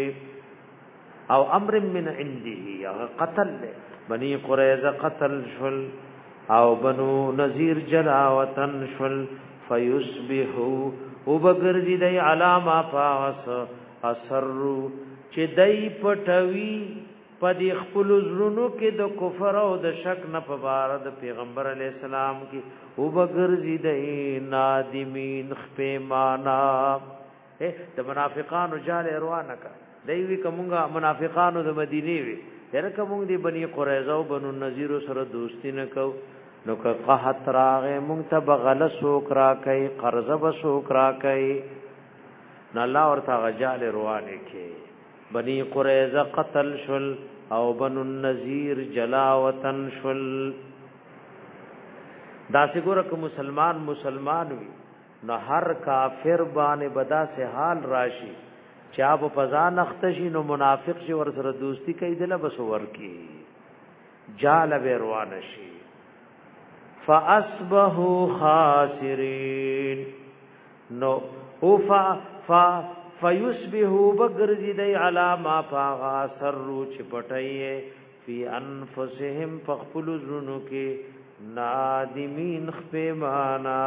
او امر من عنده هغه قتل بني قريظه قتل شل او بنو نذیر جلاوتن شل فیصبحوا وبغرزی دی علامه پاس اثروا چې دای پټوي پدې خپل زړونو کې د کفر او د شک نه په بار د پیغمبر علی السلام کې وبغرزی دی نادمین خپېمانا د منافقانو جال روانه کا دوی کومه منافقانو د مدینه وی هر کوم دی بنی قریظه او بنو نذیر سره دوستی نه کو نو که قحط راغه مونږ ته بغل سوک را کوي قرض به سوک را کوي نه الله ورته غجال روانه کې بنی قریظه قتل شل او بنو النذیر جلاوتن شل دا څنګه که مسلمان مسلمان وي نو هر کافر باندې بدا سے حال راشي چا په پزان اختشي نو منافق شي ور سره دوستی کوي دله بس ورکی جال به روان شي فاصبحوا خاسرين نو اوفا فا فیصبحوا بغرزدی علی ما فاغا سرو چپټایه فی انفسهم فخپل زنو کې نادمین خپېمانا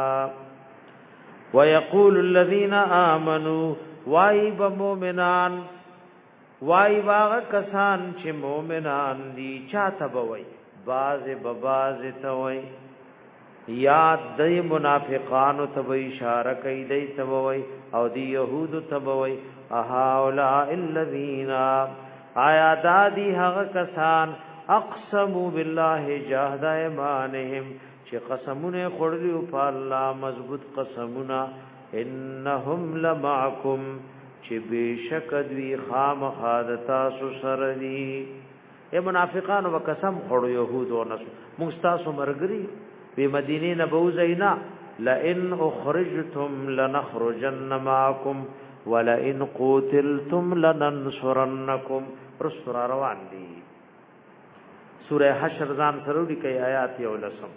ويقول الذين امنوا وای به مؤمنان وای باغ کسان چې مؤمنان دي چاته بوي باز به باز ته وای یاد د منافقانو ته به اشاره کوي دی ته وای او دی يهود ته وای اهاولا الذين آیا دادی هغه کسان اقسموا بالله جهد ایمانهم چې قسمونه خورلی په الله مضبوط قسمونه انهم لمعکم چې بشک دوی خامخادتا سره دي اے منافقان وقسم خړو يهود او نس مستاسو مرګري په مدینه نبوزینا لئن اخرجتم لنخرجن معكم ولئن قتلتم لننصرنكم رسول روان دي سوره حشر ځان سره دي کوي آیات یو لسم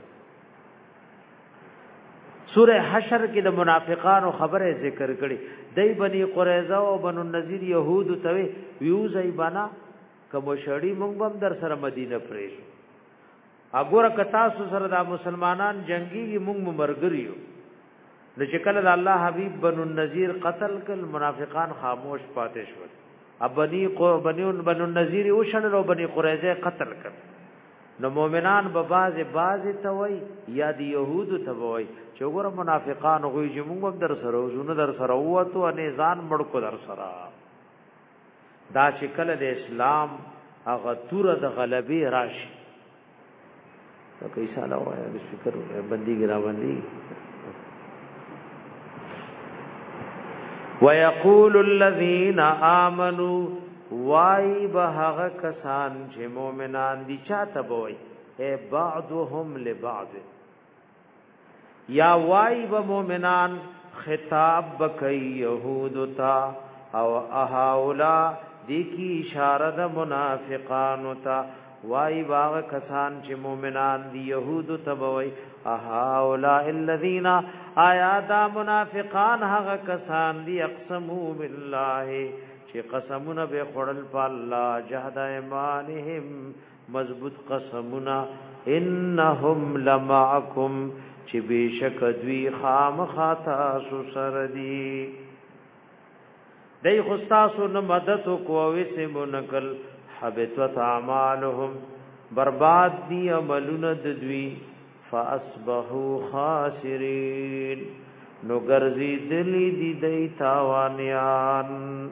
سوره حشر کې د منافقانو خبره ذکر کړي دای بنی قریظه او بنو النذیر يهود ته ویوزای بنا کوم شړی مونږ هم در سره مدینه پرېش اګوره کتا سره د مسلمانان جنگي مونږ مرګریو د شکل د الله حبيب بنو النذیر قتل کل منافقان خاموش پاتې شول اب بنی قو بنو بنو النذیر او شړل او بنی قریظه قتل کړ نو مؤمنان به باز باز ته وای یا دی يهود ته وای چې وګوره منافقان غوي چې موږ در سره وزونه در سره وته ان ځان مړ کو در سره دا چې کله د اسلام هغه تور د غلبي راشي تو کیسه لا وای د فکر بندي ګرا باندې ويقول الذين امنوا وای به هغه کسان چې مؤمنان دي چاته وای اے بعضهم لبعض یا وای به مؤمنان خطاب بکي يهود تا او اهاولا دي کی اشاره د منافقان تا وای باغ کسان چې مؤمنان دي يهود ته وای اهاولا الذين آیا دا منافقان هغه کسان دي اقسموا بالله چې قسمونه به خړل په الله جهاد ایمانهم مضبوط قسمونه انهم لمعکم چې بشک دوی خامخاتا سر دي دای خستاسو نه مدد کو وسه منکل حبطت اعمالهم برباد دي عملونه د دوی فاصبحوا خاسرين نو ګرځي دلی دي دای تاوانيان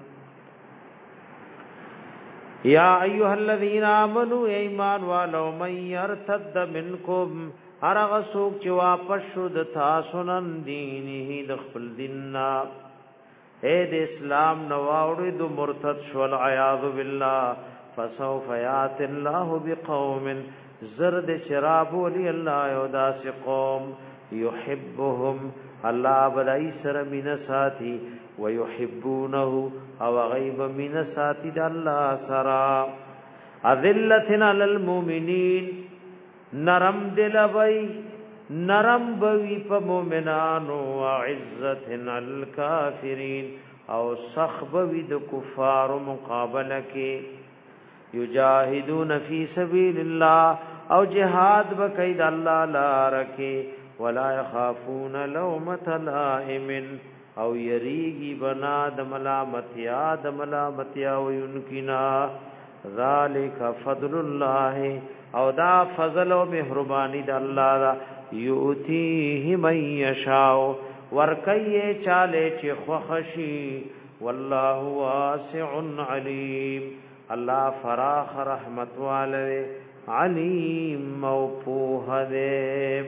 یا ایها الذین آمنوا ایمان والو من يرتد منکم ارغ سوق چې واپس شو د تاسو نن دینه د خپل دیننا اے د اسلام نواوړي د مرتد شو العیاذ بالله فسوف یات الله بقوم زرد شراب ولي الله یوداس قوم يحبهم الله بلای سر من ساتي ويحبونه او غيب من ساتي د الله سرا اذلتنا للمؤمنين نرم دلوي نرم بوي په مؤمنانو وعزتنا الكافرين او صخب وي د کفار مقابله کې یجاهدون فی سبیل الله او جهاد بکید الله لار کې ولا يخافون لومة لائم او یریږي بنا د ملامتیا د ملامتیا وینکنا ذالک فضل الله او دا فضل او مهربانی د الله دا یؤتیه من یشاء ورکیه چاله چې خوخشی والله واسع علیم الله فراخ رحمت والے علیم موفوه دے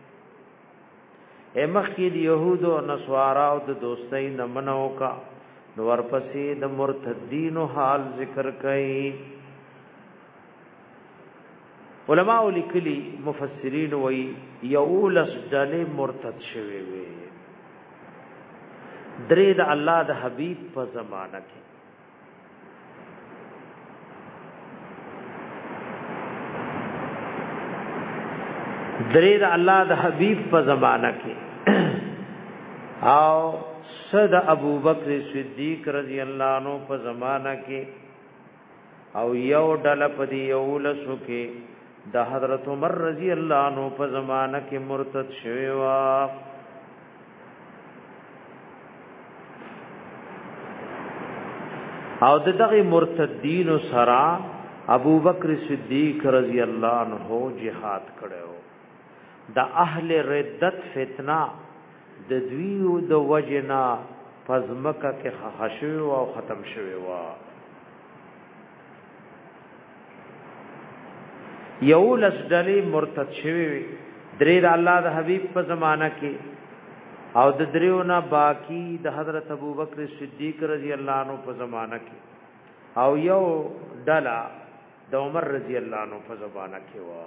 اے مخید یهود و نصارا او د دوستۍ نمنو کا نور پسې د مرتدین حال ذکر کړي علماء لیکلي مفسرین وای یولس ډلې مرتد شوي وي درې د الله د حبیب په زمانہ کې درې د الله د حبیب په زمانہ کې او صد ابو بکر صدیق رضی الله عنه په زمانہ کې او یو ډله په دی یولسو کې د حضرت عمر رضی الله عنه په زمانہ کې مرتد شوی وا او دغه مرتدین سره ابو بکر صدیق رضی الله عنه jihad کړو د اهل ردت فتنه د دویو د وجنا پزمکه کې خشوي او ختم شوی وا یو لس ډلې مرتد شوی درې د الله د حبیب په زمانہ کې او د دریو نه باقی د حضرت ابو بکر صدیق رضی الله عنه په زمانہ کې او یو ډلا د عمر رضی الله عنه په زمانہ کې وا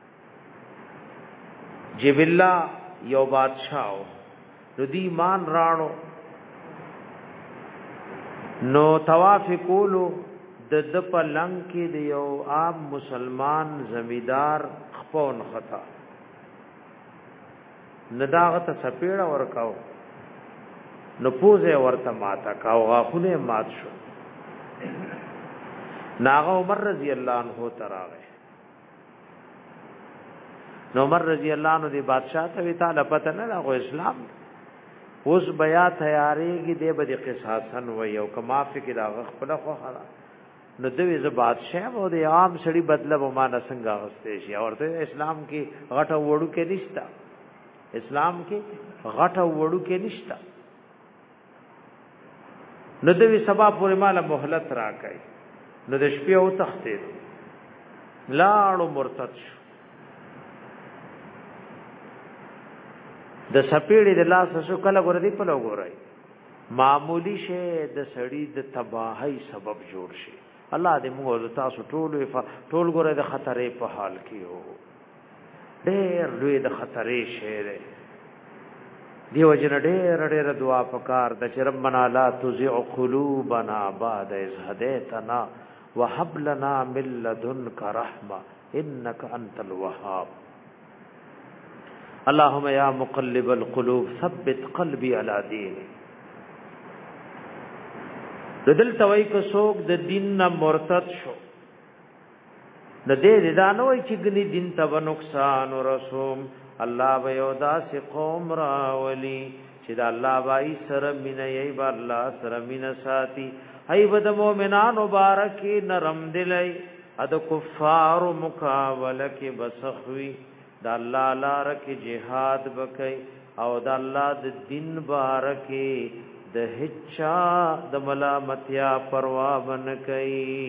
جبلا یو بادشاہ نو دی ایمان راړو نو طواف کولو د د پلنګ کې د یو عام مسلمان زمیدار خپون خطا نداغت سپیړه ورکاو نو پوزه ورته ماته کاو غاخونه مات شو ناغه عمر رضی الله عنه تراغه نو عمر رضی الله عنه دی بادشاہ ته وی تعالی پته نه راغو اسلام اوس بیا تیاریږي دی به قصاصن و یو کما فکر هغه خپل خو خلا نو دوی ز بادشاہ و دی عام سړي بدله و ما نه څنګه غسته شي اورته اسلام کې غټه وړو کې نشتا اسلام کې غټه وړو کې نشتا نو دوی سبا پورې مال مهلت راکای نو د شپې او تختید لاړو مرتد شو د سپېړې د لاس شو کله ګور دی په لګورای معمولی شی د سړی د تباہی سبب جوړ شي الله دې موږ تاسو ټول ټول ګور د خطرې په حال کې هو ډېر لوی د خطرې شی دیو جن ډېر ډېر دعا پکار د چې ربنا لا تزغ قلوبنا بعد إذ هديتنا وهب لنا من لدنك رحمة إنك أنت الوهاب اللهم يا مقلب القلوب ثبت قلبي على دينك دل توي کو سوق د دین نه مرتد شو د دې دا نه وای چې ګني دین ته نقصان ورسوم الله به یو داس قوم راولي چې دا الله وای سره مين یې با الله سره مين ساتي ای بد مؤمنان مبارک نرم دلای اد کفار مقابله کې بسخوي دا الله لار کې jihad وکي او دا الله د دین بارکه د هچا د ملامتیا پروا بن کوي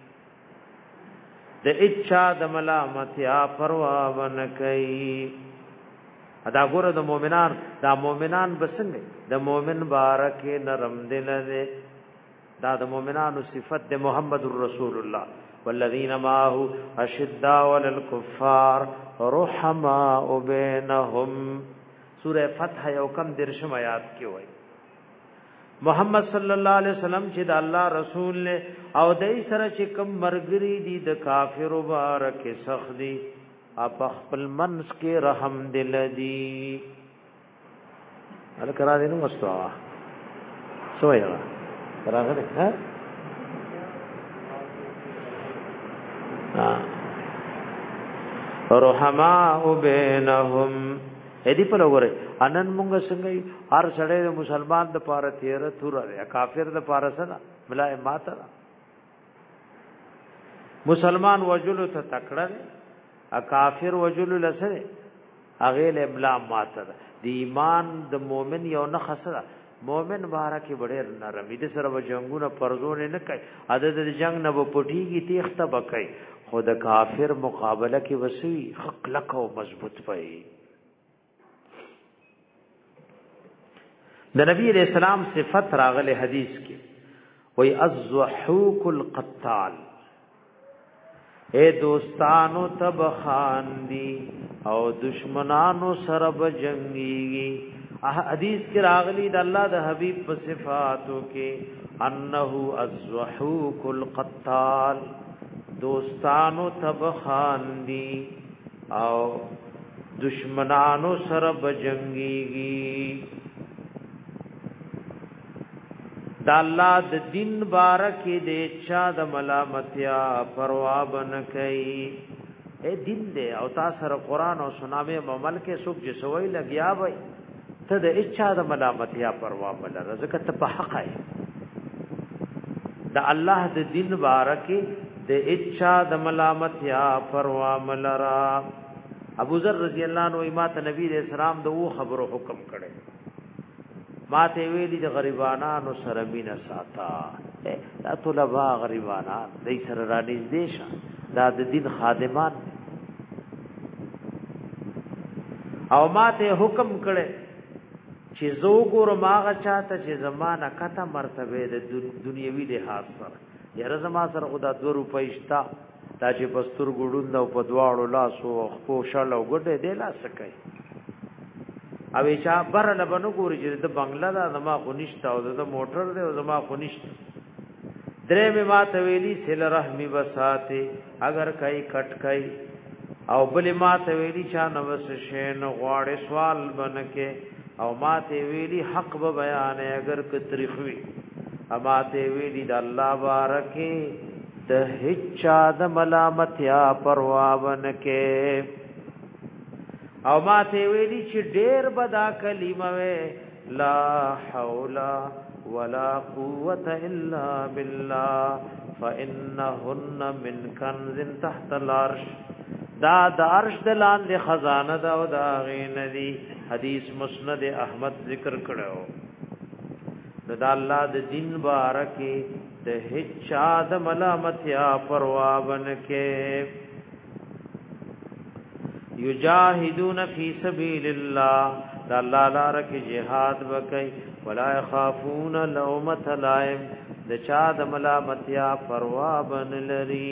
د اچا د ملامتیا پروا بن کوي ادا ګور د مؤمنان دا مؤمنان بسنګ د مؤمن بارکه نرم دل دے دا د مؤمنانو صفت د محمد رسول الله والذین معه اشداء على الكفار رحماء بینهم سورہ فتح یو کم درشم آیات کې وایي محمد صلی الله علیه وسلم چې د الله رسول له او دای سره چې کم مرګری دي د کافر مبارک سخت دي اپ خپل منس کې رحم دل دي ال کرا دینو مستوا سویا راغله ها رحماء بینهم هدي په لګره انن مونږ څنګه هر سړی د مسلمان د پاره تیر تور کافر د پاره سره ملای ماته مسلمان وجلو ته تکړه ا کافر وجلو لسره اغه له ابلا ماته دی ایمان د مؤمن یو نه خسره مؤمن بارکه ډېر نرم دي سره وجنګونه پرزونه نه کوي عدد د جنگ نه پټیږي تیخته بکای خود کافر مقابله کې وسوي حق لکو مضبوط پي د نبی علیہ السلام صفت راغله حدیث کې وای الضحوک القتال اے دوستانو تب خاندی او دشمنانو سره بجنگیږي حدیث کې راغلی د الله د حبیب په صفاتو کې انه الضحوک القتال دوستانو تب خاندی او دشمنانو سره بجنگیږي دا الله د دین بارکه دې چا د ملامتیا پروا بن کوي اے دین دې او تاسو سره قران او سنامه عمل کې سوق چې سوي لګیا وای ته د اچا د ملامتیا پروا بل رزق ته په حق ہے دا الله د دین بارکه د اچا د ملامتیا پروا ملرا ابو ذر رضی الله عنه ایمات نبی رسول سلام دو خبرو حکم کړي ما ته ویلي د غریبانو سره مینا ساته دا طلبه غریبانان دای سره را نږدې شه دا د دین خادمان او ما ته حکم کړي چې زو ګور ماغه چاته چې زمانہ کته مرتبه د دنیوي لحاظ سره یره زما سره خدا دو روپۍ شتا دا چې پستر ګډوند او په دواړو لاسو خو شاله ګډه دی لاس کوي او چا بر نه بنو ګوري چې د بنگلا دا زما خنشتا او د موټر دی او زما خنشت درې می ما ته ویلی سل رحمی وساته اگر کای کټ کای او بل ما ته ویلی چا نو وس شین غواړې سوال بنکه او ما ته ویلی حق به بیان اگر کتریخوي اما ته ویلی د الله بارکه د هچا د ملامت یا پروا بنکه او ما ته ویلی چې ډېر بدا کلمه وې لا حول ولا قوه الا بالله فانهن من كنز تحت العرش دا د عرش د لاندې خزانه دا او دا غین دی حدیث مسند احمد ذکر کړو دا الله د دین بارکه د هچا د ملامت یا پروا بنکه یجاهدون فی سبیل الله دا الله لار کې jihad وکي ولا يخافون لومۃ لائم د چا د ملامت یا پروا بن لري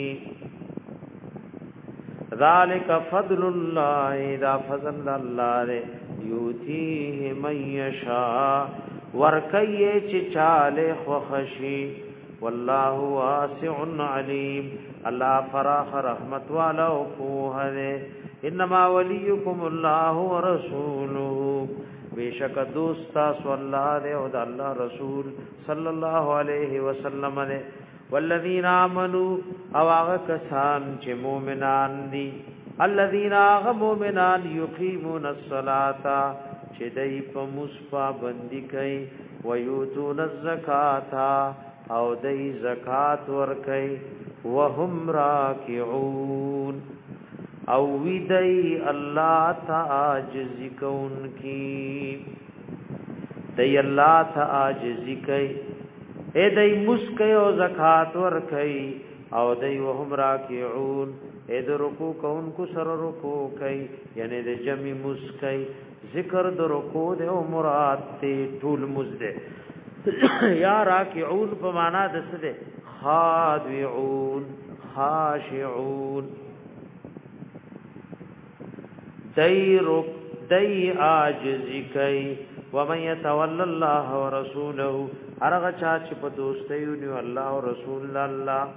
ذالک فضل الله دا فضل الله یوتیه من یشاء ورکی چې چاله خو خشی والله واسع علیم الله فراخ رحمت والا او په انما وليكم الله ورسوله بیشک دوست صلی الله علیه او الله رسول صلی الله علیه وسلم نے والذین آمنوا او هغه کسان چې مؤمنان دي الذين هغه مؤمنان یقیمون الصلاة چې دای په مصفا بندي کوي ويؤتون الزکات او دای زکات ور کوي وهم راکعون او ویدای الله تعاجز کون کی دای الله تعاجز کوي اے دای مسکه او زکات ور کوي او دای وهم راکعون اے د رکوع کون کو سر رکوع کوي یعنی د جمی مسکه ذکر د رکوع د مراد ته ټول مزده یا راکعون په معنا د څه ده خاضعون خاشعون دای رب دای عاجزی کوي ومن يتول الله ورسوله هرغه چا چې په دوستۍ ونی الله او رسول الله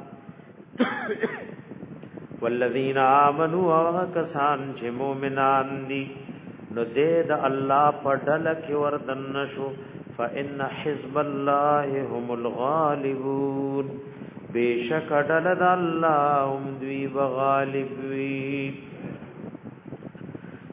والذین آمنوا وکسان چې مؤمنان دي نو دې د الله په ډله کې وردن شو فإن حزب الله هم الغالبون بیشک ډله د الله هم دوی بغالب وي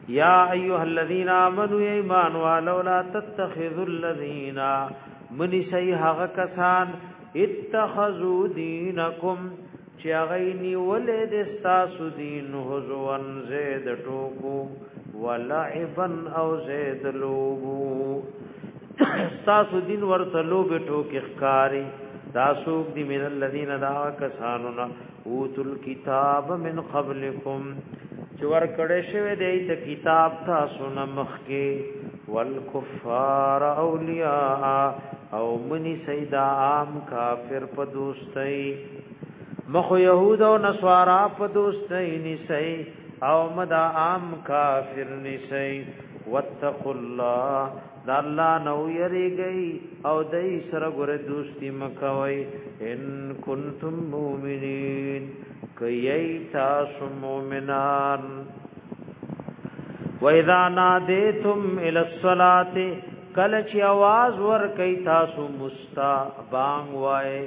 یا ایها الذین آمنوا ایمان ولولا تتخذوا الذین من سی هغه کسان اتخذوا دینکم چې غینی ولید استاسو دین حزوان زید ټوکو ولعبا او زید لوبو استاسو دین ورته لوب ټوک اخکاری داسوک دی من الذین دا کسانونا اوتل کتاب من قبلکم چور کڑے شوی دی د کتاب تاسو نمخ کې والکفار اولیاء او منی سیدا عام کافر په دوستۍ مخ یهود او نصارا په دوستۍ نسی او مدا عام کافر نسی واتقوا الله دا الله نو یریږي او دای سره ګره دوستی مکوي ان کنتم مؤمنین کای تاسو مؤمنان و اذا نادیتم الی الصلاه کله چې आवाज ور کوي تاسو مستا بانګ وای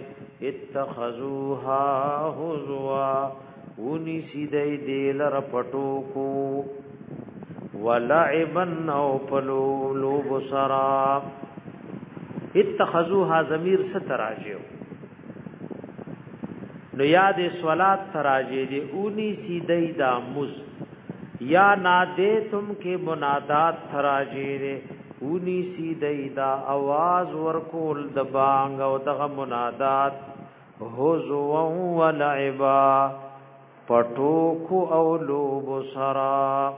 اتخذوها هزوا ونی سیدای دیلر پټو کو ولعبا او پلو لوب سرا اتخذوها ضمیر ستراجو نو یاد صلات تراجی دی اونی سیدای دا مز یا نادیتم کے منادات تراجی دی اونی سیدای دا آواز ورکول د بانگ او دغه منادات هزوا ولعبا پټوکو او لوب سرا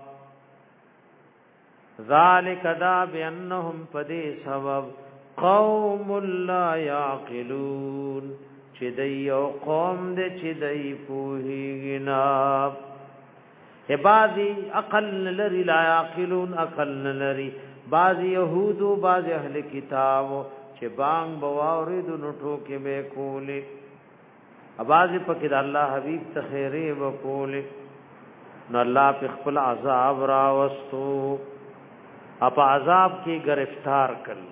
ذالک دا بانهم پدی سبب قوم لا یعقلون چې دی او قوم دې چې دی پوهیږي بعضی عقل لري لا یعقلون عقل لري بعضی یهود او بعضی اهل کتاب چې بانګ بواورید نو ټوکې به کولې بعضی پکې د الله حبیب ته خیره وکولې نو الله په خپل عذاب راوستو اپ عذاب کې گرفتار کړ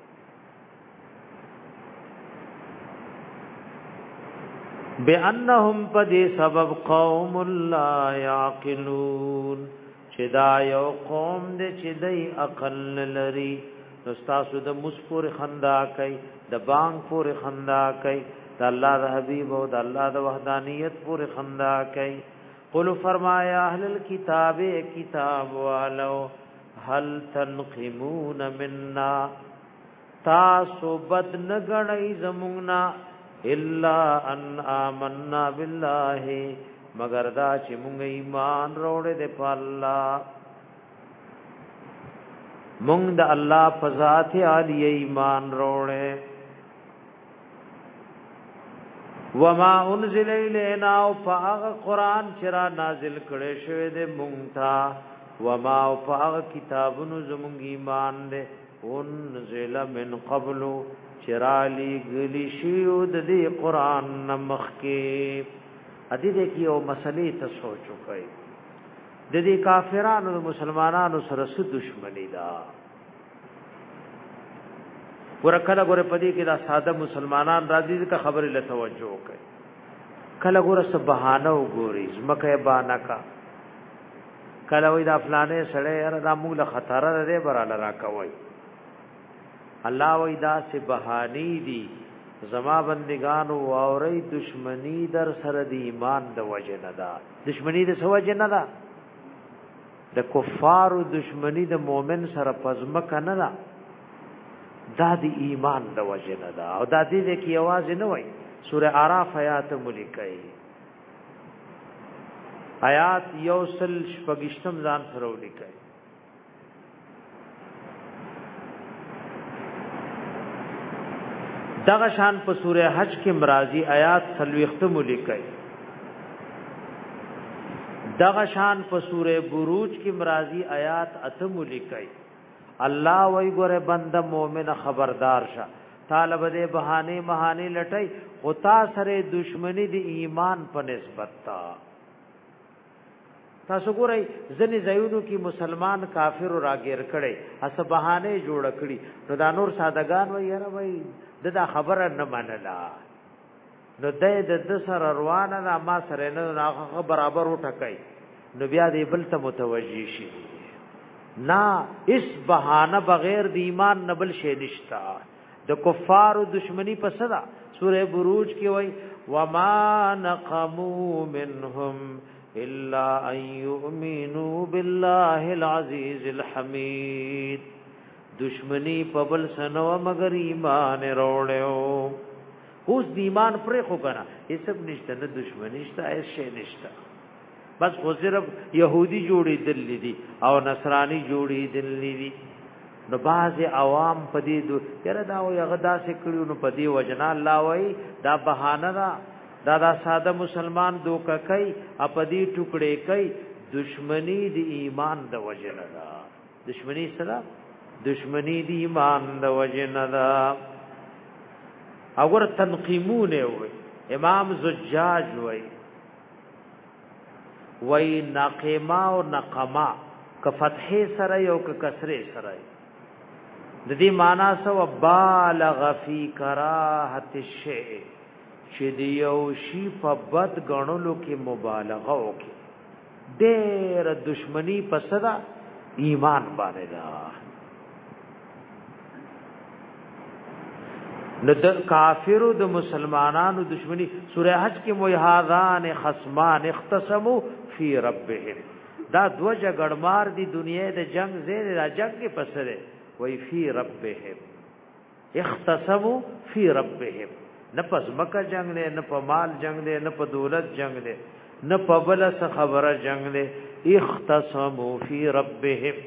بانهم پدې سبب قوم لا يعقلون چې دا یو قوم دې چې دای عقل لري نو تاسو د مسپور خندا کوي د بانګ پور خندا کوي د الله د حبيب او د الله د وحدانیت پور خندا کوي قل فرمایا اهل الكتاب کتاب والو هل تنقمون منا تاسو بد نغړی زمونا الا ان آمنا بالله مگر دا چې مونږ ایمان وروړې د الله مونږ د الله په ذات علی ایمان وروړې وما انزل الینا او فاغ قران چرا نازل کړي شوی د مونږ تا وما فاغ کتابونو زمونږ ایمان دې انزل من قبل چرالی گلی شیو د دې قران نمخ کې ادي دې کې او مسلې ته سوچو کوي د دې کافرانو او مسلمانانو سره څه دښمنی ده ورکله ګوره پدې کې دا ساده مسلمانان راځي چې خبرې له توجه کوي کله ګوره څه بهانه وګوري زمکه بهانه کا کله وې دا فلانه سړی را د موږ له خطر لري براله را کوي الله وې دا سه بهانی دي زما بندگان او اوري دشمنی در سره دی ایمان د وجه نه دا دشمنی د سو وجه نه دا د کفارو دشمنی د مؤمن سره پزما کنه دا دا دی ایمان د وجه نه دا او دا دې کې आवाज نه وای سوره اعراف آیات ملکای آیات یوسل شپږشتم ځان سره ولیکای دغه شان په سوره حج کې مرাজি آیات سلوختم لیکي دغه شان په سوره بروج کې مرাজি آیات اتم لیکي الله وای ګوره بنده مؤمن خبردار شه طالب دې بهانه مهانه لټای او تا سره دشمنی دی ایمان په نسبت تا تاسو ګورئ ځنې ځایونو کې مسلمان کافر راګیر کړي اس بهانه جوړ کړي نو دا نور سادهګان وای یاره وای دا خبره نه منلا نو د د سره روانه دا ما سره نه هغه برابر وټکای نو بیا دې بل ته متوجي شي نا اس بهانه بغیر د ایمان نبل شی نشتا د کفار دشمنی پسدا سوره بروج کې وای وما نقموا منهم الا ان يؤمنوا بالله العزيز الحميد دشمنی پبل سنو مگر ایمان وروړو اوس د ایمان پرې خو کنه یہ سب نشته نه دشمنی شته ایسه نشته بس خو صرف يهودي جوړي دلی دي او نصراني جوړي دلی دي نو باز عوام پدې دو یره دا و یغدا سه کړو نو پدې وجنا الله وای دا بهانه دا دا, دا ساده مسلمان دوک کوي اپدې ټوکړې کوي دشمنی د ایمان د وجنا دا دشمنی سره دشمنی د ایمان د وجنا دا اور تنقیمونه وای امام زجاج وای وای ناقما او نقما ک فتح سره یو ک کسره سره د دې معنا سو بالغ فی کراهت الشیء چې دی یو شی په بد غنلو کې مبالغه وکي ډېر دشمنی پسدا ایمان باندې دا نو د کافرو د مسلمانانو دشمنی سوره حج کې موهاذان خصمان اختصموا فی ربهم دا دو جګړمار دی دنیا د جنگ زیر را جنگ کې پسره وی فی ربهم اختصموا فی ربهم نه پس مکه جنگ نه نه په مال جنگ نه نه په دولت جنگ نه نه په بل څه خبره جنگ نه اختصموا فی ربهم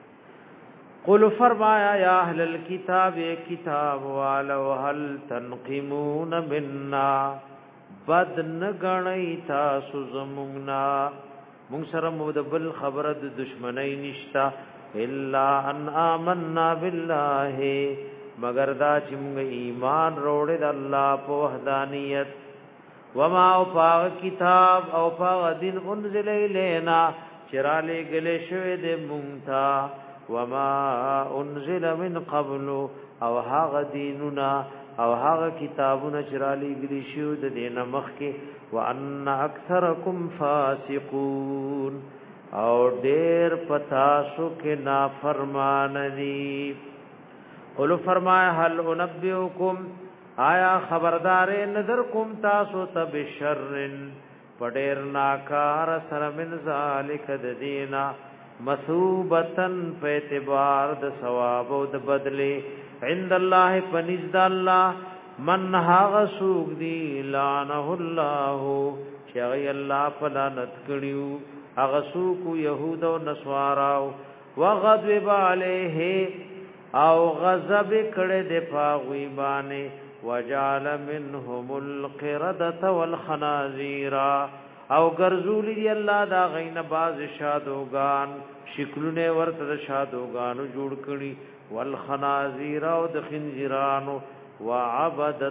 قل فرمایا یا اهل الكتاب کتاب والو هل تنقمون منا بد نغنی تاسو زمونا مون سره مودبل خبره د دشمنی نشتا الا ان آمنا بالله مگر دا چې موږ ایمان وروړل د الله په وحدانیت وما او پاک کتاب او پاک دین انزل الینا چراله گله شوه د مونږ وما انزل من قبل او هغه دیننا او هغه کتابونه چرالی گلی شو د دینه مخ کې وان اکثرکم فاسقون او ډیر پتا شو کې نافرمان دي قل فرمایا هل انبئکم آیا خبردار نظر کوم تاسو ته بشرن پډیر ناکار سر من ذالک د دینه مثوبتن په اعتبار د ثواب او د بدله عند الله فنزد الله من هاغ سوق دی لعنه الله شای الله فلانت کړیو هغه سوق يهود او نصارا وغضب عليه او غضب کړه د پاغوی باندې وجعل منهم القرده والخنازير او ګرځولی دی الله دا غین باز شادوغان شکلونه ورته د شادوغانو جوړ کړي والخنازیر او د خنزیرانو وعبد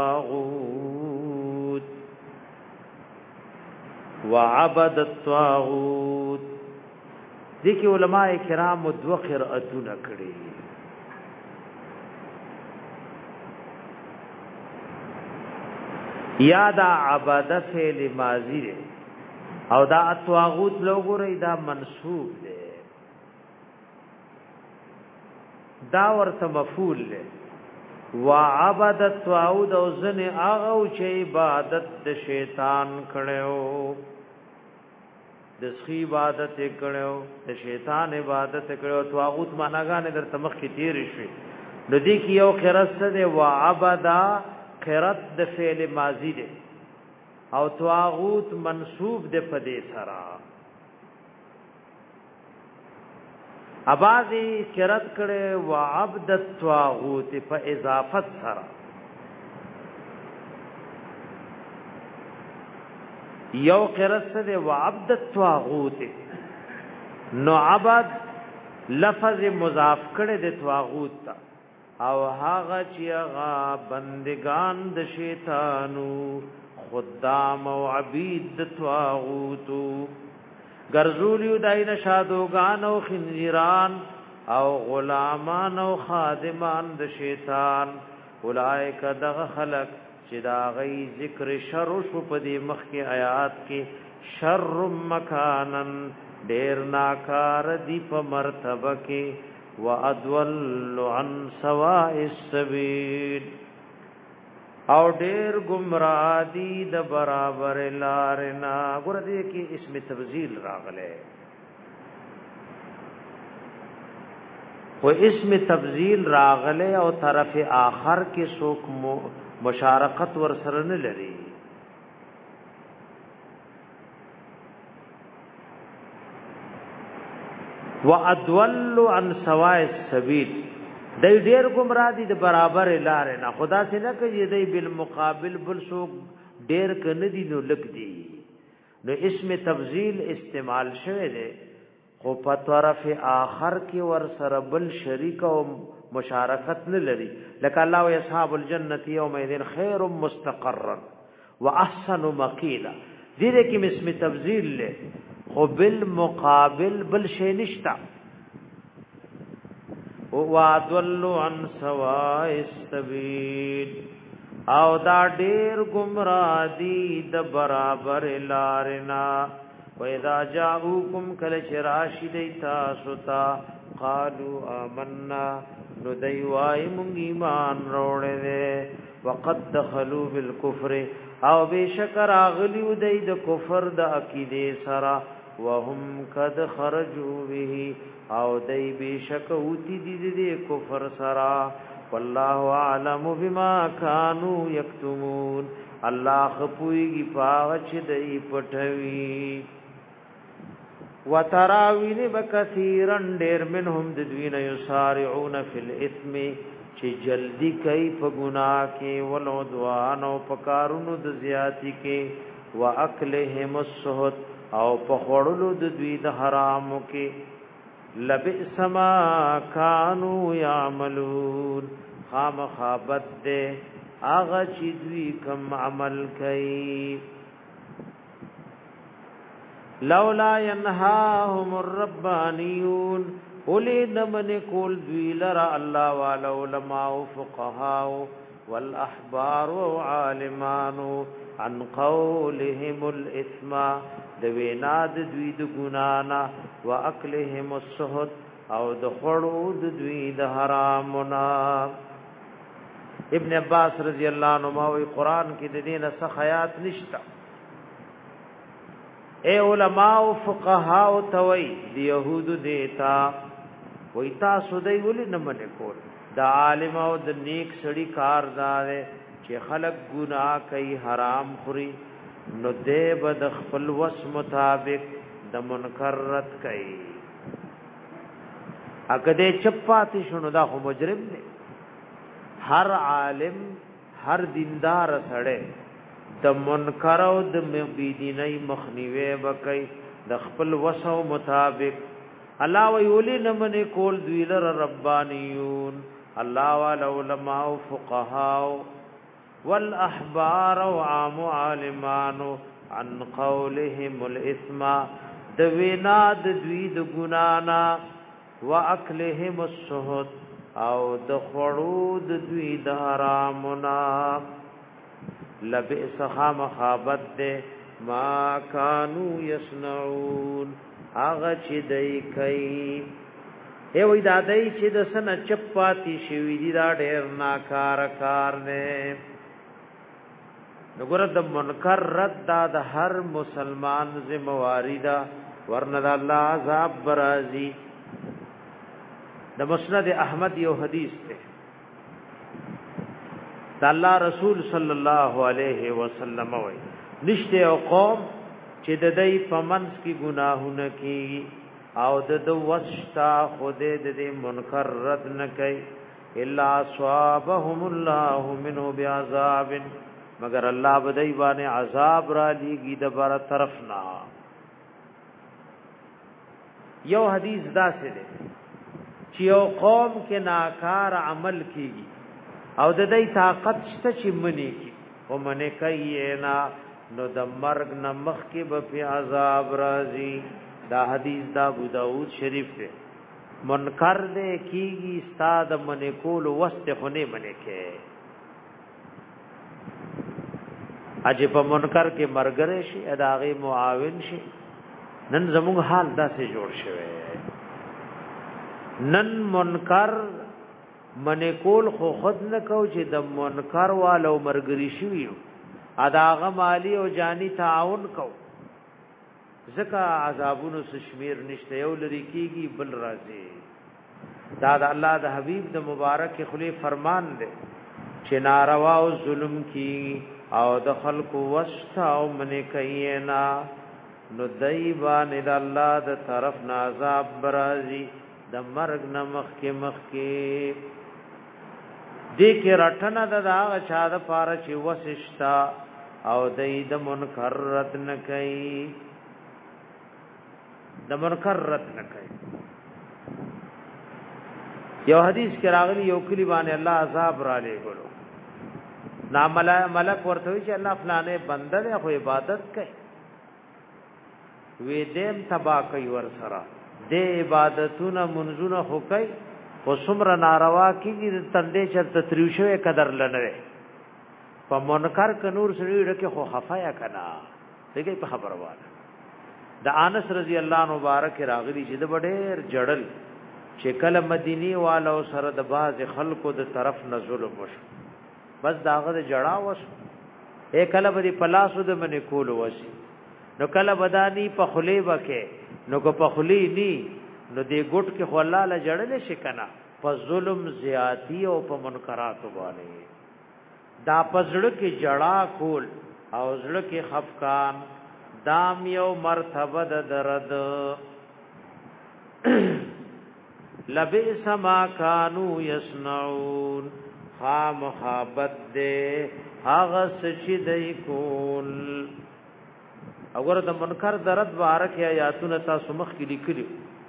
الطاغوت وعبد الطاغوت دغه علماء کرام دو قرأتونه کړي یادا عبادت فعل ماضی دی او دا طاغوت لوګورې دا منصوب دی دا ورته مفعول دی وعبد الطاغوت او زن هغه چې عبادت د شیطان کړو د سخی عبادت کړو د شیطان عبادت کړو طاغوت معناګانې در تمخ کې تیر شي د دې کې یو قرات ده وعبدا قرات د فعل ماضی ده او طاغوت منصوب ده په دې سره اباظي قرات کړي وعبد الطاغوت په اضافت سره یو قرات ده وعبد الطاغوت نو عبد لفظ مضاف کړي د طاغوت ته او هغه چې هغه بندگان د شیطانو خدام او عبید د طاغوتو ګرځولیو داینه شادوغان او خنزیران او غلامان او خادمان د شیطان اولائک دغه خلق چې دا غي ذکر شر شو په دې مخ کې آیات کې شر مکانن ډیر ناکار دی په مرتبه کې وادول عن سواء السبيل او ډیر گمراه دي د برابر لارنا. ګور دې کې اسم تبذیل راغله و اسم تبذیل راغله او طرف آخر کې څوک مشارکت ور سره نه لري. وادول عن سواء السبيل دای ډیر گمراه دي د برابر لارې نه. خدا سے نه کوي دای بالمقابل بل څوک ډیر کنه دي نو لګ دي. نو اسم تبذیل استعمال شوه دی خو په طرف آخر کې ور سره بل شریک او مشارکت نه لري. لکه الله او اصحاب الجنه یومئذ خیر مستقرا واحسن مقیلا. دې کې اسم تبذیل له خو بالمقابل بل شی نشتا. وادل عن سواء السبيل او دا ډیر گمراه دي د برابر لارنا. واذا جاءوكم كل شراشد تاسوتا قالوا آمنا نو دی وای مونږ ایمان وروړې دي. وقد دخلوا بالكفر او بشکر اغلیو دی د کفر د عقیده سره وهم قد خرجوا به او دای بشک اوتی دي د کفر سرا. والله اعلم بما كانوا يكتمون الله خپويږي پاغچ دای پټوي. وتراوین بکثیرن ډیر منهم د دوین یسارعون فی الاثم چې جلدی کوي په ګناه کې ولودوان او پکارونو د زیاتی کې واکلهم السحت او په خړلو د دوی د حرامو کې لبئس ما كانوا يعملون خامخابت دے آغا چی دوی کم عمل کئی. لولا ينهاهم الربانيون اولی نمن کول دوی لرا اللہ والعلماء فقهاء والاحبار وعالمان عن قولهم الاثم دویناد دوی د ګنانا واکلهم السحت او د خړو د دوی د حرامنا. ابن عباس رضی اللہ عنہ وی قرآن کی د دینه سخیات نشتا. اے علماء او فقهاء او توي دی يهود دیتا وی تاسو دی ولې نه منې کول. دا عالم او د نیک سړي کاردار چې خلق ګناه کوي حرام خوري نو دې بد خپل وس مطابق د منکر رد کوي. اګه دې چپاتی شنو دا خو مجرم دی. هر عالم هر دیندار سره د منکر او د مبیدینای مخنیوي وکي د خپل وسو مطابق. الله ویولي نمنه کول دوی لر ربانيون الله والعلماء فقهاء والاحبار وعام عالمان عن قولهم الاثم دوینا د دوی د ګنانا واکلهم السحت او د خړو د دوی د حرامنا. لبئس خامخابت دے ما كانوا يصنعون اغه چې دای کوي. ای وې دا دای چې د سن چپاتی شوی دی دا ډیر ناکار کار نه. وګوره د منکر رد دا د هر مسلمان ذمہواری دا ورنه د الله عذاب برازي. د مسند احمد یو حدیث ته د الله رسول صلی الله علیه وسلم وای نشته او قوم چې د دې پمنس کی گناهونه کی او د دو وستا خوده د دې منکر رد نه کوي الا صابهم الله منه بعذاب مگر الله بدای باندې عذاب را لیږي د بار طرف نه. یو حدیث دا څه دی چې یو قوم کې ناکار عمل کیږي او د دې طاقت شته چې منی کی او منی کوي نه نو د مرګ نه مخ کې به په عذاب راځي. دا حدیث دا ابو داود شریف دی. منکر دې کیږي استاد منی کول وسط خونه منی کې اجه په منکر کې مرګره شي اداغه معاون شي نن زموږ حال داسې جوړ شوی نن منکر منې کول خو خود نه کو چې د منکر والو مرګري شي اداغه مالی او جانی تعاون کو ځکه عذابونو شمیر نشته یو لري کیږي بل راځي دا د الله د حبیب د مبارک خلی فرمان دی چې ناروا او ظلم کی او د خلق وستا او منې کینا نو دایبان د الله د طرف نه عذاب برازي د مرګ نمخ کې مخ کې دې کې رټنه د هغه چا د پاره چې وسشتا او دای د منکر رد نه کوي د منکر رد نه کوي یو حدیث کې راغلی یو کلی باندې الله عذاب را لېګلو نا ملک ورته وی چې الله فلانه بنده دی خو عبادت کوي وی دیم تبا کوي ور سره د عبادتونه منځونه خو کوي خو څومره ناروا کیږي تندې چرته تریوشوي قدر لنوي په منکر ک نور سړي ډکه خو خفایا کنا دغه په خبره وانه د انس رضی الله عنه مبارک راغلی چې د ډېر جړل چې کله مدینی والو سره د باز خلکو د طرف نزول وشو بس داغه د جړا وشو اے کله به پلاسو د منې کول وسی نو کله بدانی په خلی وکه نو کو په خلی نی نو دې ګټ کې خو الله له جړل شي کنه په ظلم زیاتی او په منکرات باندې دا پزړه کې جړا کول او زړه کې خفقان دام یو مرتبه د درد لبئس ما كانوا يصنعون خامخابت دے هغه سچې دی کول وګوره د منکر درد بارک آیاتونه تاسو مخ کې لیکلي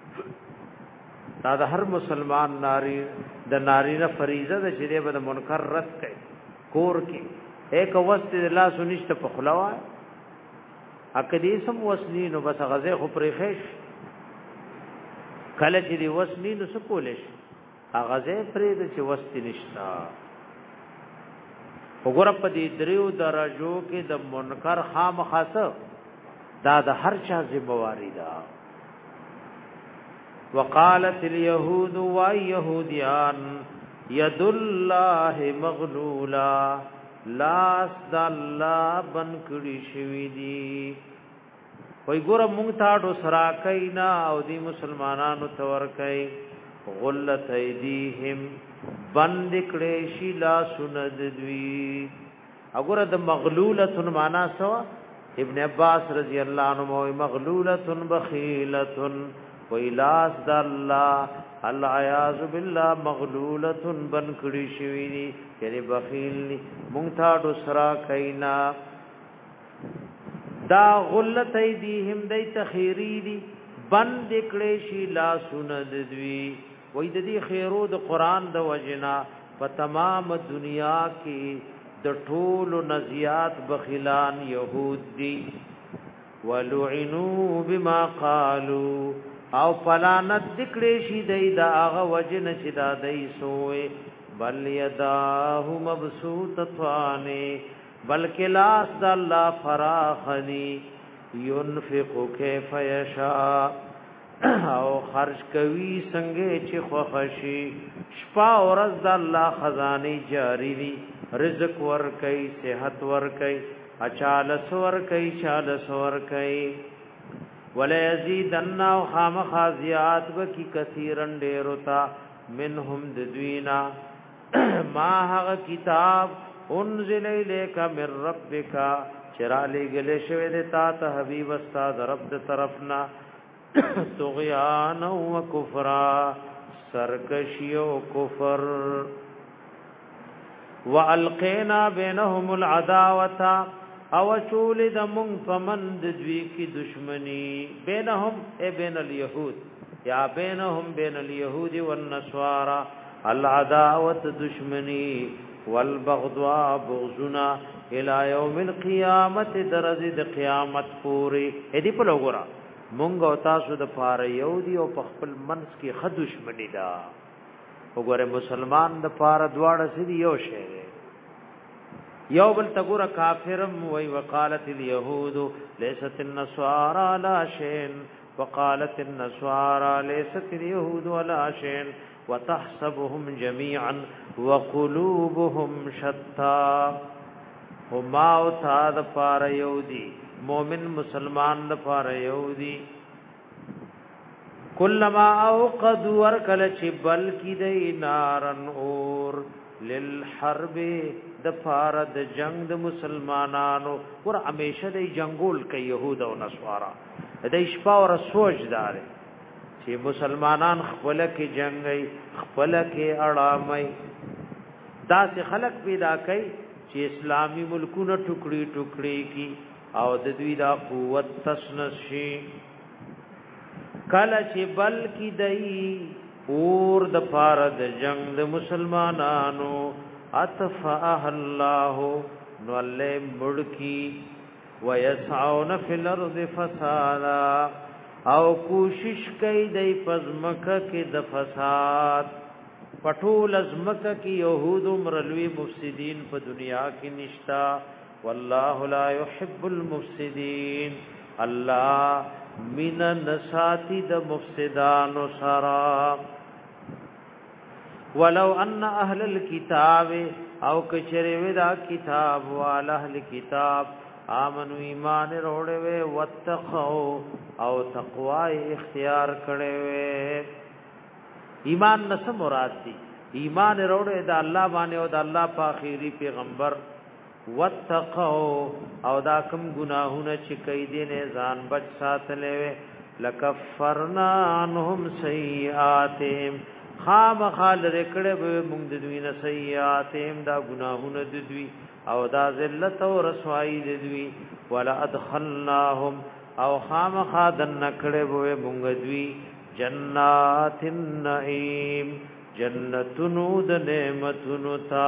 دا د هر مسلمان ناری د ناری نه فریضه ده چې د منکر رد کوي کور کې ایک وخت الله سنشت په خلاوا اکدی سم وسنی نو بس غزه خو پرې خېش کله چې دی وسنی نو سکولش غزه پرې د چې وستی نشتا وګوره په دې دریو درجو کې د منکر خامخاسه دا د هر چا ذمہواری ده وقالت اليهود ويهوديان يد الله مغلولا لاس د الله بن کړي شوی دي وای ګوره مونږ تاړو سرا کینا او دی مسلمانانو تور کوي غلت ایدیهم بند کړي شی لا سند دوی وګوره د مغلوله معنا سو ابن عباس رضی اللہ عنہ مغلولۃ بخیلۃ ویلاس د الله العیاذ بالله مغلولۃ بن کړي شوی دی یعنی بخیل مونږ ته سرا کینا دا غلت ایدیهم دای تخیری دی بند کړي شی لا سند دوی وای د دې خیرو د قران د وجنا په تمام دنیا کې د ټول نزیات بخیلان یهود دی ولعنوا بما قالوا او پلانت دکړې شي دای دا هغه وجن چې دا دای سوې بل یداه مبسوطتان بلکې لاس د الله فراخنی ينفق كيف يشاء او خرج کوي څنګه چې خوښي شپه ورځ د الله خزانه جاری وي رزق ور کوي صحت ور کوي اچال سور کوي چال سور کوي ولا يزيدن او خامخازيات وکي كثيرن ډيرتا منهم ددوینا ما هغه کتاب انزل اليك من ربك چرالی گله شوی د تا ته حبيب استاد رب د طرفنا طغیان و کفرا سرکشی و کفر والقینا بینهم العداوتا او چول د مون فمند دوی کی دشمنی بینهم اے بین الیہود یا بینهم بین الیہود والنصارى العداوت دشمنی والبغضاء بغضنا الى يوم القيامت درز د قیامت پوری ادي په لګورا مونږ او تاسو د پاره یو دی او په خپل منس کې خد دشمنی دا وګوره مسلمان د پاره دواړه سړي یو شی یو بل تګور کافرم وی وقالت اليهود ليست النصارى لا شيء وقالت النصارى ليست اليهود ولا شيء وتحسبهم جميعا وقلوبهم شتى وما او تا د پار یودی مومن مسلمان د پار یودی کلما اوقد ورکل چ بل کی دی نارن اور للحرب د پار د جنگ د مسلمانانو ور همیشه د جنگول کوي يهود او نصارا د شپه او سوچ دار چې مسلمانان خپل کې جنگي خپل کې اړامي داسې خلق پیدا کوي چې اسلامی ملکونه ټوکړي ټوکړي کی او د دوی دا قوت تسنشي کله چې بل کی دای اور د پار د جنگ د مسلمانانو اطفأ الله نو الله مړکی ويسعون فی الارض فسادا او کوشش کوي د پزمکه کې د فساد پټول ازمکه کې يهود مرلوی مفسدين په دنیا کې نشتا والله لا يحب المفسدين الله من نساتی د مفسدان سرا ولو ان اهل الكتاب او کچره ودا کتاب وال اهل کتاب امنو ایمان وروړي وي واتقوا او تقوا اختیار کړي وي ایمان نس مراد دي ایمان وروړي د الله باندې او د الله په اخیری پیغمبر واتقوا او دا کم گناهونه چې کوي دي نه ځان بچ ساتلې لکفرنا عنهم سیئاتهم خام خال رکړه به موږ د دوی نه سیئاتهم دا گناهونه د دوی او دا ذلت او رسوایی د دوی ولا ادخلناهم او خام خادن نکړه به موږ دوی جنات النعیم جنتونو د نعمتونو تا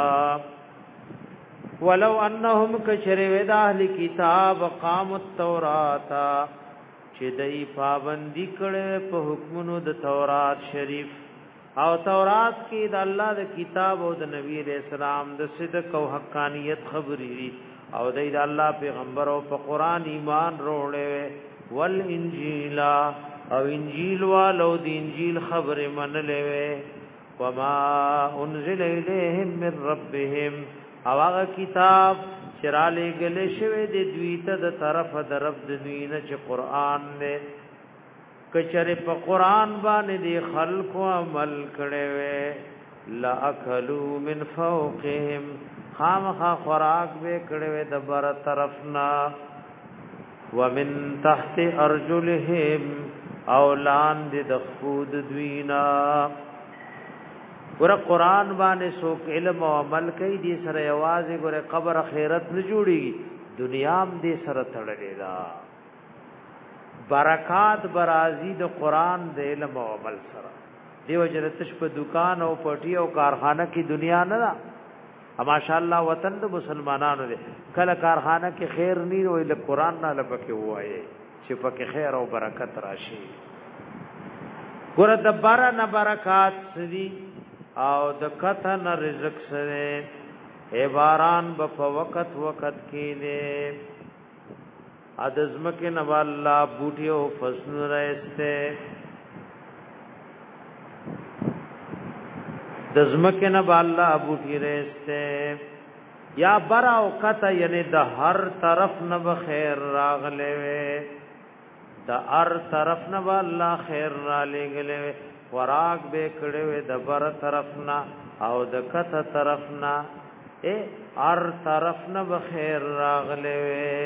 ولو انهم کشروا د اهل کتاب قاموا التوراۃ چې دای پابندی کړي په حکمونو د تورات شریف او تورات کې د الله د کتاب او د نبی رسول الله د صدق او حقانیت خبرې او د الله پیغمبر او په قران ایمان وروړي ول انجیل او انجیل والو د انجیل خبره منلې وما انزل الیهم من ربهم او هغه کتاب چراله گله شوی د دوی ته د طرف د رب د دوی نه چې قران نه کچره په قران باندې د خلکو عمل کړي وي لا اکلوا من فوقهم خامخا خوراک به کړي وي د بر طرفنا ومن تحت ارجلهم او لاندې د خود دوینا ور قران باندې سوک علم او عمل کوي دي سره یوازې ګوره قبر خیرت نه جوړي دنیا هم دې سره تړلې ده برکات برازي د قران د علم او عمل سره دیو جرتش په دکان او پټي او کارخانه کې دنیا نه ده ماشاءالله وطن د مسلمانانو دي کله کارخانه کې خیر نه وي له قران نه لپاره وایي چې پکې خیر او برکت راشي ګوره د بار نه برکات سدي او د کتن رزق سره ای باران په وخت وخت کې دې ادزم کې نو الله بوټي او فصل راسته دزم کې نو الله بوټي راسته یا برا او کته یعنی د هر طرف نه خیر راغله وي د هر طرف نه الله خیر را لګله وراک به کړه وې د بر طرفنا او د کته طرفنا اے هر طرفنا بخیر راغله وې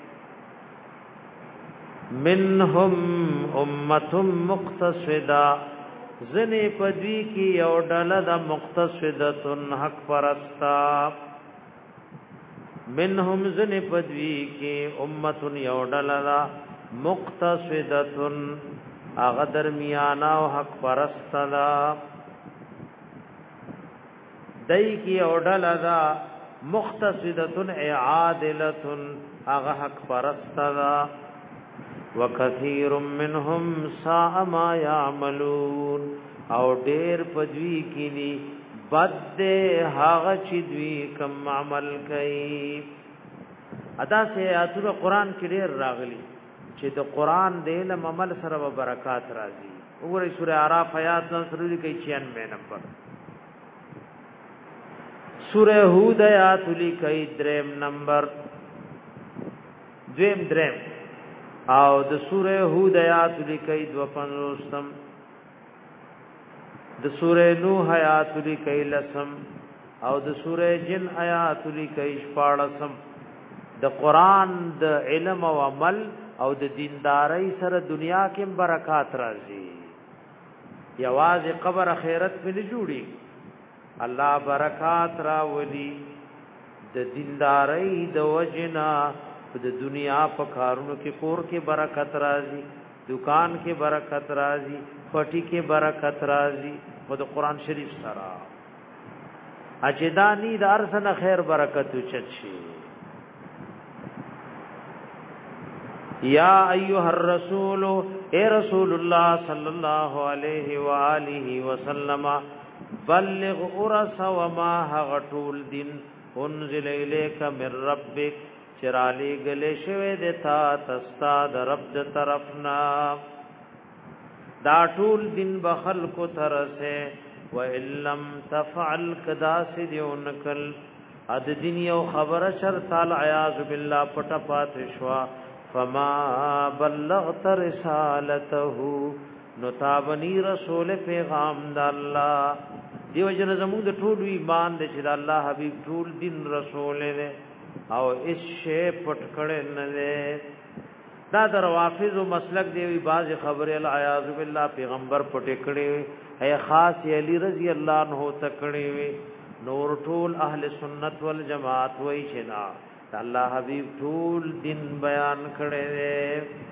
منهم امه مقتصدا زنی پدوی کی یو ډله د مقتصدتن حق پرستا منهم زنی پدوی کی امه یو ډله مقتصدتن اغه درمیانا او حق پرست دا دای کی اورډل دا مختصدتن اعادلتن اغه حق پرست دا وکثیر منهم ساء ما يعملون او ډیر پدوی کی ني بد هغه چې دوی کم عمل کوي. ادا سے اتو قرآن کې ډېر راغلي چې د قرآن د علم عمل سره به برکات راځي. وګورئ سورہ اعراف آیات نمبر چھیانوے نمبر، سورہ ہود آیات لیکي دریم نمبر دویم دریم او د سورہ ہود آیات لیکي دو پنځوستم، د سورہ نوح آیات لیکي لسم او د سورہ جن آیات لیکي شپاړسم. د قرآن د علم او عمل او د دیندارۍ سره دنیا کې برکات راځي. یواز قبر خیرت په نه جوړي، الله برکات راولي. د دیندارۍ د وجنا د دنیا په کارونو کې کور کې برکت راځي، دکان کې برکت راځي، پټي کې برکت راځي. په د قرآن شریف سره اجدانی د ارسنه خیر برکت چچي. یا ایها الرسول، اے رسول الله صلی الله علیه و آله وسلم، بلغ ارس وما غطول دین انزل الیک من ربک، چرالی گلے شوی دیتا تستا در رب د طرفنا. دا ټول دین بخل کو ترسه و ان لم تفعل کدا سدیونکل اد دین یو خبر شر تعالی عیاذ بالله پټ پات شوا. فما بلغت رسالته، نتابنی رسول پیغام د الله. دیو جن زموږ د ټول ایمان د چې د الله حبیب ټول دین رسول دی او اس شی پټ کړه نه دی. دا در وافظ مسلک دی وی باز خبره العیاذ بالله پیغمبر پټ کړي ہے خاص علی رضی الله عنه تکړي وی. نور ټول اهل سنت والجماعت وای چې نا الله حبیب ټول دین بیان کړي دی.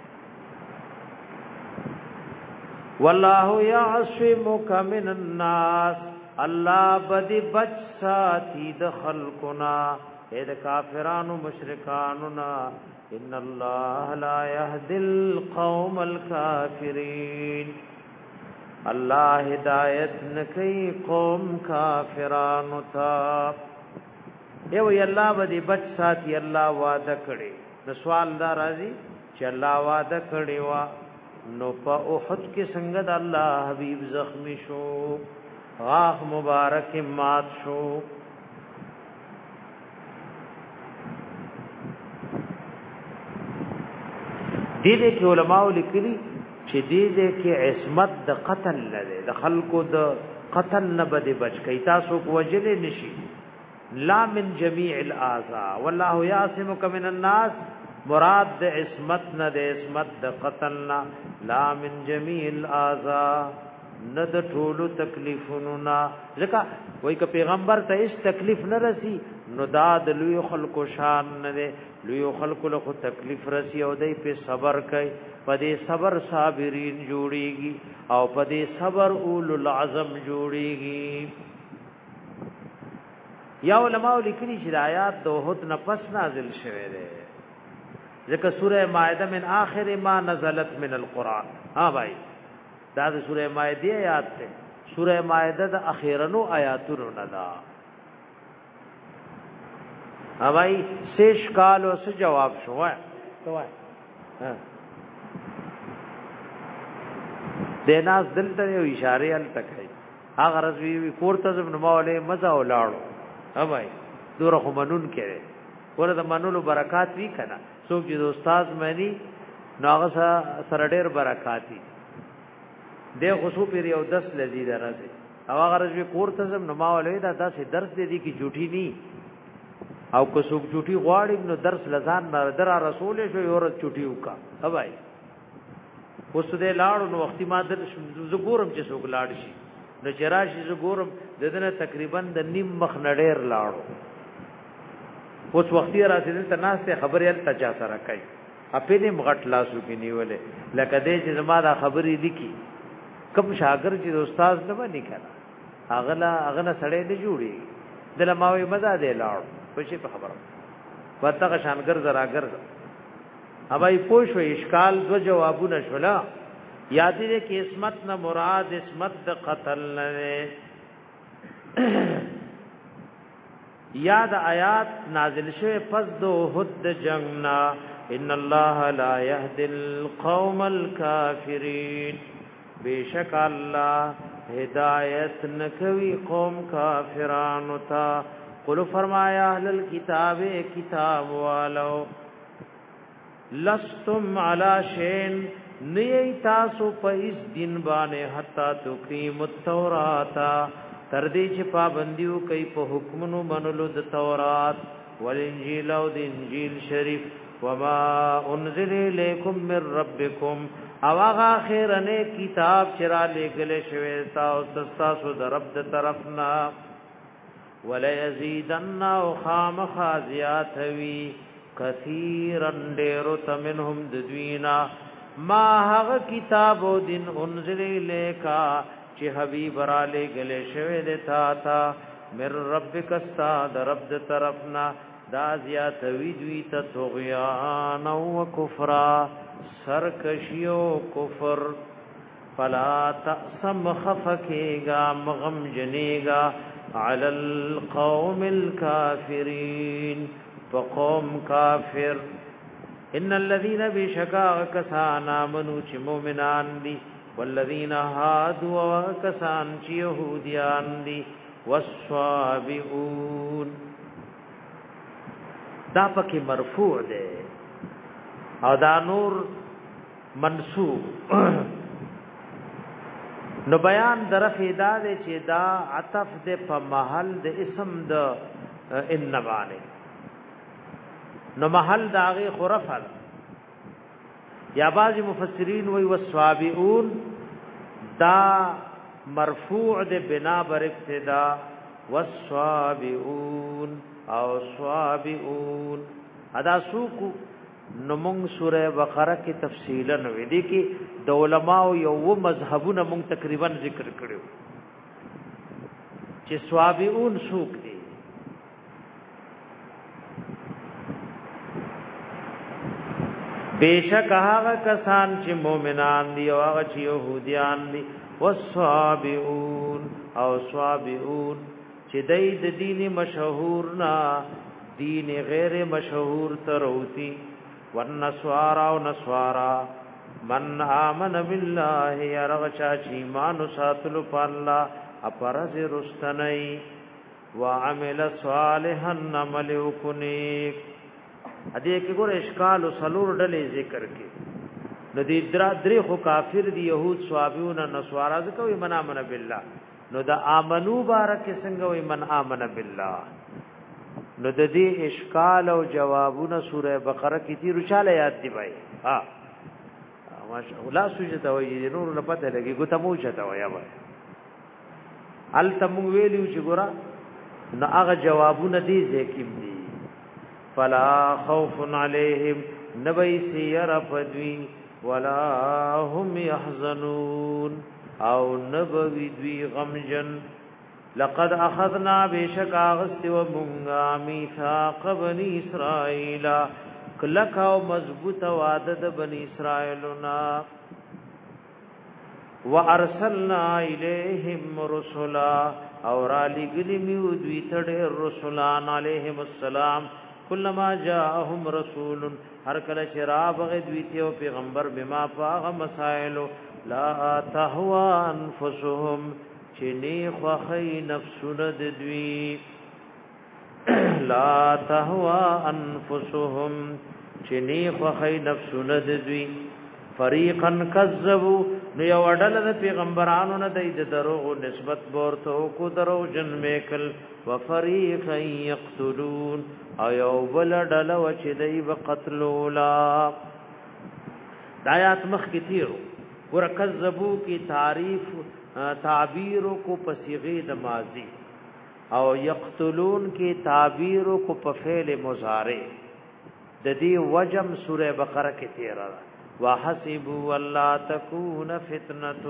والله یعصمک من الناس، الله بدی بچ ساتي د خلقنا اے د کافرانو مشرکانو نا. ان الله لا يهدي القوم الكافرين، الله هدایت نکي قوم کافرانو ته. یو الله بدی بچ ساتي، الله وعده کړي. د سوال دا راځي چې الله وعده کړي وا نو په احد کې څنګه د الله حبيب زخمی شو، غاخ مبارک مات شو. دې دې کې علماء لیکلي چې دې دې کې عصمت د قتل لري، د خلکو د قتل نه بده بچ کی، تاسو کو وجل نشي. لا من جميع الاعضاء والله يعصمك من الناس، مراد د عصمت نه د عصمت د قتل نه. لا من جميع الاعضاء، نه د ټولو تکلیفونو نه. ځکه وای ک پیغمبر ته هیڅ تکلیف نه رسی نو دا د لوی خلکو شان نه دی. لوی خلکو له تکلیف رسی او دای په صبر کوي، په دې صبر صابرین جوړیږي او په دې صبر اولو العزم جوړیږي. یا علماء لیکلي چې آیات د وحد نه پس نازل شوه دی، ځکه سوره مائده من آخر ما نزلت من القرآن. ها بھائی دا د سوره مائده آیات ته، سوره مائده د اخیرنو آیاتونو نه ده. ها بھائی سیش کال او څه جواب شو وای توای ها دیناس دلته یو اشاره ال تکای هغه رضوی کورته زم مولا مزه ولاړو. ها بھائی دوره خو منون کړي ورته منولو برکات وی کنه. څوک چې استاد مانی ناغه سره ډېر برکاتی د خصو پیر یو دس لذیذ راځي او هغه رضوی کورته زم مولا دا داسې درس دی کی جوټی نی او که څوک چټي غواړي نو درس لزان نه در رسول شو یو ورځ چټي وکا. ها بھائی اوس دې لاړو نو وختي ما در زګورم چې څوک لاړ شي نو چراشي زګورم ددنه تقریبا د نیم مخ نډیر لاړو. اوس وختي راځي ته ناس ته خبرې ال تجا سره کوي اپینې مغټ لاسو کې نیولې لکه دې چې زما دا خبرې لیکي کوم شاګرد چې استاد نه باندې کړه اغلا اغنه سړې نه جوړي دلماوي مزه دې لاړو پښې په خبره ورته شانګر زرا ګرځ. اوبای پوښو اشکال دو جوابونه شولا. یاد دې کې اسمت نه مراد اسمت د قتل نه یاد آیات نازل شوه پس دو حد جنگنا ان الله لا يهدي القوم الكافرين بیشک الله هدایت نکوي قوم کافرانو تا قل فرمایا اهل الكتاب کتاب والو لستم على شيء نئی تاسو په اس دین باندې حتا تقیم التوراۃ تر دې چې پابندیو کوي په حکمونو منلو د تورات والانجیل او د انجیل شریف وما انزل الیکم من ربکم او هغه اخرنه کتاب چې را لېږل شوی تاسو تاسو د رب د طرفنا ولا یزیدن او خامخ زیات وی کثیرا ډېر تمنهم د دوینا ما هغه کتاب او دین انزل الیکا چې حبیب را لېږل شوی د تا تا مر ربک استاد رب د طرفنا دا زیات وی دوی ته طغیان او کفر سرکشیو کفر فلا تأسم خفکیگا مغم جنیگا علی القوم الكافرین فقوم کافر ان الذين بشکا کسان آمنوا چ مومنان دی والذین هادوا وکسان چ یهودیان دی والصابئون دا پکې مرفوع ده او دا نور منصوب نو بیان درف ادا ده چې دا عطف ده په محل د اسم د ان باندې نو محل داغه خرفل یا بعض مفسرین وی والصابئون دا مرفوع ده بنا بر ابتدا والصابئون او صابئون ادا سوق نمون سوره بقره کې تفصیلا وې دي کې د علماء یو و مذهبونه مون تقریبا ذکر کړو چې صابئون سوق دي بیشک هغه کسان چې مؤمنان دي او هغه چې يهوديان دي والصابئون او صابئون چې دای د دین مشهور نا دین غیر مشهور تروتی والنسوارا او نسوارا من آمن بالله يرغچا چې ایمان ساتلو په الله اپرز رستنی وعمل صالحا عمل وکنیک ادي کې ګور اشکال او سلور ډلې ذکر کې نو دې درا درې خو کافر دي يهود صابئون نسوارا ځکه وي من آمن بالله نو دا امنو بارک څنګه وي من آمن بالله نو د دې اشکال او جوابونه سوره بقره کې تیر چاله یاد دی بھائی ها ماشاءالله سوجته وي نور نه پته لګي ګوته مو چته وي بھائی ال تم ویلو چې ګورا نو هغه جوابونه دي ذکر دي فلا خوف عليهم نبي سير فدوي ولا هم يحزنون او نبوي دوی غمجن لقد اخذنا بشك اغست ومنغا ميثاق بني اسرائيل کلک او مضبوط وعده بني اسرائيلنا وارسلنا اليهم رسلا اور علی گلیمیو دوی تړ رسولان عليهم السلام كلما جاءهم رسول هر کله شراب غدوی ته پیغمبر بما فاغ مسائل لا تهوا انفسهم چنی خوخی نفسونه د دوی لا تهوا انفسهم چنی خوخی نفسونه د دوی فریقا کذبوا نو یو ډله د پیغمبرانو نه د دروغ نسبت ورته کو درو جن میکل وفریقا یقتلون او یو بل ډله و چې دی وقتلولا دایات مخ کتیرو ور کذبوا کی تعریف تعبیر کو پسیغه د ماضی او یقتلون کی تعبیر کو په فعل مضارع د دې وجم سوره بقره کې تیر وحسبوا الله تكون فتنه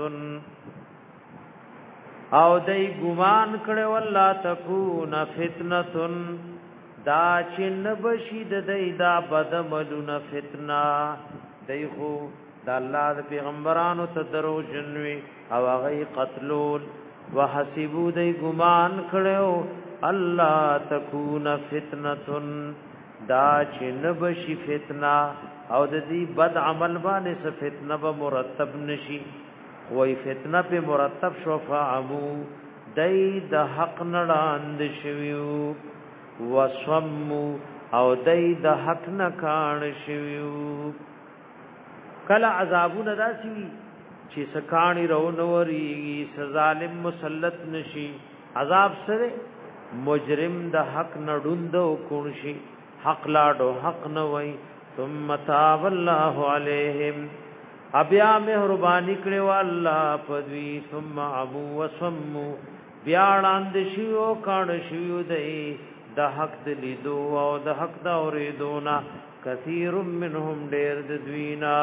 او دای ګمان کړي والله تكون فتنه دا چې نبشید دای دا بدملون فتنه دای خو د الله د پیغمبرانو ته درو جنوي او هغه قتلول وحسبو دی ګمان کړو الله تکون فتنه دا چې نبشي فتنه او د دې بد عمل باندې څه فتنه به مرتب نشي وای فتنه په مرتب شو فعمو دای د حق نړاند شویو وسمو او دای د حق نه کان شویو کله عذابونه داسي چې سکانی رو نوري ظالم مسلط نشي عذاب سره مجرم د حق نډوندو کونشي حق لاړو حق نه وای ثم تاب الله عليهم ابیا مهرباني کړو الله پدوی ثم ابو وسمو بیا وړاند شیو کان شیو دای د حق لیدو او د حق دا اوریدونا کثیر منهم ډیر د دوینا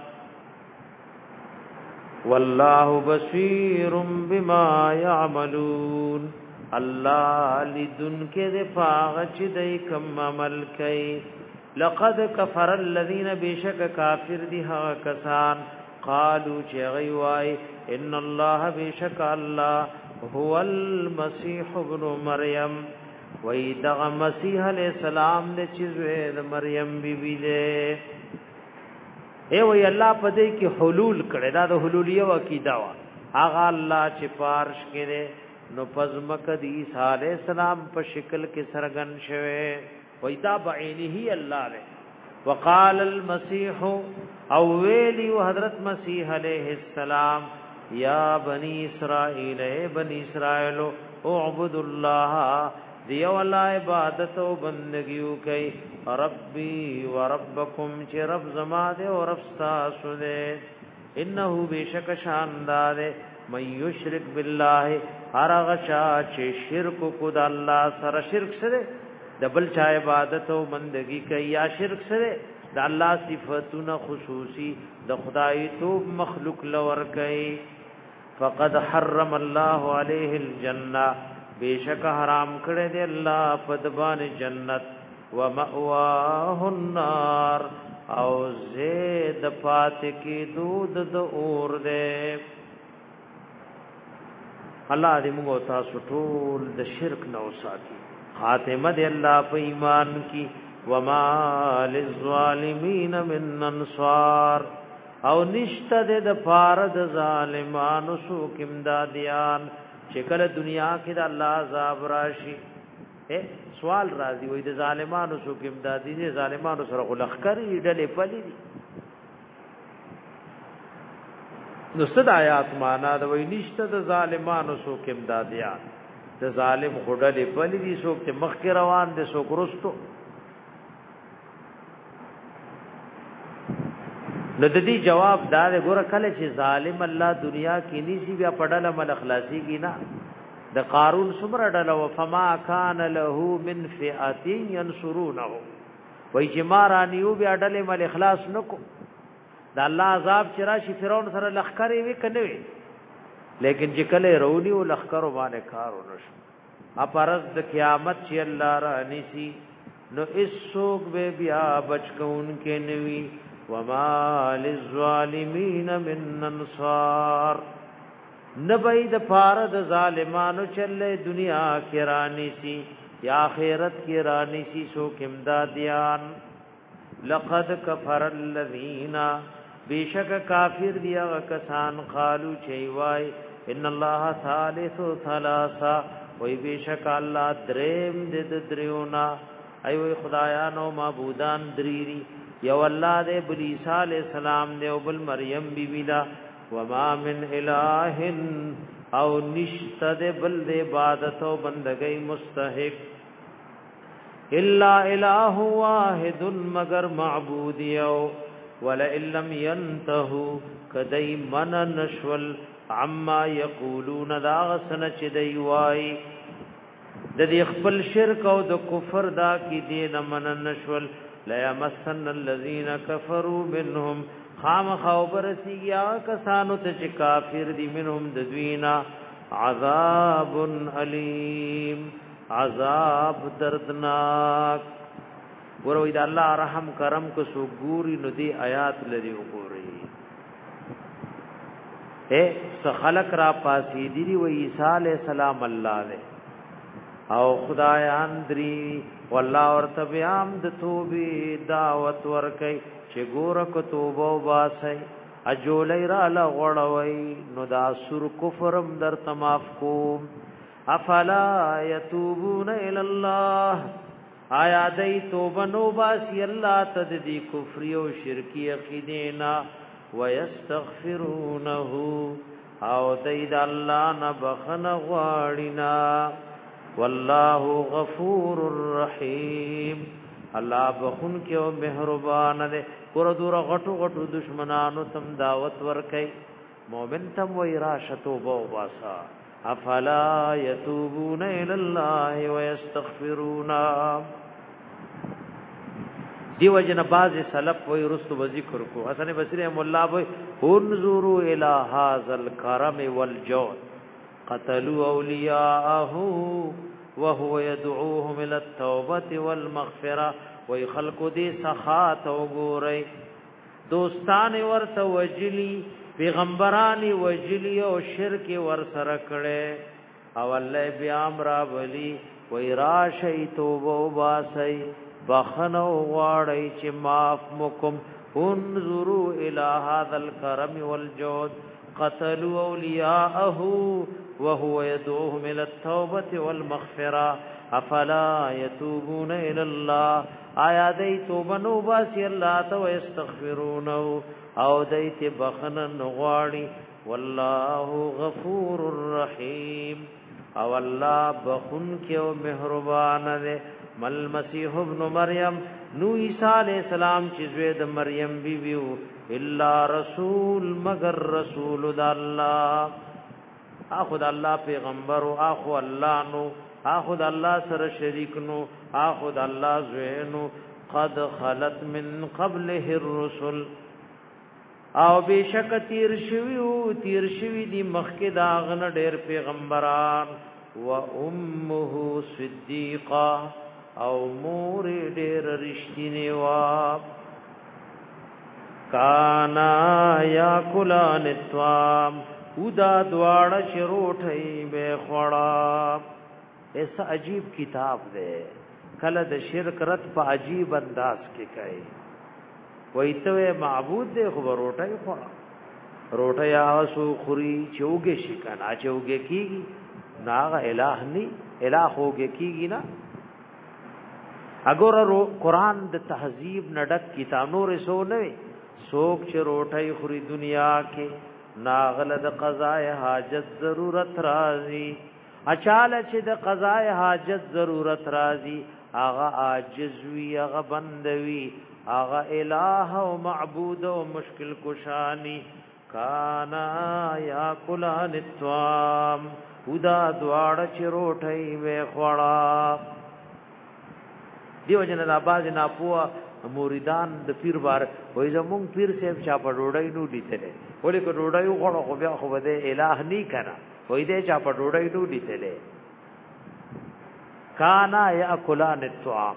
والله بصیر بما يعملون الله لذن کې د پاغ چې دای کوم عمل کوي لقد كفر الذين بشك كافر دي ها کسان قالوا چې غيوای ان الله بشك الله هو المسيح ابن مريم ويدغ مسيح عليه السلام د چې د مریم بیبي ده اے وی الله په دې کې حلول کړي دا د حلولیه عقیده وا هغه الله چې پارش کړي نو پزمک د عیسی علیہ السلام په شکل کې سرغن شوه ویدا بعینه الله له وقال المسيح او ویلی حضرت مسیح علیہ السلام یا بنی اسرائیل اے بنی اسرائیل اعبدوا الله دیو الله عبادت او بندگیو کوي ربي وربكم چې رب زما دے او رب تاسو دے انه بشک شاندار من یشرک بالله هرغه چا چې شرک کو د الله سره شرک سره دبل چا عبادت او بندگی کوي یا شرک سره د الله صفاتونه خصوصي د خدای توب مخلوق لور کوي فقد حرم الله عليه الجنه بیشک حرام کړی دی الله پدبان جنت ومأواه النار او زید پات کی دود د اور دے الله دې موږ تاسو ټول د شرک نو ساتي خاتمه دې الله په ایمان کی وما للظالمین من انصار او نشته دې د فارد ظالمانو سو کمدادیان چې کله دنیا کې د الله عذاب راشي سوال راځي وای د ظالمانو سو کې امدادي دي ظالمانو سره غلخکری ډلې پلي دي نو ست آیات معنا د وای نشته د ظالمانو سو کې امدادیا د ظالم غډلې پلي دي سو چې مخ کې روان دي سو ګرستو نو د دې جواب دا ګوره کله چې ظالم الله دنیا کې نيسي بیا پړل مل اخلاصي کی نه د قارون سمره ډله وفما کان له من فئه ينصرونه وای چې مارانیو بیا ډله مل اخلاص نکو د الله عذاب چې راشي فرعون سره لخرې وکنه وي لیکن چې کله رونی او لخر باندې کار ونشو اپرز د قیامت چې الله را نيسي نو اسوک به بیا بچکون کې نوي وما للظالمین من انصار نبی د فارد ظالمانو چلے دنیا کی رانی سی یا آخرت کی رانی سی سو کمدادیان لقد کفر الذین بیشک کافر دیا کسان قالو چیوائی ان اللہ ثالث ثلاثا وی بیشک اللہ دریم دد دریونا ایوی خدایانو معبودان دریری یو اللہ دے بلیسا علیہ السلام دے و بل مریم بی بیلا وما من الہ او نشتد بل دے عبادت و بندگی مستحق الا الہ واحد مگر معبودیو ولئن لم ينتهوا کدی من نشول عما یقولون داغسن چ دی وای د دې خپل شرک او د کفر دا کی دین من نشول لا يمسن الذين كفروا منهم خام خبر سیا کسانو ته چې کافر دي منهم د دوینا عذاب الیم عذاب دردناک ګوروي د الله رحم کرم کو سو ګوري نو دی آیات لري وګوري اے خلق را پاسی دی و عیسی علیہ السلام الله دے او خدایان دری والله ورته بیام د توبې دعوت ورکي چې ګور کو توبه واسي اجولای را لغړوي نو دا سر کفرم در تماف کو افلا یتوبون الی الله آیا دای توبه نو باسی الله تددی کفر او شرکی عقیدینا ويستغفرونه او دای د الله نه بخنه غواړینا والله غفور الرحیم الله بخون کې او مهربان دی ګور دور غټو غټو دشمنانو تم دعوت ورکي مؤمن تم وای را شتوبه واسا افلا یتوبون الی الله ويستغفرون دیو جن باز سلف وی رستو ذکر کو حسن بصری مولا وی انظروا الی هذا الكرم والجود قتلوا اولیاءه وهو يدعوهم الى التوبه والمغفره وی خلق دی سخات وګورئ دوستان ورته وجلی پیغمبران وجلی او شرک ور سره کړي او الله بیا امر ولی وی راشی توبه وباسئ بخنو غواړی چې معاف مکم انظروا الى هذا الكرم والجود قتلوا اولیاءه وهو يدعوهم الى التوبه والمغفره افلا يتوبون الى الله آیا دای توبه نو باسی الله ته واستغفرونه او دای ته بخنن غواړي والله غفور الرحیم او الله بخون کې او مهربان دی مل مسیح ابن مریم نو عیسی علیہ السلام چې زوی د مریم بی بیو الا رسول مگر رسول د الله اخو د الله پیغمبر او اخو الله نو اخو د الله سره شریک نو اخو د الله زوی نو قد خلت من قبله الرسل او بشک تیر شویو تیر شوی دی مخکې دا غن ډیر پیغمبران و امه صدیقه او مور ډیر رښتینی وا کانا یا کلان الطعام ودا دواړه شروټي به خوړا ایسا عجیب کتاب دی کله د شرک رد په عجیب انداز کې کوي وایته معبود دی خو روټي خوړا روټي آسو خوري چوګه شي کنه چوګه کیږي ناغه الہ ني الہ هوګه کیږي نه اگر قرآن د تهذیب نډک کتاب نور سو نه سوک چې روټي خوري دنیا کې ناغله د قضاء حاجت ضرورت راځي اچاله چې د قضاء حاجت ضرورت راځي اغه عاجز وی اغه بندوي اغه الہ او معبود او مشکل کشانی کانا یا کلان الطعام ودا دواړه چې روټي وې خوړا دیو جن د باز نه پوا موریدان د پیر بار وای زمون پیر صاحب چا په ډوډۍ نو دیتله ولې کو ډوډۍ غوړو خو بیا خو بده الہ نی کرا وای دې چا په ډوډۍ نو دیتله کانا یاکلان الطعام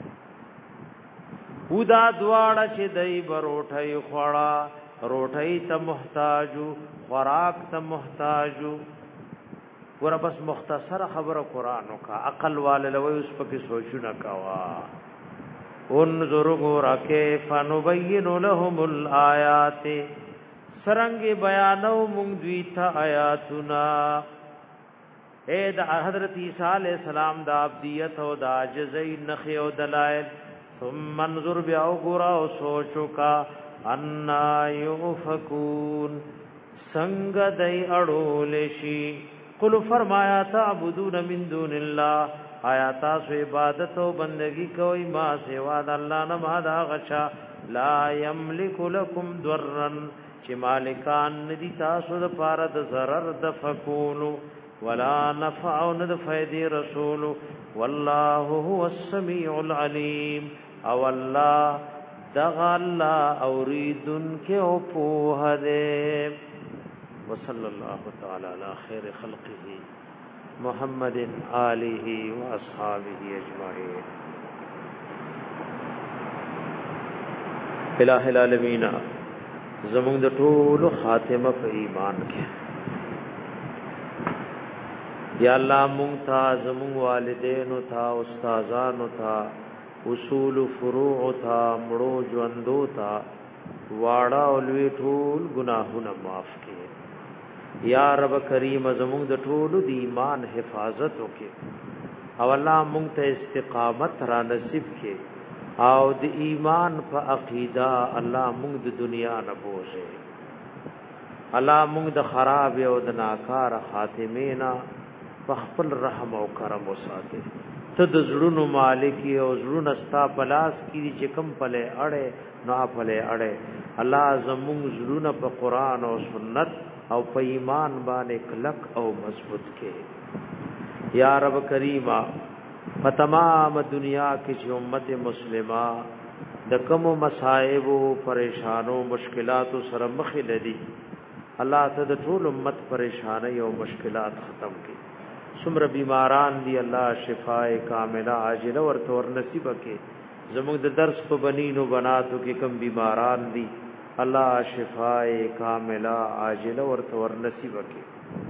ودا دواړه چې دای بروټي خوړا روټي ته محتاجو خوراک ته راکته ور بس مختصر خبر قران کا عقل والے اوس پکې سوچونه کاوا انظر غورکه فنبین لهم الآیات سرنګ بیانو مونږ دوی ته آیاتنا اے د حضرت عیسی علیہ السلام د عبدیت او د عجزی نخي او دلائل ثم انظر بیا غورا او سوچو کا ان یوفکون څنګه دای اړول شي قل فرمایا تعبدون من دون الله آیا تاسو عبادت او بندگی کوي ما سوا د الله نه ما دا غچا لا یملک لكم ضرا چې مالکان ندي تاسو د پاره د zarar د فکونو ولا نفع ند فیدی رسول والله هو السميع العليم او الله دغ الله اوریدن کې او په دې وصلى الله تعالى على خير خلقه محمد آله واصحابه اجمعين الہ العالمین زمونږ د ټولو خاتمه په ایمان کې. یا الله مونږ ته زمونږ والدینو ته استادانو ته اصول فروع ته مړو ژوندو ته واړه او لوی ټول گناهونه معاف کړي. یا رب کریم زمونږ د ټولو د ایمان حفاظت وکړي او الله مونږ ته استقامت را نصیب کړي او د ایمان په عقیده الله مونږ د دنیا نه بوزي. الله مونږ د خراب او د ناکار خاتمه نه په خپل رحم او کرم وساتي. ته د زړونو مالک او زړونه ستا پلاس کړي چې کم پله اړه نه پله اړه. الله زموږ زړونه په قران او سنت او په ایمان باندې کلک او مضبوط کړي. یا رب کریما په تمام دنیا کې چې امت مسلمه د کوم مصائب او پریشانو مشکلاتو سره مخ لدی الله ته د ټول امت پریشانای او مشکلات ختم کړي. سمر بیماران دی الله شفاء کامله عاجله ورته ور نصیب کړي. زموږ د درس په بنینو بناتو کې کم بیماران دي الله شفاء کامله عاجله ورته ور نصیب کړي.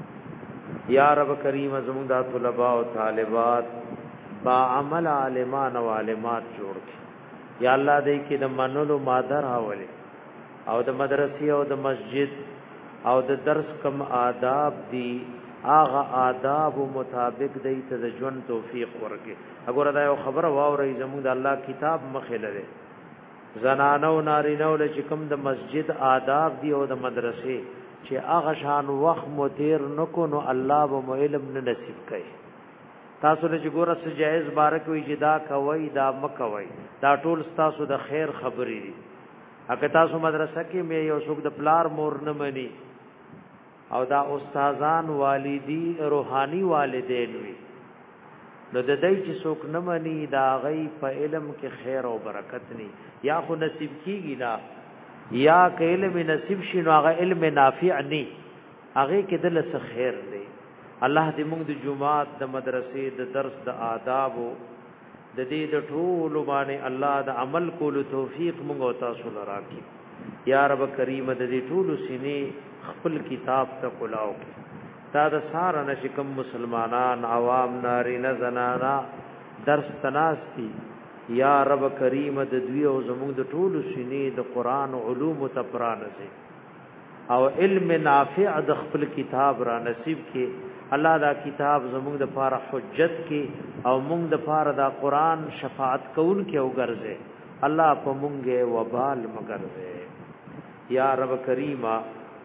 یا رب کریم زموږ د طلباء او طالبات با عمل عالمان او عالمات جوړ کړي. یا الله دې کې د منلو مادر حواله او د مدرسې او د مسجد او د درس کم آداب دي اغه آداب مطابق دی ته د ژوند توفیق ورکړي. وګوره دا یو خبره واوري زموږ د الله کتاب مخه لره زنانو نارینو له چې کوم د مسجد آداب دی او د مدرسې چې اغه شان وخت متیر نکو نو الله به علم نه نصیب کړي. تاسو له ګوره سه جایز بارک وي جدا کوي دا مکوي دا ټول تاسو د خیر خبرې دي. اګه تاسو مدرسې کې مې یو څوک د پلار مور نه مني او دا استادان والدی روحانی والدین وي نو د دې چې څوک نه مني دا غي په علم کې خیر او برکت ني یا خو نصیب کیږي نا یا که علم نصیب شي نو هغه علم نافع ني هغه کې دل څه خیر دی. الله دې موږ د جمعات د مدرسې د درس د آداب د دې د ټول باندې الله د عمل کولو توفیق موږ او تاسو لراکي. یا رب کریم د دې ټول سینې خپل کتاب ته کلاو کی دا د سار نشکم مسلمانان عوام نارینه زنانا درس تناستی. یا رب کریم د دوی او زموږ د ټولو سینې د قران علوم ته پرانځي او علم نافع د خپل کتاب را نصیب کی. الله دا کتاب زموږ د پاره حجت کی او موږ د پاره دا قران شفاعت کون کی او ګرځي. الله په مونږه وبال مګرځي. یا رب کریما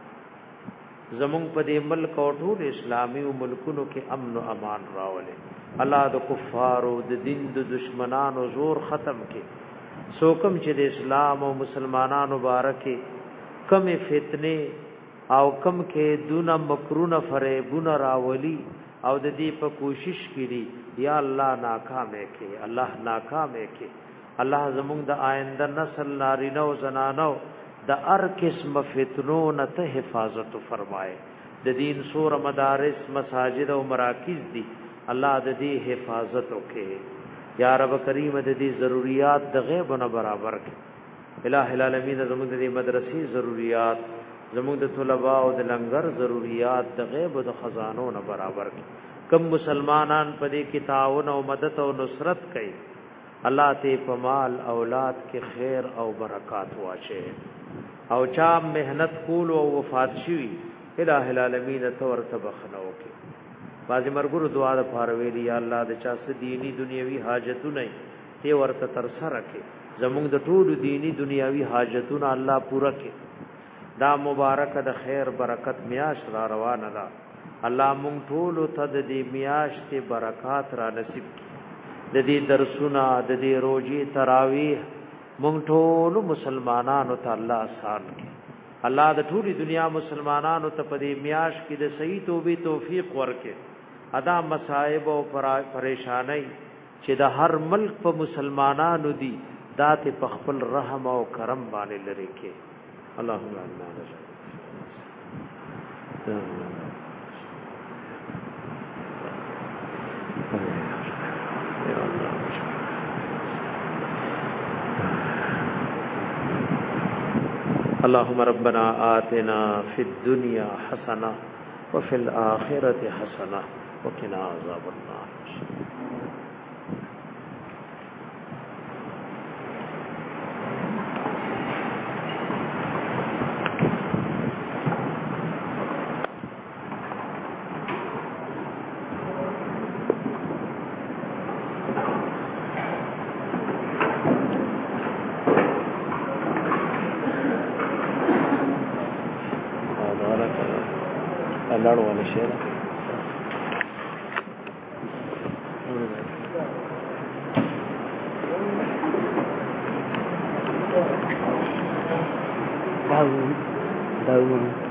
زمون په دې ملک او ټول اسلامي ملکونو کې امن او امان راولې. الله د کفارو د دین د دشمنانو زور ختم کړي. سوکم چې د اسلام او مسلمانانو مبارکي کم فتنه او کم کې دونه مکرونه فریبونه راولي او د دې په کوشش کړي یا الله ناکام کړي الله ناکام کړي. الله زمون د آینده نسل نارینه او زنانو د هر قسم فتنو نه ته حفاظت فرمائے. د دین سور مدارس مساجد او مراکز دي الله د دې حفاظت وکړي. یا رب کریم د دې ضرورت د غیب نه برابر کړي. الہ العالمین زموږ د مدرسې ضرورت زموږ د طلباء او د لنګر ضرورت د غیب او د خزانو نه برابر کړي. کم مسلمانان په دې کې تعاون او مدد او نصرت کوي الله ته په مال اولاد کې خیر او برکات واچي. او چا مهنت کول او وفات شي الہ العالمین تور تبخنو کې. بازي مرګرو دعا د پاره ویلي یا الله د چا س دینی دنیوي حاجتونه ته ورته تر سره کې. زموږ د ټول دینی دنیوي حاجتونه الله پوره کې. دا مبارک د خیر برکت میاش را روانه ده. الله مونږ ټول ته د دې میاش ته برکات را نصیب کړي. د دې درسونه د دې روزي تراویح مونږ ټول مسلمانانو ته الله آسان کړي. الله د ټولي دنیا مسلمانانو ته په دې میاش کې د صحیح توبې توفیق ورکړي. ادا مصائب او پریشانای چې د هر ملک په مسلمانانو دي ذات په خپل رحم او کرم باندې لري کې. اللهم انا اللهم ربنا آتنا في الدنيا حسنة وفي الآخرة حسنة وقنا عذاب النار. لړ ولا شي دا دا